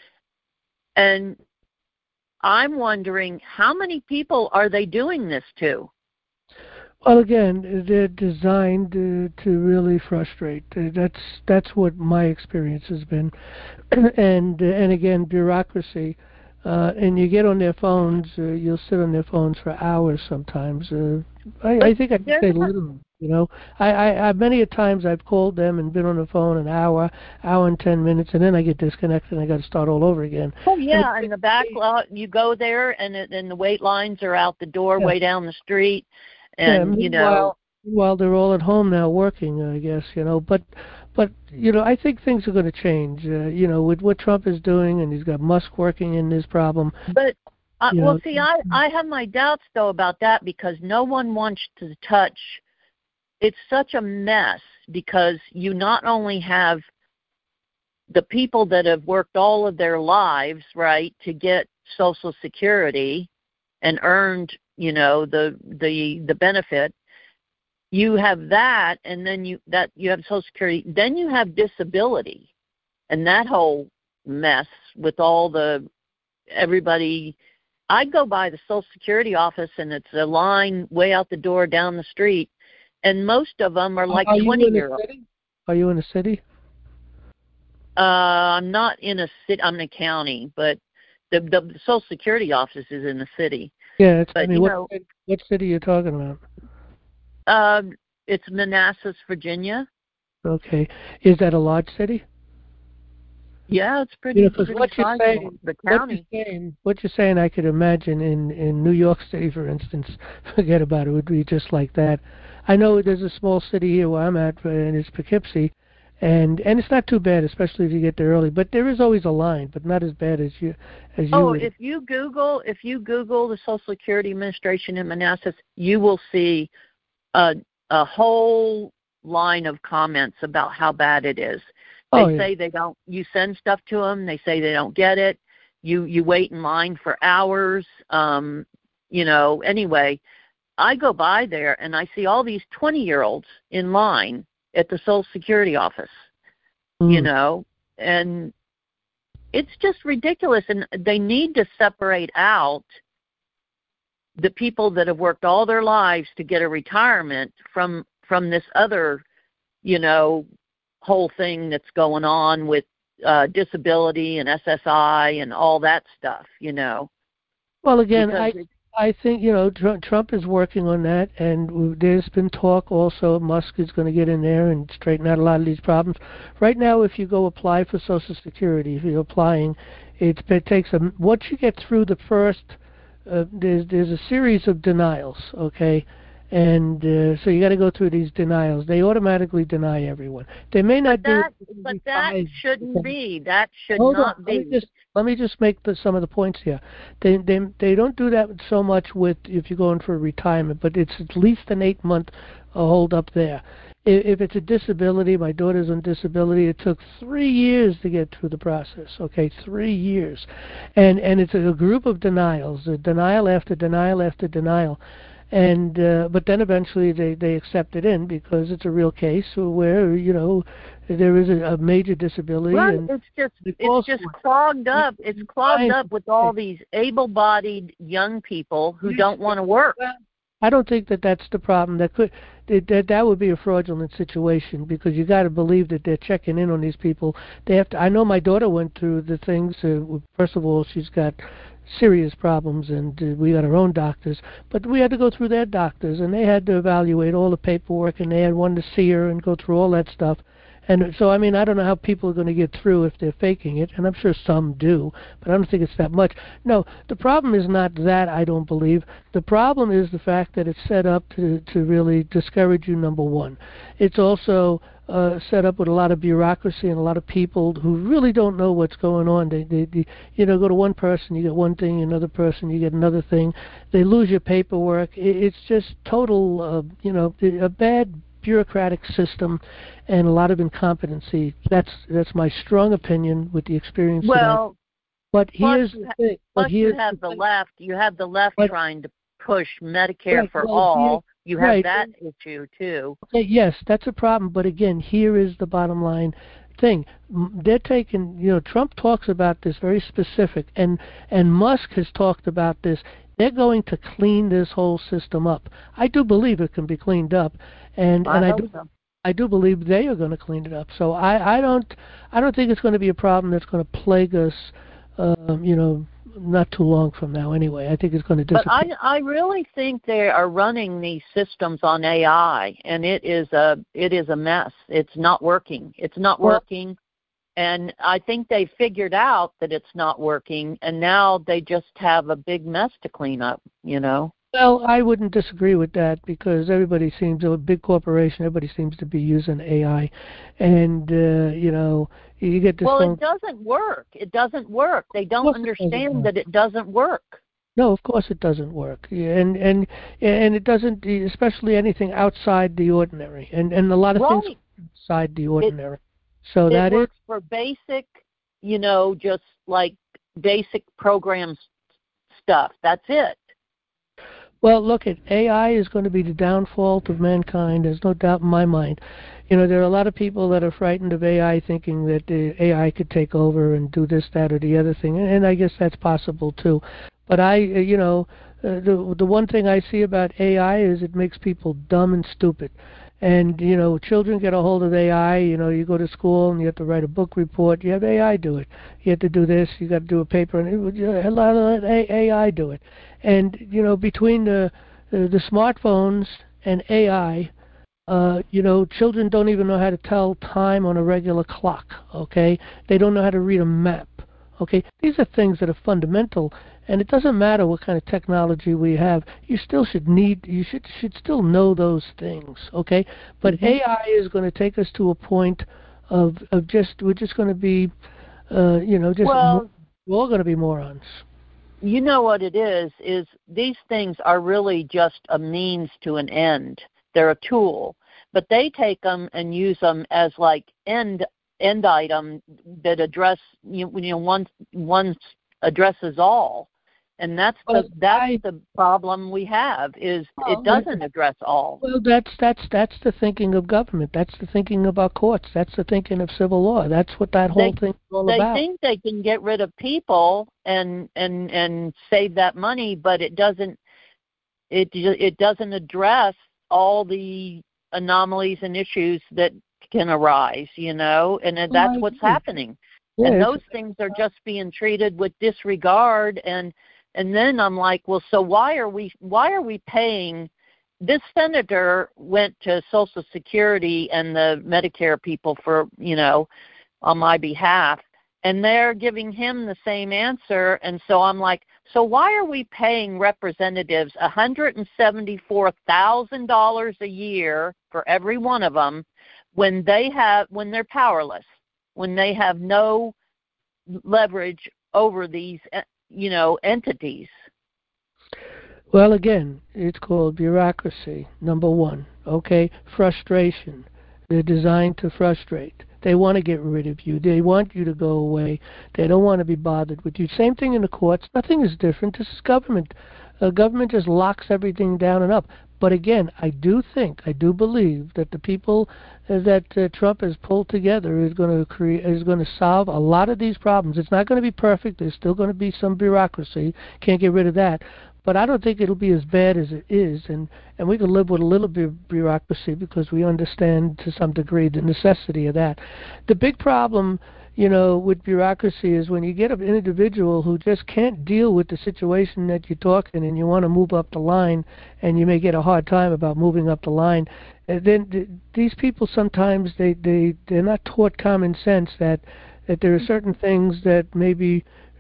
And I'm wondering, how many people are they doing this to? Well, again, they're designed uh, to really frustrate. Uh, that's that's what my experience has been, and uh, and again, bureaucracy. Uh, and you get on their phones. Uh, you'll sit on their phones for hours sometimes. Uh, I, I think I can say literally. You know, I, I, I many a times I've called them and been on the phone an hour, hour and ten minutes, and then I get disconnected and I got to start all over again. Oh yeah, and the back lot, you go there, and it, and the wait lines are out the door, yeah. way down the street. And, yeah, you know, while they're all at home now working, I guess, you know, but, but you know, I think things are going to change, uh, you know, with what Trump is doing, and he's got Musk working in this problem. But, uh, well, know. see, I, I have my doubts, though, about that, because no one wants to touch. It's such a mess, because you not only have the people that have worked all of their lives, right, to get Social Security and earned, you know, the the the benefit. You have that, and then you that you have Social Security. Then you have disability, and that whole mess with all the everybody. I go by the Social Security office, and it's a line way out the door down the street, and most of them are like twenty year olds. Are you in a city? Uh, I'm not in a city. I'm in a county, but the the Social Security office is in the city. Yeah, it's, but, I mean, you what, know, what city are you talking about? Um, it's Manassas, Virginia. Okay. Is that a large city? Yeah, it's pretty, you know, pretty what sizable, you're saying, the county. What you're, saying, what you're saying, I could imagine in, in New York City, for instance, forget about it, it would be just like that. I know there's a small city here where I'm at, and it's Poughkeepsie, and and it's not too bad, especially if you get there early. But there is always a line, but not as bad as you as you. Oh, would. if you Google if you Google the Social Security Administration in Manassas, you will see a a whole line of comments about how bad it is. They oh, yeah. say they don't. You send stuff to them. They say they don't get it. You you wait in line for hours. Um, you know. Anyway, I go by there and I see all these twenty-year-olds in line at the Social Security office, mm. you know, and it's just ridiculous. And they need to separate out the people that have worked all their lives to get a retirement from from this other, you know, whole thing that's going on with uh, disability and S S I and all that stuff, you know. Well, again, I. I think, you know, Trump is working on that, and there's been talk also Musk is going to get in there and straighten out a lot of these problems. Right now, if you go apply for Social Security, if you're applying, it, it takes a, once you get through the first, uh, there's there's a series of denials, okay? And uh, so you got to go through these denials. They automatically deny everyone. They may not but that, do it. But that shouldn't okay. be. That should Hold not on. be. Let me just, let me just make the, some of the points here. They, they they don't do that so much with if you're going for retirement, but it's at least an eight-month uh, hold up there. If, if it's a disability, my daughter's on disability, it took three years to get through the process, okay, three years. And, and it's a group of denials, a denial after denial after denial. And uh, but then eventually they, they accept it in because it's a real case where, you know, there is a, a major disability. Right, and it's just it's just clogged up. It's clogged up with all these able-bodied young people who don't want to work. I don't think that that's the problem. That could that that would be a fraudulent situation because you got to believe that they're checking in on these people. They have to. I know my daughter went through the things. Uh, first of all, she's got serious problems, and uh, we got our own doctors, but we had to go through their doctors, and they had to evaluate all the paperwork, and they had one to see her and go through all that stuff. And so, I mean, I don't know how people are going to get through if they're faking it, and I'm sure some do, but I don't think it's that much. No, the problem is not that, I don't believe. The problem is the fact that it's set up to, to really discourage you, number one. It's also uh, set up with a lot of bureaucracy and a lot of people who really don't know what's going on. They, they, they, you know, go to one person, you get one thing, another person, you get another thing. They lose your paperwork. It, it's just total, uh, you know, a bad bureaucratic system and a lot of incompetency. That's that's my strong opinion with the experience. Well, but here's the thing. Plus, but here's you have the, the left. You have the left but, trying to push Medicare right, for well, all. You have right. that issue too. Okay, yes, that's a problem. But again, here is the bottom line thing. They're taking, you know, Trump talks about this very specific, and and Musk has talked about this. They're going to clean this whole system up. I do believe it can be cleaned up, and I and I hope do. so. I do believe they are going to clean it up. So I, I don't I don't think it's going to be a problem that's going to plague us, um, you know, not too long from now anyway. I think it's going to disappear. But I I really think they are running these systems on A I, and it is a it is a mess. It's not working. It's not well, working, and I think they figured out that it's not working, and now they just have a big mess to clean up. You know. Well, I wouldn't disagree with that because everybody seems, a big corporation, everybody seems to be using A I. And, uh, you know, you get this Well, phone... it doesn't work. It doesn't work. They don't understand that it doesn't work. No, of course it doesn't work. And and and it doesn't, especially anything outside the ordinary. And, and a lot of right. things outside the ordinary. It, so it that works is... for basic, you know, just like basic program stuff. That's it. Well, look, at A I is going to be the downfall of mankind. There's no doubt in my mind. You know, there are a lot of people that are frightened of A I, thinking that the A I could take over and do this, that, or the other thing, and I guess that's possible too. But I, you know, uh, the the one thing I see about A I is it makes people dumb and stupid. And, you know, children get a hold of A I. You know, you go to school and you have to write a book report. You have A I do it. You have to do this. You got to do a paper, and it, let A I do it. And, you know, between the the, the smartphones and A I, uh, you know, children don't even know how to tell time on a regular clock, okay? They don't know how to read a map, okay? These are things that are fundamental, and it doesn't matter what kind of technology we have. You still should need, you should should still know those things, okay? But mm-hmm. A I is going to take us to a point of, of just, we're just going to be, uh, you know, just, well, we're all going to be morons. You know what it is, is these things are really just a means to an end. They're a tool. But they take them and use them as like end end item that address, you know, one, one addresses all. And that's the that's I, the problem we have is oh, it doesn't address all. Well, that's that's that's the thinking of government. That's the thinking of our courts. That's the thinking of civil law. That's what that whole they, thing is all they about. They think they can get rid of people and and and save that money, but it doesn't. It it doesn't address all the anomalies and issues that can arise. You know, and that's well, what's happening. Yeah, and those things are just being treated with disregard and. And then I'm like, well, so why are we why are we paying? This senator went to Social Security and the Medicare people for, you know, on my behalf, and they're giving him the same answer. And so I'm like, so why are we paying representatives one hundred seventy-four thousand dollars a year for every one of them when they have when they're powerless, when they have no leverage over these, you know, entities? Well, again, it's called bureaucracy, number one, okay? Frustration. They're designed to frustrate. They want to get rid of you. They want you to go away. They don't want to be bothered with you. Same thing in the courts. Nothing is different. This is government. Uh, government just locks everything down and up. But again, I do think, I do believe that the people uh, that uh, Trump has pulled together is going to create, is going to solve a lot of these problems. It's not going to be perfect. There's still going to be some bureaucracy. Can't get rid of that. But I don't think it'll be as bad as it is, and, and we can live with a little bit of bureaucracy because we understand to some degree the necessity of that. The big problem, you know, with bureaucracy is when you get an individual who just can't deal with the situation that you're talking and you want to move up the line, and you may get a hard time about moving up the line, and then th- these people sometimes, they, they, they're not taught common sense that, that there are certain things that maybe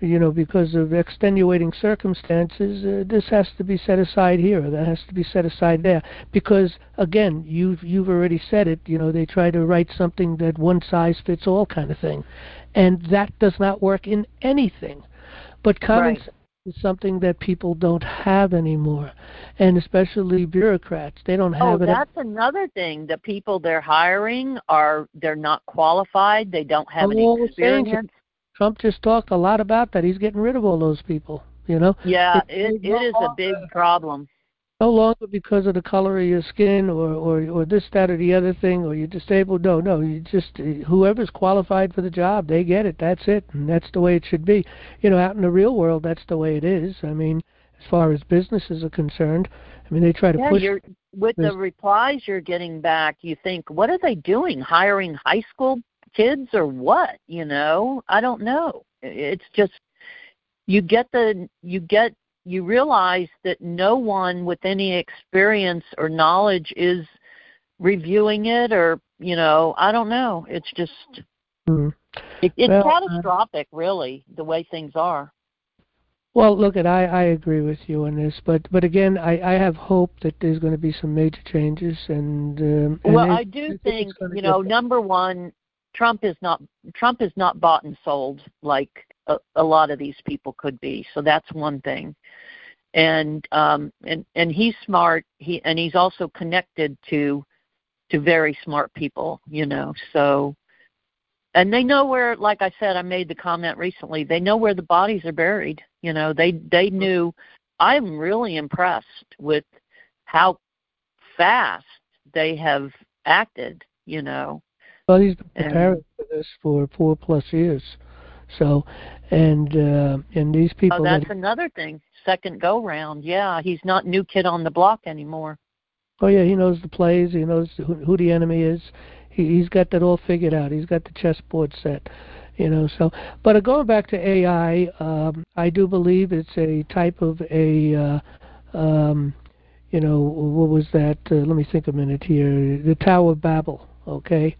you know, because of extenuating circumstances, uh, this has to be set aside here, or that has to be set aside there. Because again, you've you've already said it. You know, they try to write something that one size fits all kind of thing, and that does not work in anything. But common Right. sense is something that people don't have anymore, and especially bureaucrats. They don't Oh, have it. that's another thing. The people they're hiring are they're not qualified. They don't have any All the same. experience. Trump just talked a lot about that. He's getting rid of all those people. You know. Yeah, It's it no it is a big longer- problem. No longer because of the color of your skin or, or, or this, that, or the other thing, or you're disabled. No, no. You just whoever's qualified for the job, they get it. That's it, and that's the way it should be. You know, out in the real world, that's the way it is. I mean, as far as businesses are concerned, I mean, they try to Yeah, push. you're with the replies you're getting back. You think, what are they doing? Hiring high school kids or what? You know, I don't know. It's just you get the you get. you realize that no one with any experience or knowledge is reviewing it, or, you know, I don't know. It's just, mm-hmm. it, it's well, catastrophic, uh, really, the way things are. Well, look, at I, I agree with you on this, but but again, I, I have hope that there's going to be some major changes, and, um, and well, it, I do I think, think you know, number one, Trump is not Trump is not bought and sold like a, a lot of these people could be. So that's one thing. And um and and he's smart. He and he's also connected to to very smart people, you know. So, and they know where, like I said, I made the comment recently, they know where the bodies are buried. You know, they they knew. I'm really impressed with how fast they have acted, you know. Well, he's been preparing and, for this for four plus years. So, and uh, and these people. Oh, that's that, another thing. Second go round, yeah. He's not new kid on the block anymore. Oh yeah, he knows the plays. He knows who, who the enemy is. He, he's got that all figured out. He's got the chessboard set, you know. So, but uh, going back to A I, um, I do believe it's a type of a, uh, um, you know, what was that? Uh, let me think a minute here. The Tower of Babel. Okay.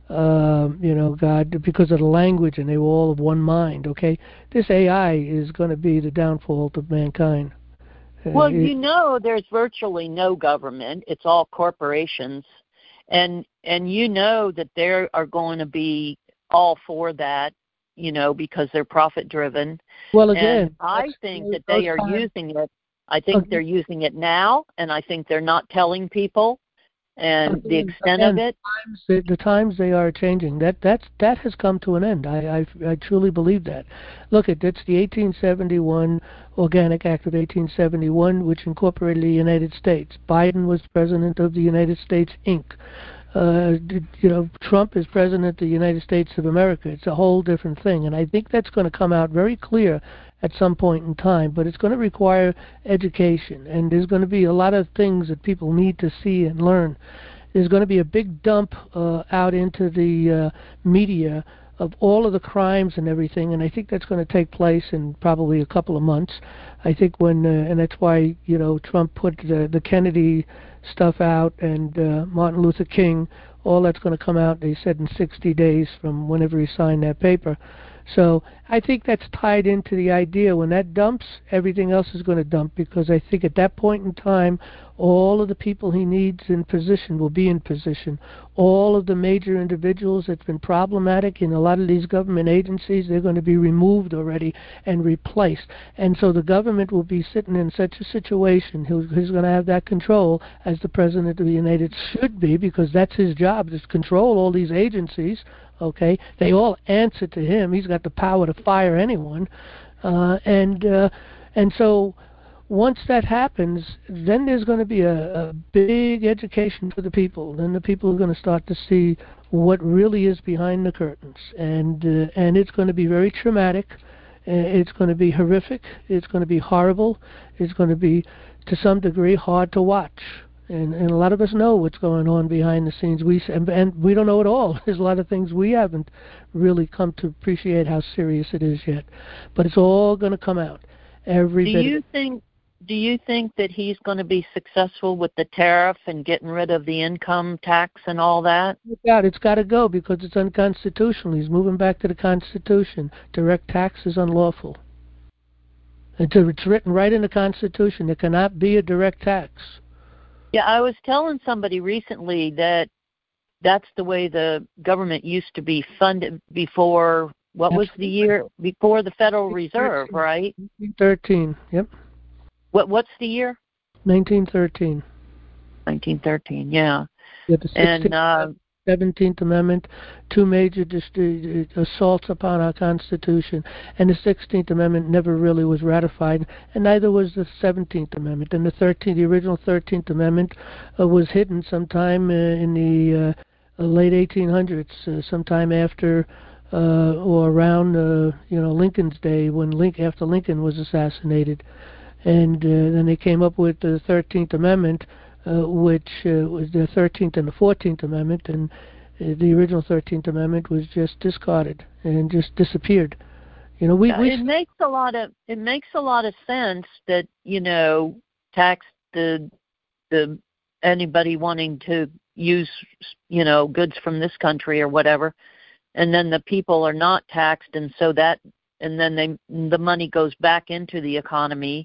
Um, you know, God, because of the language, and they were all of one mind. Okay, this A I is going to be the downfall of mankind. Well, you know, there's virtually no government. It's all corporations. And and you know that they are going to be all for that, you know, because they're profit-driven. Well, again, and I think that they are times. using it. I think okay. they're using it now, and I think they're not telling people. And again, the extent again, of it, times, the, the times they are changing. That that's that has come to an end. I I, I truly believe that. Look, it, it's the eighteen seventy-one Organic Act of eighteen seventy-one, which incorporated the United States. Biden was president of the United States, Incorporated. Uh, you know, Trump is president of the United States of America. It's a whole different thing, and I think that's going to come out very clear at some point in time. But it's going to require education, and there's going to be a lot of things that people need to see and learn. There's going to be a big dump uh, out into the uh, media of all of the crimes and everything, and I think that's going to take place in probably a couple of months. I think when, uh, and that's why, you know, Trump put the, the Kennedy stuff out, and uh, Martin Luther King, all that's going to come out, they said, in sixty days from whenever he signed that paper. So I think that's tied into the idea when that dumps, everything else is going to dump, because I think at that point in time, all of the people he needs in position will be in position. All of the major individuals that's been problematic in a lot of these government agencies, they're going to be removed already and replaced. And so the government will be sitting in such a situation, he's going to have that control as the President of the United States should be, because that's his job, is to control all these agencies. Okay, they all answer to him. He's got the power to fire anyone, uh, and uh, and so once that happens, then there's going to be a, a big education for the people. Then the people are going to start to see what really is behind the curtains, and uh, and it's going to be very traumatic. It's going to be horrific. It's going to be horrible. It's going to be, to some degree, hard to watch. And, and a lot of us know what's going on behind the scenes. We and, and we don't know it all. There's a lot of things we haven't really come to appreciate how serious it is yet. But it's all going to come out. Every do bit. You think, do you think that he's going to be successful with the tariff and getting rid of the income tax and all that? No doubt, it's got to go because it's unconstitutional. He's moving back to the Constitution. Direct tax is unlawful. It's, it's written right in the Constitution. There cannot be a direct tax. Yeah, I was telling somebody recently that that's the way the government used to be funded before, what was the year? Before the Federal Reserve, right? nineteen thirteen, yep. What What's the year? nineteen thirteen. nineteen thirteen, yeah. Yeah, the and uh, seventeenth Amendment, two major dist- assaults upon our Constitution, and the sixteenth Amendment never really was ratified, and neither was the seventeenth Amendment. And the thirteenth, the original thirteenth Amendment uh, was hidden sometime uh, in the uh, late eighteen hundreds, uh, sometime after uh, or around uh, you know Lincoln's day, when Link after Lincoln was assassinated, and uh, then they came up with the thirteenth Amendment. Uh, which uh, was the thirteenth and the fourteenth Amendment, and uh, the original thirteenth Amendment was just discarded and just disappeared. You know, we, yeah, we it makes a lot of it makes a lot of sense that you know tax the the anybody wanting to use you know goods from this country or whatever, and then the people are not taxed, and so that and then they the money goes back into the economy,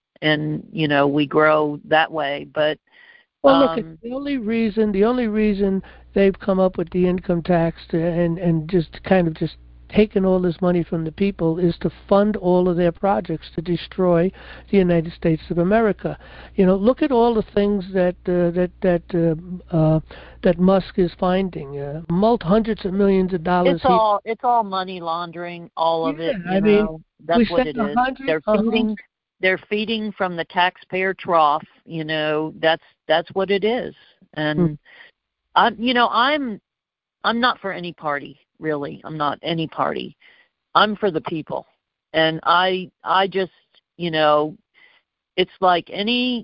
and you know we grow that way, but. Well, look, Um, the only reason the only reason they've come up with the income tax to, and and just kind of just taken all this money from the people is to fund all of their projects to destroy the United States of America. You know, look at all the things that uh, that that uh, uh, that Musk is finding, uh, multi hundreds of millions of dollars. It's all it's all money laundering, all of yeah, it. You I know, mean, that's what it is. They're uh-huh. feeding. They're feeding from the taxpayer trough. You know, that's that's what it is. And hmm. I'm, you know, I'm I'm not for any party, really. I'm not any party. I'm for the people. And I I just, you know, it's like any,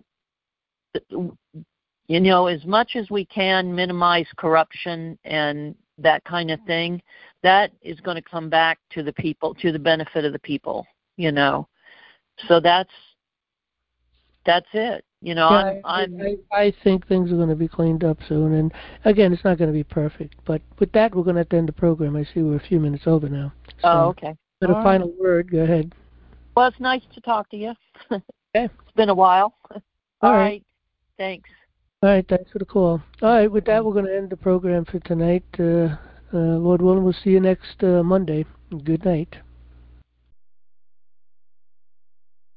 you know, as much as we can minimize corruption and that kind of thing, that is going to come back to the people, to the benefit of the people, you know. So that's that's it. You know, yeah, I'm, I'm I, I, I think things are going to be cleaned up soon. And again, it's not going to be perfect. But with that, we're going to have to end the program. I see we're a few minutes over now. So, oh, okay. But a All final right. word. Go ahead. Well, it's nice to talk to you. Okay. It's been a while. All, All right. right. Thanks. All right. Thanks for the call. All right. With that, we're going to end the program for tonight. Uh, uh, Lord willing, we'll see you next uh, Monday. Good night.